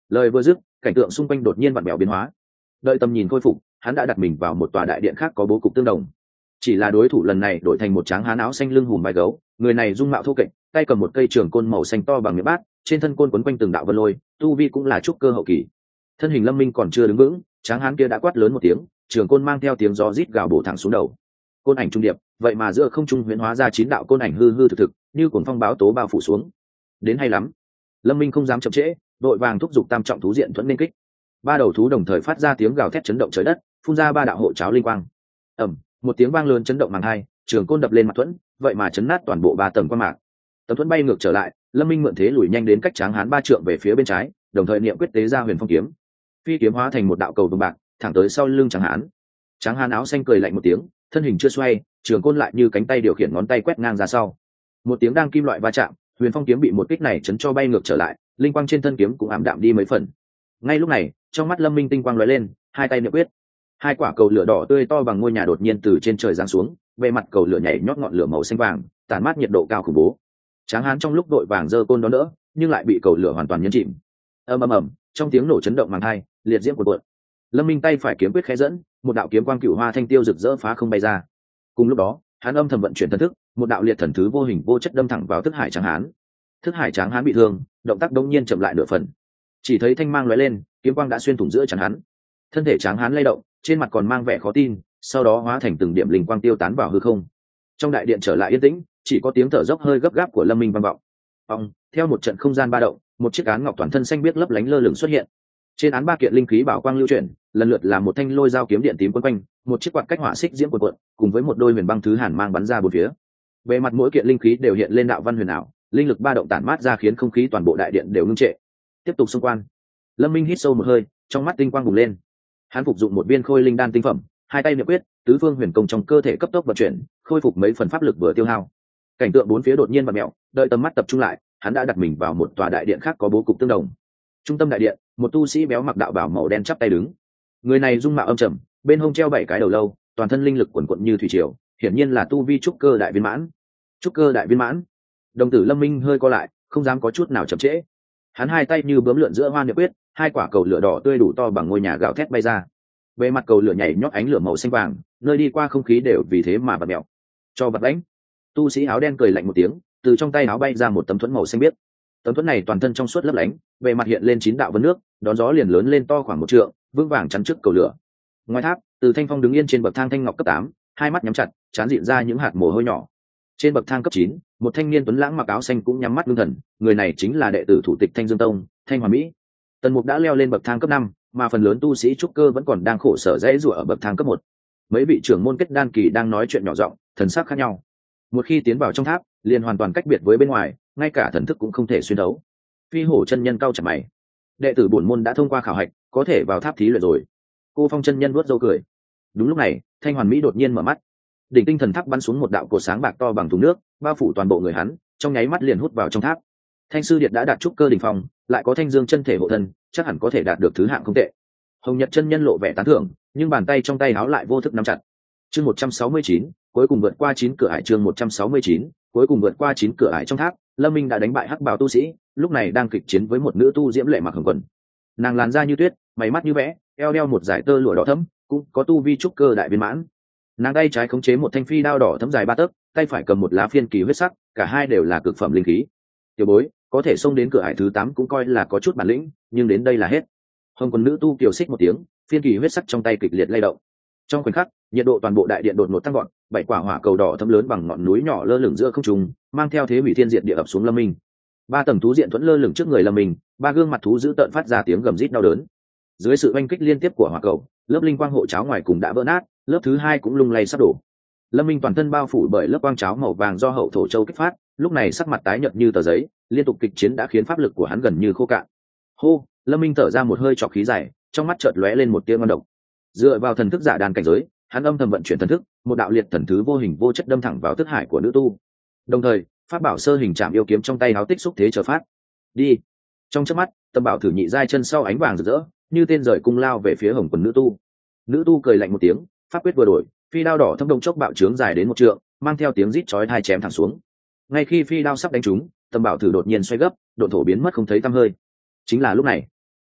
S1: Lời vừa dứt, cảnh tượng xung quanh đột nhiên vặn vẹo biến hóa. Đợi tầm nhìn khôi phục, hắn đã đặt mình vào một tòa đại điện khác có bố cục tương đồng. Chỉ là đối thủ lần này đổi thành một tráng hán áo xanh lưng hùm vai gấu, người này dung mạo thô kệch, tay cầm một cây trường côn màu xanh to bằng miệng bát, trên thân côn quấn quanh từng đạo vân lôi, tu vi cũng là trúc cơ hậu kỳ. Thân hình Lâm Minh còn chưa đứng vững, tráng hán kia đã quát lớn một tiếng, trường côn mang theo tiếng gió rít gào bổ thẳng xuống đầu. Côn ảnh trung điệp, vậy mà giữa không trung huyễn hóa ra chín đạo côn ảnh hư hư thực thực, như cuồng phong báo tố bao phủ xuống. Đến hay lắm. Lâm Minh không dám chậm trễ, đội vàng thúc giục tam trọng thú diện thuẫn nên kích. Ba đầu thú đồng thời phát ra tiếng gào thét chấn động trời đất, phun ra ba đạo hộ cháo linh quang. Ầm, một tiếng vang lớn chấn động màng hai, trường côn đập lên mặt thuẫn, vậy mà chấn nát toàn bộ ba tầng quan mạc. Tấm thuẫn bay ngược trở lại, Lâm Minh mượn thế lùi nhanh đến cách tráng hán ba trượng về phía bên trái, đồng thời niệm quyết tế ra huyền phong kiếm. Phi kiếm hóa thành một đạo cầu vồng bạc, thẳng tới sau lưng tráng hán. Tráng hán áo xanh cười lạnh một tiếng, thân hình chưa xoay, trường côn lại như cánh tay điều khiển ngón tay quét ngang ra sau. Một tiếng đang kim loại va chạm, huyền phong kiếm bị một kích này chấn cho bay ngược trở lại, linh quang trên thân kiếm cũng ảm đạm đi mấy phần. Ngay lúc này, trong mắt Lâm Minh tinh quang lóe lên, hai tay niệm quyết, hai quả cầu lửa đỏ tươi to bằng ngôi nhà đột nhiên từ trên trời giáng xuống, bề mặt cầu lửa nhảy nhót ngọn lửa màu xanh vàng, tản mát nhiệt độ cao khủng bố. Tráng hán trong lúc đội vàng giơ côn đón đỡ, nhưng lại bị cầu lửa hoàn toàn nhấn chìm. Ầm ầm ầm, trong tiếng nổ chấn động màng hai, liệt diễm cuộn cuộn. Lâm Minh tay phải kiếm quyết khẽ dẫn, một đạo kiếm quang cửu hoa thanh tiêu rực rỡ phá không bay ra. Cùng lúc đó, hắn âm thầm vận chuyển thần thức, một đạo liệt thần thứ vô hình vô chất đâm thẳng vào thức hải tráng hán. Thức hải tráng hán bị thương, động tác đống nhiên chậm lại nửa phần. Chỉ thấy thanh mang lóe lên, kiếm quang đã xuyên thủng giữa trán hắn. Thân thể tráng hán lay động, trên mặt còn mang vẻ khó tin, sau đó hóa thành từng điểm linh quang tiêu tán vào hư không. Trong đại điện trở lại yên tĩnh, chỉ có tiếng thở dốc hơi gấp gáp của Lâm Minh vang vọng. Ông, theo một trận không gian ba động, một chiếc án ngọc toàn thân xanh biếc lấp lánh lơ lửng xuất hiện. Trên án ba kiện linh khí bảo quang lưu chuyển, lần lượt là một thanh lôi dao kiếm điện tím quấn quanh, một chiếc quạt cách hỏa xích diễm cuộn cuộn, cùng với một đôi huyền băng thứ hàn mang bắn ra bốn phía. Về mặt mỗi kiện linh khí đều hiện lên đạo văn huyền ảo, linh lực ba động tản mát ra khiến không khí toàn bộ đại điện đều ngưng trệ. Tiếp tục xung quan. Lâm Minh hít sâu một hơi, trong mắt tinh quang bùng lên. Hắn phục dụng một viên khôi linh đan tinh phẩm, hai tay niệm quyết, tứ phương huyền công trong cơ thể cấp tốc vận chuyển, khôi phục mấy phần pháp lực vừa tiêu hao. Cảnh tượng bốn phía đột nhiên vặn mèo, đợi tầm mắt tập trung lại, hắn đã đặt mình vào một tòa đại điện khác có bố cục tương đồng. Trung tâm đại điện, một tu sĩ béo mặc đạo bào màu đen chắp tay đứng. Người này dung mạo âm trầm, bên hông treo bảy cái đầu lâu, toàn thân linh lực quần quận như thủy triều, hiển nhiên là tu vi trúc cơ đại viên mãn. Trúc cơ đại viên mãn. Đồng tử Lâm Minh hơi co lại, không dám có chút nào chậm trễ. Hắn hai tay như bướm lượn giữa hoa niệm quyết, hai quả cầu lửa đỏ tươi đủ to bằng ngôi nhà gạo thét bay ra. Về mặt cầu lửa nhảy nhót ánh lửa màu xanh vàng, nơi đi qua không khí đều vì thế mà bật mèo. Cho bật lãnh. Tu sĩ áo đen cười lạnh một tiếng, từ trong tay áo bay ra một tấm thuẫn màu xanh biếc. Tấm thuẫn này toàn thân trong suốt lấp lánh, bề mặt hiện lên chín đạo vân nước, đón gió liền lớn lên to khoảng một trượng, vững vàng chắn trước cầu lửa. Ngoài tháp, Từ Thanh Phong đứng yên trên bậc thang thanh ngọc cấp tám, hai mắt nhắm chặt, trán dịn ra những hạt mồ hôi nhỏ. Trên bậc thang cấp chín, một thanh niên tuấn lãng mặc áo xanh cũng nhắm mắt ngưng thần, người này chính là đệ tử thủ tịch Thanh Dương Tông, Thanh Hoàn Mỹ. Tần Mục đã leo lên bậc thang cấp năm, mà phần lớn tu sĩ trúc cơ vẫn còn đang khổ sở dãy rủa ở bậc thang cấp một. Mấy vị trưởng môn kết đan kỳ đang nói chuyện nhỏ giọng, thần sắc khác nhau. Một khi tiến vào trong tháp, liền hoàn toàn cách biệt với bên ngoài, ngay cả thần thức cũng không thể xuyên thấu. Phi Hổ chân nhân cau chặt mày. Đệ tử bổn môn đã thông qua khảo hạch, có thể vào tháp thí luyện rồi. Cô Phong chân nhân vuốt râu cười. Đúng lúc này, Thanh Hoàn Mỹ đột nhiên mở mắt. Đỉnh tinh thần tháp bắn xuống một đạo cột sáng bạc to bằng thùng nước, bao phủ toàn bộ người hắn, trong nháy mắt liền hút vào trong tháp. Thanh sư điệt đã đạt trúc cơ đỉnh phong, lại có Thanh Dương chân thể hộ thân, chắc hẳn có thể đạt được thứ hạng không tệ. Hồng Nhật chân nhân lộ vẻ tán thưởng, nhưng bàn tay trong tay áo lại vô thức nắm chặt. Chương một trăm sáu mươi chín, cuối cùng vượt qua chín cửa ải. Chương một trăm sáu mươi chín, cuối cùng vượt qua chín cửa ải. Trong tháp, Lâm Minh đã đánh bại hắc bào tu sĩ, lúc này đang kịch chiến với một nữ tu diễm lệ mặc hồng quần. Nàng làn da như tuyết, mày mắt như vẽ, eo đeo một dải tơ lụa đỏ thẫm, cũng có tu vi trúc cơ đại viên mãn. Nàng tay trái khống chế một thanh phi đao đỏ thẫm dài ba tấc, tay phải cầm một lá phiên kỳ huyết sắc, cả hai đều là cực phẩm linh khí. Tiểu bối, có thể xông đến cửa ải thứ tám cũng coi là có chút bản lĩnh, nhưng đến đây là hết. Hồng quần nữ tu kiều xích một tiếng, phiên kỳ huyết sắc trong tay kịch liệt lay động. Trong khoảnh khắc, nhiệt độ toàn bộ đại điện đột ngột tăng vọt, bảy quả hỏa cầu đỏ thẫm lớn bằng ngọn núi nhỏ lơ lửng giữa không trung, mang theo thế hủy thiên diệt địa ập xuống Lâm Minh. Ba tầng thú diện thuẫn lơ lửng trước người Lâm Minh, ba gương mặt thú dữ tợn phát ra tiếng gầm rít đau đớn. Dưới sự oanh kích liên tiếp của hỏa cầu, lớp linh quang hộ cháo ngoài cùng đã vỡ nát, lớp thứ hai cũng lung lay sắp đổ. Lâm Minh toàn thân bao phủ bởi lớp quang cháo màu vàng do hậu thổ châu kích phát, lúc này sắc mặt tái nhợt như tờ giấy, liên tục kịch chiến đã khiến pháp lực của hắn gần như khô cạn. Hô, Lâm Minh thở ra một hơi trọc khí dài, trong mắt chợt lóe lên một tia ngon độc. Dựa vào thần thức giả đàn cảnh giới, hắn âm thầm vận chuyển thần thức, một đạo liệt thần thứ vô hình vô chất đâm thẳng vào thức hải của nữ tu. Đồng thời, pháp bảo sơ hình chạm yêu kiếm trong tay háo tích xúc thế chờ phát. Đi. Trong chớp mắt, tâm bảo thử nhị giai chân sau ánh vàng rực rỡ, như tên rời cung lao về phía hồng quần nữ tu. Nữ tu cười lạnh một tiếng, pháp quyết vừa đổi, phi đao đỏ thâm đông chốc bạo trướng dài đến một trượng, mang theo tiếng rít chói tai chém thẳng xuống. Ngay khi phi đao sắp đánh trúng, tâm bảo thử đột nhiên xoay gấp, độn thổ biến mất không thấy tăm hơi. Chính là lúc này,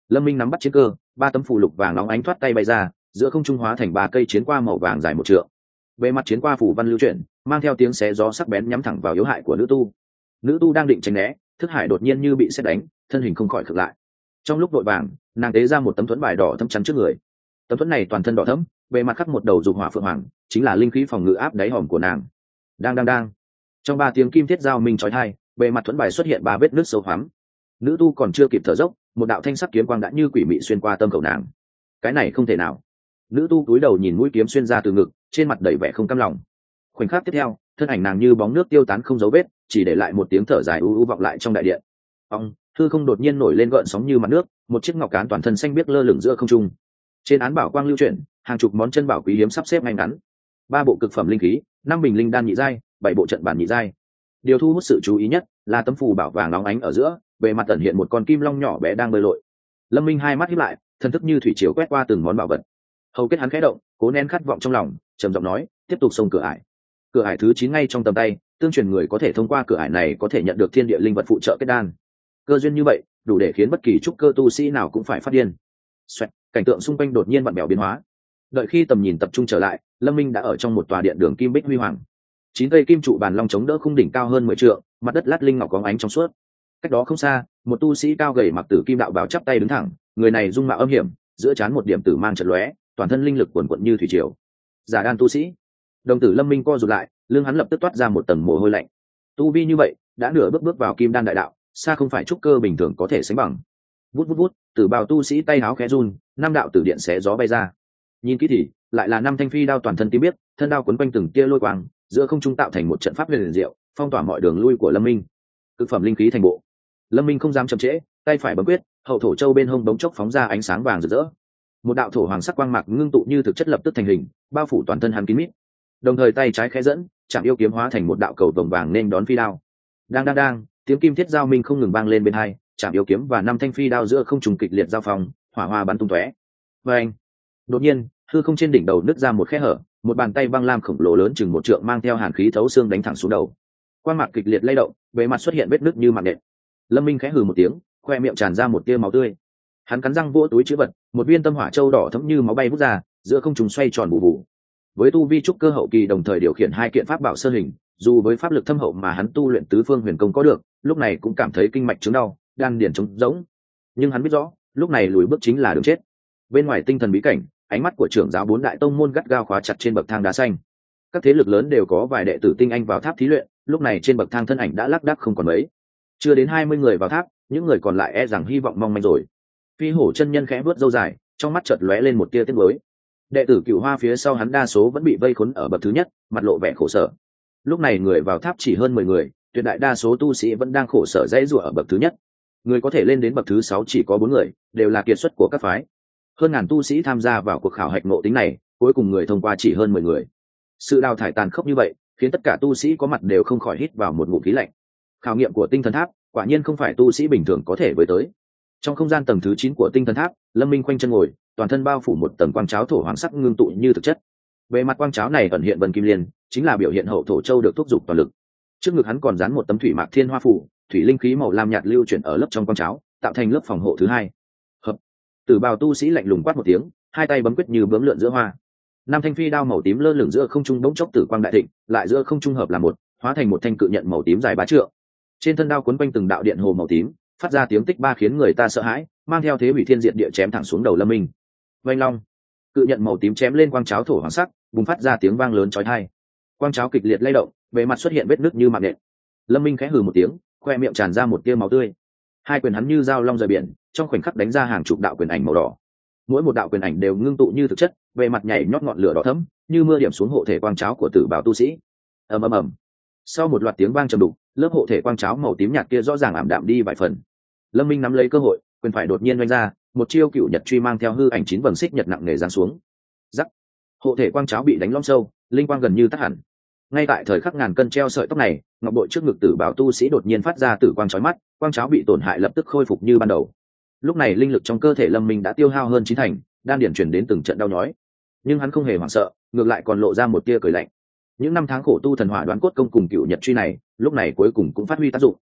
S1: Lâm Minh nắm bắt chiến cơ, ba tấm phù lục vàng nóng ánh thoát tay bay ra, giữa không trung hóa thành ba cây chiến qua màu vàng dài một trượng. Bề mặt chiến qua phủ văn lưu chuyển, mang theo tiếng xé gió sắc bén nhắm thẳng vào yếu hại của nữ tu. Nữ tu đang định tránh né, thức hải đột nhiên như bị sét đánh, thân hình không khỏi khựng lại. Trong lúc vội vàng, nàng tế ra một tấm thuẫn bài đỏ thẫm chắn trước người. Tấm thuẫn này toàn thân đỏ thẫm, bề mặt khắc một đầu dục hỏa phượng hoàng, chính là linh khí phòng ngự áp đáy hòm của nàng. Đang đang đang. Trong ba tiếng kim thiết giao minh chói tai, bề mặt thuẫn bài xuất hiện ba vết nứt sâu hoắm. Nữ tu còn chưa kịp thở dốc, một đạo thanh sắc kiếm quang đã như quỷ mị xuyên qua tâm khẩu nàng. Cái này không thể nào. Nữ tu cúi đầu nhìn mũi kiếm xuyên ra từ ngực, trên mặt đầy vẻ không cam lòng. Khoảnh khắc tiếp theo, thân ảnh nàng như bóng nước tiêu tán không dấu vết, chỉ để lại một tiếng thở dài u u vọng lại trong đại điện. Ông, hư không đột nhiên nổi lên gợn sóng như mặt nước, một chiếc ngọc cán toàn thân xanh biếc lơ lửng giữa không trung. Trên án bảo quang lưu chuyển, hàng chục món chân bảo quý hiếm sắp xếp ngay ngắn. Ba bộ cực phẩm linh khí, năm bình linh đan nhị giai, bảy bộ trận bản nhị giai. Điều thu hút sự chú ý nhất là tấm phù bảo vàng nóng ánh ở giữa, bề mặt ẩn hiện một con kim long nhỏ bé đang bơi lội. Lâm Minh hai mắt híp lại, thần thức như thủy triều quét qua từng món bảo vật. Hầu kết hắn khẽ động, cố nén khát vọng trong lòng, trầm giọng nói, tiếp tục xông cửa ải. Cửa ải thứ chín ngay trong tầm tay, tương truyền người có thể thông qua cửa ải này có thể nhận được thiên địa linh vật phụ trợ kết đan. Cơ duyên như vậy, đủ để khiến bất kỳ trúc cơ tu sĩ nào cũng phải phát điên. Xoẹt, cảnh tượng xung quanh đột nhiên vặn bèo biến hóa. Đợi khi tầm nhìn tập trung trở lại, Lâm Minh đã ở trong một tòa điện đường kim bích huy hoàng. Chín cây kim trụ bàn long chống đỡ khung đỉnh cao hơn mười trượng, mặt đất lát linh ngọc có ánh trong suốt. Cách đó không xa, một tu sĩ cao gầy mặc tử kim đạo bào chắp tay đứng thẳng, người này dung mạo âm hiểm, giữa trán một điểm tử mang chật lóe, toàn thân linh lực cuồn cuộn như thủy triều. Giả đan tu sĩ. Đồng tử Lâm Minh co rụt lại, lưng hắn lập tức toát ra một tầng mồ hôi lạnh. Tu vi như vậy, đã nửa bước bước vào kim đan đại đạo, xa không phải trúc cơ bình thường có thể sánh bằng. Vút vút vút, tử bào tu sĩ tay áo khẽ run, năm đạo tử điện xé gió bay ra. Nhìn kỹ thì, lại là năm thanh phi đao toàn thân tím biếc, thân đao quấn quanh từng tia lôi quang, giữa không trung tạo thành một trận pháp huyền diệu, phong tỏa mọi đường lui của Lâm Minh. Cực phẩm linh khí thành bộ. Lâm Minh không dám chậm trễ, tay phải bấm quyết, hậu thổ châu bên hông bỗng chốc phóng ra ánh sáng vàng rực rỡ. Một đạo thổ hoàng sắc quang mạc ngưng tụ như thực chất lập tức thành hình, bao phủ toàn thân hắn kín mít. Đồng thời tay trái khẽ dẫn, chạm yêu kiếm hóa thành một đạo cầu vồng vàng nên đón phi đao. Đang đang đang, tiếng kim thiết giao minh không ngừng vang lên bên hai, chạm yêu kiếm và năm thanh phi đao giữa không trùng kịch liệt giao phong, hỏa hoa bắn tung tóe. Và anh, đột nhiên, hư không trên đỉnh đầu nứt ra một khe hở, một bàn tay băng lam khổng lồ lớn chừng một trượng mang theo hàn khí thấu xương đánh thẳng xuống đầu. Quang mạc kịch liệt lay động, bề mặt xuất hiện vết nứt như mạng nện. Lâm Minh khẽ hừ một tiếng, khoe miệng tràn ra một tia máu tươi. Hắn cắn răng vỗ túi chữ vật, một viên tâm hỏa châu đỏ thẫm như máu bay vút ra, giữa không trùng xoay tròn bù bù. Với tu vi trúc cơ hậu kỳ đồng thời điều khiển hai kiện pháp bảo sơ hình, dù với pháp lực thâm hậu mà hắn tu luyện tứ phương huyền công có được, lúc này cũng cảm thấy kinh mạch chứng đau, đan điền trống rỗng. Nhưng hắn biết rõ, lúc này lùi bước chính là đường chết. Bên ngoài tinh thần bí cảnh, ánh mắt của trưởng giáo bốn đại tông môn gắt gao khóa chặt trên bậc thang đá xanh. Các thế lực lớn đều có vài đệ tử tinh anh vào tháp thí luyện, lúc này trên bậc thang thân ảnh đã lác đác không còn mấy. Chưa đến hai mươi người vào tháp, những người còn lại e rằng hy vọng mong manh rồi. Phi hổ chân nhân khẽ vuốt râu dài, trong mắt chợt lóe lên một tia tiếc nuối. Đệ tử Cửu Hoa phía sau hắn đa số vẫn bị vây khốn ở bậc thứ nhất, mặt lộ vẻ khổ sở. Lúc này người vào tháp chỉ hơn mười người, tuyệt đại đa số tu sĩ vẫn đang khổ sở dãy rủa ở bậc thứ nhất. Người có thể lên đến bậc thứ sáu chỉ có bốn người, đều là kiệt xuất của các phái. Hơn ngàn tu sĩ tham gia vào cuộc khảo hạch ngộ tính này, cuối cùng người thông qua chỉ hơn mười người. Sự đào thải tàn khốc như vậy, khiến tất cả tu sĩ có mặt đều không khỏi hít vào một ngụm khí lạnh. Khảo nghiệm của tinh thần tháp, quả nhiên không phải tu sĩ bình thường có thể với tới. Trong không gian tầng thứ chín của tinh thần tháp, Lâm Minh khoanh chân ngồi, toàn thân bao phủ một tầng quang cháo thổ hoàng sắc ngưng tụ như thực chất. Bề mặt quang cháo này ẩn hiện vân kim liên, chính là biểu hiện hậu thổ châu được thúc giục toàn lực. Trước ngực hắn còn dán một tấm thủy mạc thiên hoa phủ, thủy linh khí màu lam nhạt lưu chuyển ở lớp trong quang cháo, tạo thành lớp phòng hộ thứ hai. Hợp. Tử bào tu sĩ lạnh lùng quát một tiếng, hai tay bấm quyết như bướm lượn giữa hoa. Năm thanh phi đao màu tím lơ lửng giữa không trung bỗng chốc tử quang đại thịnh, lại giữa không trung hợp làm một, hóa thành một thanh cự nhận màu tím dài bá trượng. Trên thân đao cuốn quanh từng đạo điện hồ màu tím, phát ra tiếng tích ba khiến người ta sợ hãi, mang theo thế hủy thiên diệt địa chém thẳng xuống đầu Lâm Minh. Vành long, cự nhận màu tím chém lên quang cháo thổ hoàng sắc, bùng phát ra tiếng vang lớn chói tai. Quang cháo kịch liệt lay động, bề mặt xuất hiện vết nứt như mạng nện. Lâm Minh khẽ hừ một tiếng, khoe miệng tràn ra một tia máu tươi. Hai quyền hắn như dao long rời biển, trong khoảnh khắc đánh ra hàng chục đạo quyền ảnh màu đỏ. Mỗi một đạo quyền ảnh đều ngưng tụ như thực chất, bề mặt nhảy nhót ngọn lửa đỏ thẫm, như mưa điểm xuống hộ thể quang cháo của tử bảo tu sĩ. Ầm ầm ầm. Sau một loạt tiếng vang trầm đục, lớp hộ thể quang cháo màu tím nhạt kia rõ ràng ảm đạm đi vài phần. Lâm Minh nắm lấy cơ hội, quyền phải đột nhiên vung ra, một chiêu cựu nhật truy mang theo hư ảnh chín vầng xích nhật nặng nề giáng xuống. Rắc. Hộ thể quang cháo bị đánh lõm sâu, linh quang gần như tắt hẳn. Ngay tại thời khắc ngàn cân treo sợi tóc này, ngọc bội trước ngực tử bảo tu sĩ đột nhiên phát ra tử quang chói mắt, quang cháo bị tổn hại lập tức khôi phục như ban đầu. Lúc này linh lực trong cơ thể Lâm Minh đã tiêu hao hơn chín thành, đan điển chuyển đến từng trận đau nhói. Nhưng hắn không hề hoảng sợ, ngược lại còn lộ ra một tia cười lạnh. Những năm tháng khổ tu thần hỏa đoán cốt công cùng cựu nhật truy này, lúc này cuối cùng cũng phát huy tác dụng.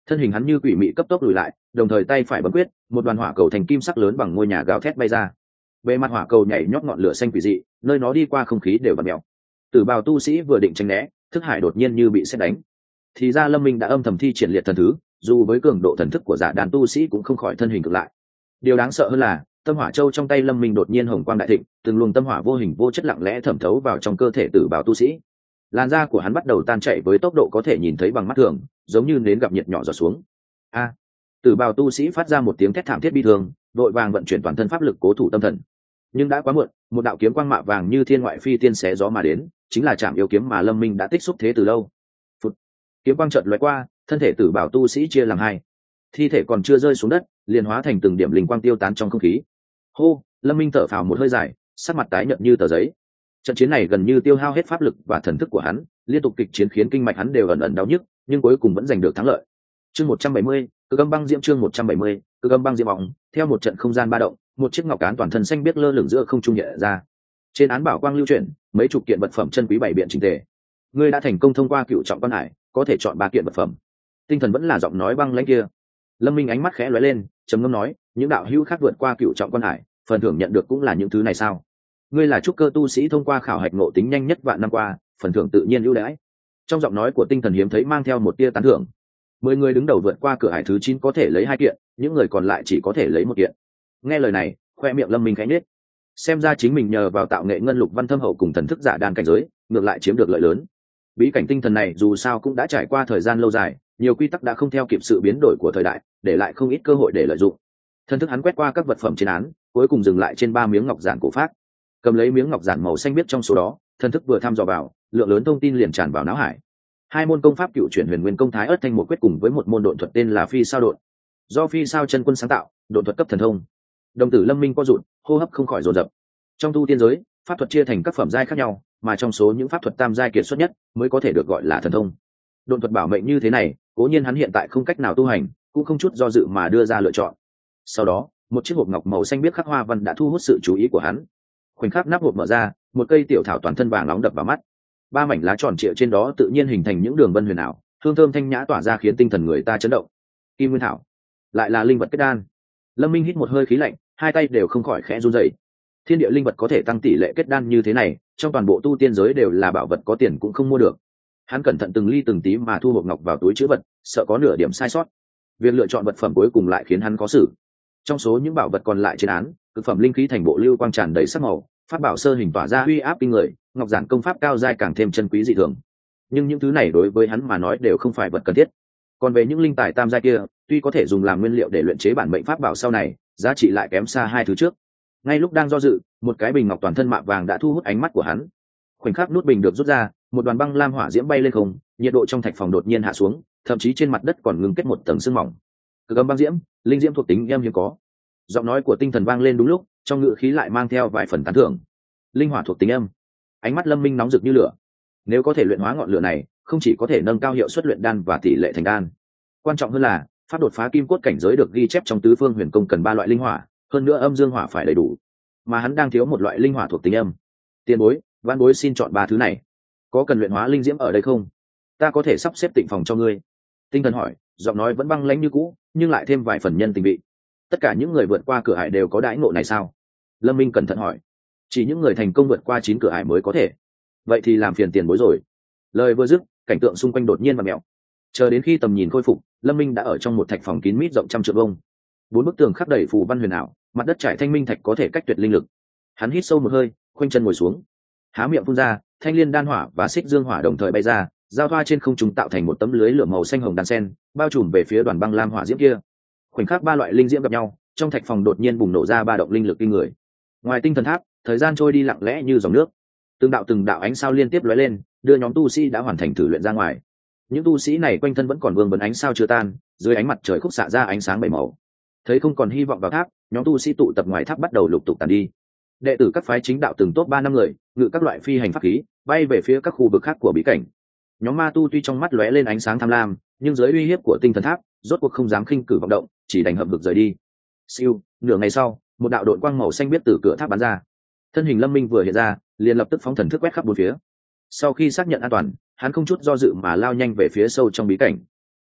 S1: thân hình hắn như quỷ mị cấp tốc lùi lại, đồng thời tay phải bấm quyết, một đoàn hỏa cầu thành kim sắc lớn bằng ngôi nhà gào thét bay ra. Bề mặt hỏa cầu nhảy nhót ngọn lửa xanh quỷ dị, nơi nó đi qua không khí đều bật mèo. Tử bào tu sĩ vừa định tránh né, thức hải đột nhiên như bị sét đánh. Thì ra Lâm Minh đã âm thầm thi triển liệt thần thứ, dù với cường độ thần thức của giả đàn tu sĩ cũng không khỏi thân hình cực lại. Điều đáng sợ hơn là tâm hỏa châu trong tay Lâm Minh đột nhiên hồng quang đại thịnh, từng luồng tâm hỏa vô hình vô chất lặng lẽ thẩm thấu vào trong cơ thể tử bào tu sĩ. Làn da của hắn bắt đầu tan chảy với tốc độ có thể nhìn thấy bằng mắt thường, giống như nến gặp nhiệt nhỏ giọt xuống. A! Tử bào tu sĩ phát ra một tiếng thét thảm thiết bi thương, đội vàng vận chuyển toàn thân pháp lực cố thủ tâm thần. Nhưng đã quá muộn, một đạo kiếm quang mạ vàng như thiên ngoại phi tiên xé gió mà đến, chính là chạm yêu kiếm mà Lâm Minh đã tích xúc thế từ lâu. Phụt. Kiếm quang chợt lóe qua, thân thể tử bào tu sĩ chia làm hai, thi thể còn chưa rơi xuống đất, liền hóa thành từng điểm linh quang tiêu tán trong không khí. Hô, Lâm Minh thở phào một hơi dài, sắc mặt tái nhợt như tờ giấy. Trận chiến này gần như tiêu hao hết pháp lực và thần thức của hắn, liên tục kịch chiến khiến kinh mạch hắn đều ẩn ẩn đau nhức, nhưng cuối cùng vẫn giành được thắng lợi. Chương một trăm bảy mươi, Cực Âm Băng Diễm chương một trăm bảy mươi, Cực Âm Băng Diễm bóng, theo một trận không gian ba động, một chiếc ngọc án toàn thân xanh biếc lơ lửng giữa không trung nhẹ ra. Trên án bảo quang lưu chuyển, mấy chục kiện vật phẩm chân quý bảy biện chỉnh tề. Ngươi đã thành công thông qua cựu trọng quan hải, có thể chọn ba kiện vật phẩm. Tinh thần vẫn là giọng nói băng lãnh kia. Lâm Minh ánh mắt khẽ lóe lên, trầm ngâm nói, những đạo hữu khác vượt qua cựu trọng quan hải, phần thưởng nhận được cũng là những thứ này sao? Ngươi là trúc cơ tu sĩ thông qua khảo hạch ngộ tính nhanh nhất vạn năm qua, phần thưởng tự nhiên ưu đãi. Trong giọng nói của tinh thần hiếm thấy mang theo một tia tán thưởng. Mười người đứng đầu vượt qua cửa hải thứ chín có thể lấy hai kiện, những người còn lại chỉ có thể lấy một kiện. Nghe lời này, khoe miệng Lâm Minh khẽ nhếch. Xem ra chính mình nhờ vào tạo nghệ ngân lục văn thâm hậu cùng thần thức giả đan cảnh giới, ngược lại chiếm được lợi lớn. Bí cảnh tinh thần này dù sao cũng đã trải qua thời gian lâu dài, nhiều quy tắc đã không theo kịp sự biến đổi của thời đại, để lại không ít cơ hội để lợi dụng. Thần thức hắn quét qua các vật phẩm trên án, cuối cùng dừng lại trên ba miếng ngọc giản cổ phát. Cầm lấy miếng ngọc giản màu xanh biếc trong số đó, thần thức vừa thăm dò vào, lượng lớn thông tin liền tràn vào não hải. Hai môn công pháp cựu chuyển huyền nguyên công thái ớt thanh một quyết cùng với một môn độn thuật tên là phi sao độn, do phi sao chân quân sáng tạo, độn thuật cấp thần thông. Đồng tử Lâm Minh co rụt, hô hấp không khỏi dồn dập. Trong tu tiên giới, pháp thuật chia thành các phẩm giai khác nhau, mà trong số những pháp thuật tam giai kiệt xuất nhất mới có thể được gọi là thần thông. Độn thuật bảo mệnh như thế này, cố nhiên hắn hiện tại không cách nào tu hành, cũng không chút do dự mà đưa ra lựa chọn. Sau đó, một chiếc hộp ngọc màu xanh biếc khắc hoa văn đã thu hút sự chú ý của hắn. Khoảnh khắc nắp hộp mở ra, một cây tiểu thảo toàn thân vàng nóng đập vào mắt. Ba mảnh lá tròn trịa trên đó tự nhiên hình thành những đường vân huyền ảo, hương thơm thanh nhã tỏa ra khiến tinh thần người ta chấn động. Kim nguyên thảo, lại là linh vật kết đan. Lâm Minh hít một hơi khí lạnh, hai tay đều không khỏi khẽ run rẩy. Thiên địa linh vật có thể tăng tỷ lệ kết đan như thế này, trong toàn bộ tu tiên giới đều là bảo vật có tiền cũng không mua được. Hắn cẩn thận từng ly từng tí mà thu hộp ngọc vào túi trữ vật, sợ có nửa điểm sai sót. Việc lựa chọn vật phẩm cuối cùng lại khiến hắn khó xử. Trong số những bảo vật còn lại trên án, cực phẩm linh khí thành bộ lưu quang tràn đầy sắc màu, pháp bảo sơ hình tỏa ra uy áp kinh người, ngọc giản công pháp cao giai càng thêm chân quý dị thường. Nhưng những thứ này đối với hắn mà nói đều không phải vật cần thiết. Còn về những linh tài tam giai kia, tuy có thể dùng làm nguyên liệu để luyện chế bản mệnh pháp bảo sau này, giá trị lại kém xa hai thứ trước. Ngay lúc đang do dự, một cái bình ngọc toàn thân mạ vàng đã thu hút ánh mắt của hắn. Khoảnh khắc nút bình được rút ra, một đoàn băng lam hỏa diễm bay lên không, nhiệt độ trong thạch phòng đột nhiên hạ xuống, thậm chí trên mặt đất còn ngưng kết một tầng sương mỏng. Cực âm băng diễm, linh diễm thuộc tính em hiếm có. Giọng nói của tinh thần vang lên đúng lúc, trong ngữ khí lại mang theo vài phần tán thưởng. Linh hỏa thuộc tính âm. Ánh mắt Lâm Minh nóng rực như lửa. Nếu có thể luyện hóa ngọn lửa này, không chỉ có thể nâng cao hiệu suất luyện đan và tỷ lệ thành đan, quan trọng hơn là pháp đột phá kim cốt cảnh giới được ghi chép trong tứ phương huyền công cần ba loại linh hỏa, hơn nữa âm dương hỏa phải đầy đủ, mà hắn đang thiếu một loại linh hỏa thuộc tính âm. Tiền bối, văn bối xin chọn ba thứ này. Có cần luyện hóa linh diễm ở đây không? Ta có thể sắp xếp tịnh phòng cho ngươi. Tinh thần hỏi, giọng nói vẫn băng lãnh như cũ, nhưng lại thêm vài phần nhân tình vị. Tất cả những người vượt qua cửa ải đều có đãi ngộ này sao? Lâm Minh cẩn thận hỏi. Chỉ những người thành công vượt qua chín cửa ải mới có thể. Vậy thì làm phiền tiền bối rồi. Lời vừa dứt, cảnh tượng xung quanh đột nhiên và mèo. Chờ đến khi tầm nhìn khôi phục, Lâm Minh đã ở trong một thạch phòng kín mít rộng trăm trượng vuông. Bốn bức tường khắc đầy phù văn huyền ảo, mặt đất trải thanh minh thạch có thể cách tuyệt linh lực. Hắn hít sâu một hơi, khoanh chân ngồi xuống, há miệng phun ra, thanh liên đan hỏa và xích dương hỏa đồng thời bay ra, giao thoa trên không trung tạo thành một tấm lưới lửa màu xanh hồng đan sen, bao trùm về phía đoàn băng lam hỏa diễm kia. Khoảnh khắc ba loại linh diễm gặp nhau, trong thạch phòng đột nhiên bùng nổ ra ba động linh lực kinh người. Ngoài tinh thần tháp, thời gian trôi đi lặng lẽ như dòng nước. Từng đạo từng đạo ánh sao liên tiếp lóe lên, đưa nhóm tu sĩ đã hoàn thành thử luyện ra ngoài. Những tu sĩ này quanh thân vẫn còn vương vấn ánh sao chưa tan, dưới ánh mặt trời khúc xạ ra ánh sáng bảy màu. Thấy không còn hy vọng vào tháp, nhóm tu sĩ tụ tập ngoài tháp bắt đầu lục tục tàn đi. Đệ tử các phái chính đạo từng top ba năm người, ngự các loại phi hành pháp khí, bay về phía các khu vực khác của bí cảnh. Nhóm ma tu tuy trong mắt lóe lên ánh sáng tham lam, nhưng dưới uy hiếp của tinh thần tháp, rốt cuộc không dám khinh cử vọng động, chỉ đành hậm hực rời đi. Siêu, nửa ngày sau, một đạo đội quang màu xanh biết từ cửa tháp bắn ra. Thân hình Lâm Minh vừa hiện ra, liền lập tức phóng thần thức quét khắp bốn phía. Sau khi xác nhận an toàn, hắn không chút do dự mà lao nhanh về phía sâu trong bí cảnh.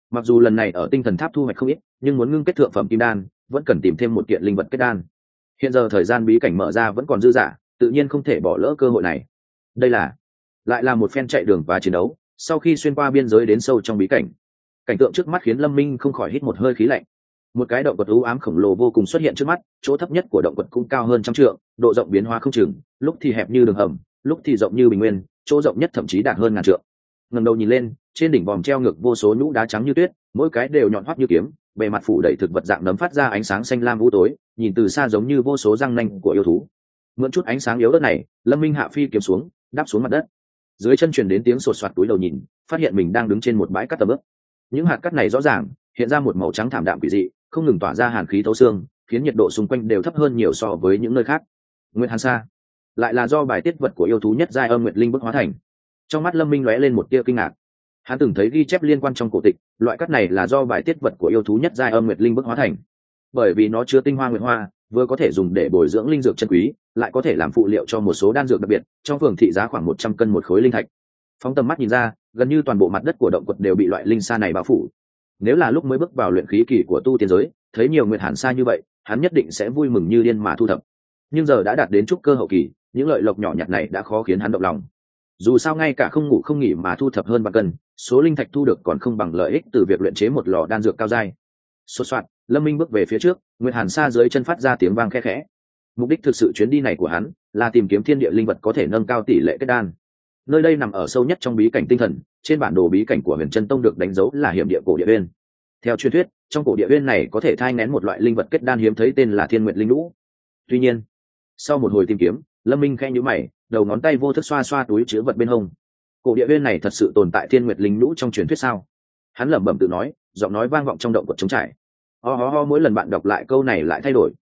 S1: Mặc dù lần này ở tinh thần tháp thu hoạch không ít, nhưng muốn ngưng kết thượng phẩm kim đan vẫn cần tìm thêm một kiện linh vật kết đan. Hiện giờ thời gian bí cảnh mở ra vẫn còn dư dả, tự nhiên không thể bỏ lỡ cơ hội này. Đây là lại là một phen chạy đường và chiến đấu, sau khi xuyên qua biên giới đến sâu trong bí cảnh, cảnh tượng trước mắt khiến Lâm Minh không khỏi hít một hơi khí lạnh. Một cái động quật u ám khổng lồ vô cùng xuất hiện trước mắt, chỗ thấp nhất của động quật cũng cao hơn trăm trượng, độ rộng biến hóa không chừng, lúc thì hẹp như đường hầm, lúc thì rộng như bình nguyên, chỗ rộng nhất thậm chí đạt hơn ngàn trượng. Ngẩng đầu nhìn lên, trên đỉnh vòm treo ngược vô số nhũ đá trắng như tuyết, mỗi cái đều nhọn hoắt như kiếm, bề mặt phủ đầy thực vật dạng nấm phát ra ánh sáng xanh lam u tối, nhìn từ xa giống như vô số răng nanh của yêu thú. Mượn chút ánh sáng yếu ớt này, Lâm Minh hạ phi kiếm xuống, đáp xuống mặt đất. Dưới chân truyền đến tiếng sột soạt, túi đầu nhìn, phát hiện mình đang đứng trên một bãi cát tầm ướp. Những hạt cát này rõ ràng hiện ra một màu trắng thảm đạm kỳ dị, không ngừng tỏa ra hàn khí thấu xương, khiến nhiệt độ xung quanh đều thấp hơn nhiều so với những nơi khác. Nguyệt Hàn Sa lại là do bài tiết vật của yêu thú nhất giai âm nguyệt linh bức hóa thành. Trong mắt Lâm Minh lóe lên một tia kinh ngạc. Hắn từng thấy ghi chép liên quan trong cổ tịch, loại cát này là do bài tiết vật của yêu thú nhất giai âm nguyệt linh bức hóa thành. Bởi vì nó chứa tinh hoa nguyệt hoa, vừa có thể dùng để bồi dưỡng linh dược chân quý, lại có thể làm phụ liệu cho một số đan dược đặc biệt, trong phường thị giá khoảng một trăm cân một khối linh thạch. Phóng tầm mắt nhìn ra, gần như toàn bộ mặt đất của động quật đều bị loại linh sa này bao phủ. Nếu là lúc mới bước vào luyện khí kỳ của tu tiên giới, thấy nhiều nguyệt hàn sa như vậy, hắn nhất định sẽ vui mừng như điên mà thu thập. Nhưng giờ đã đạt đến trúc cơ hậu kỳ, những lợi lộc nhỏ nhặt này đã khó khiến hắn động lòng. Dù sao ngay cả không ngủ không nghỉ mà thu thập hơn ba cân, số linh thạch thu được còn không bằng lợi ích từ việc luyện chế một lò đan dược cao giai. Sốt soạt, Lâm Minh bước về phía trước, nguyệt hàn sa dưới chân phát ra tiếng vang khẽ khẽ. Mục đích thực sự chuyến đi này của hắn là tìm kiếm thiên địa linh vật có thể nâng cao tỷ lệ kết đan. Nơi đây nằm ở sâu nhất trong bí cảnh tinh thần, trên bản đồ bí cảnh của Huyền Chân Tông được đánh dấu là hiểm địa cổ địa uyên. Theo truyền thuyết, trong cổ địa uyên này có thể thai nghén một loại linh vật kết đan hiếm thấy tên là Thiên Nguyệt Linh Lũ. Tuy nhiên, sau một hồi tìm kiếm, Lâm Minh khẽ nhíu mày, đầu ngón tay vô thức xoa xoa túi chứa vật bên hông. Cổ địa uyên này thật sự tồn tại Thiên Nguyệt Linh Lũ trong truyền thuyết sao? Hắn lẩm bẩm tự nói, giọng nói vang vọng trong động quật trống trải. Ho ho ho, mỗi lần bạn đọc lại câu này lại thay đổi,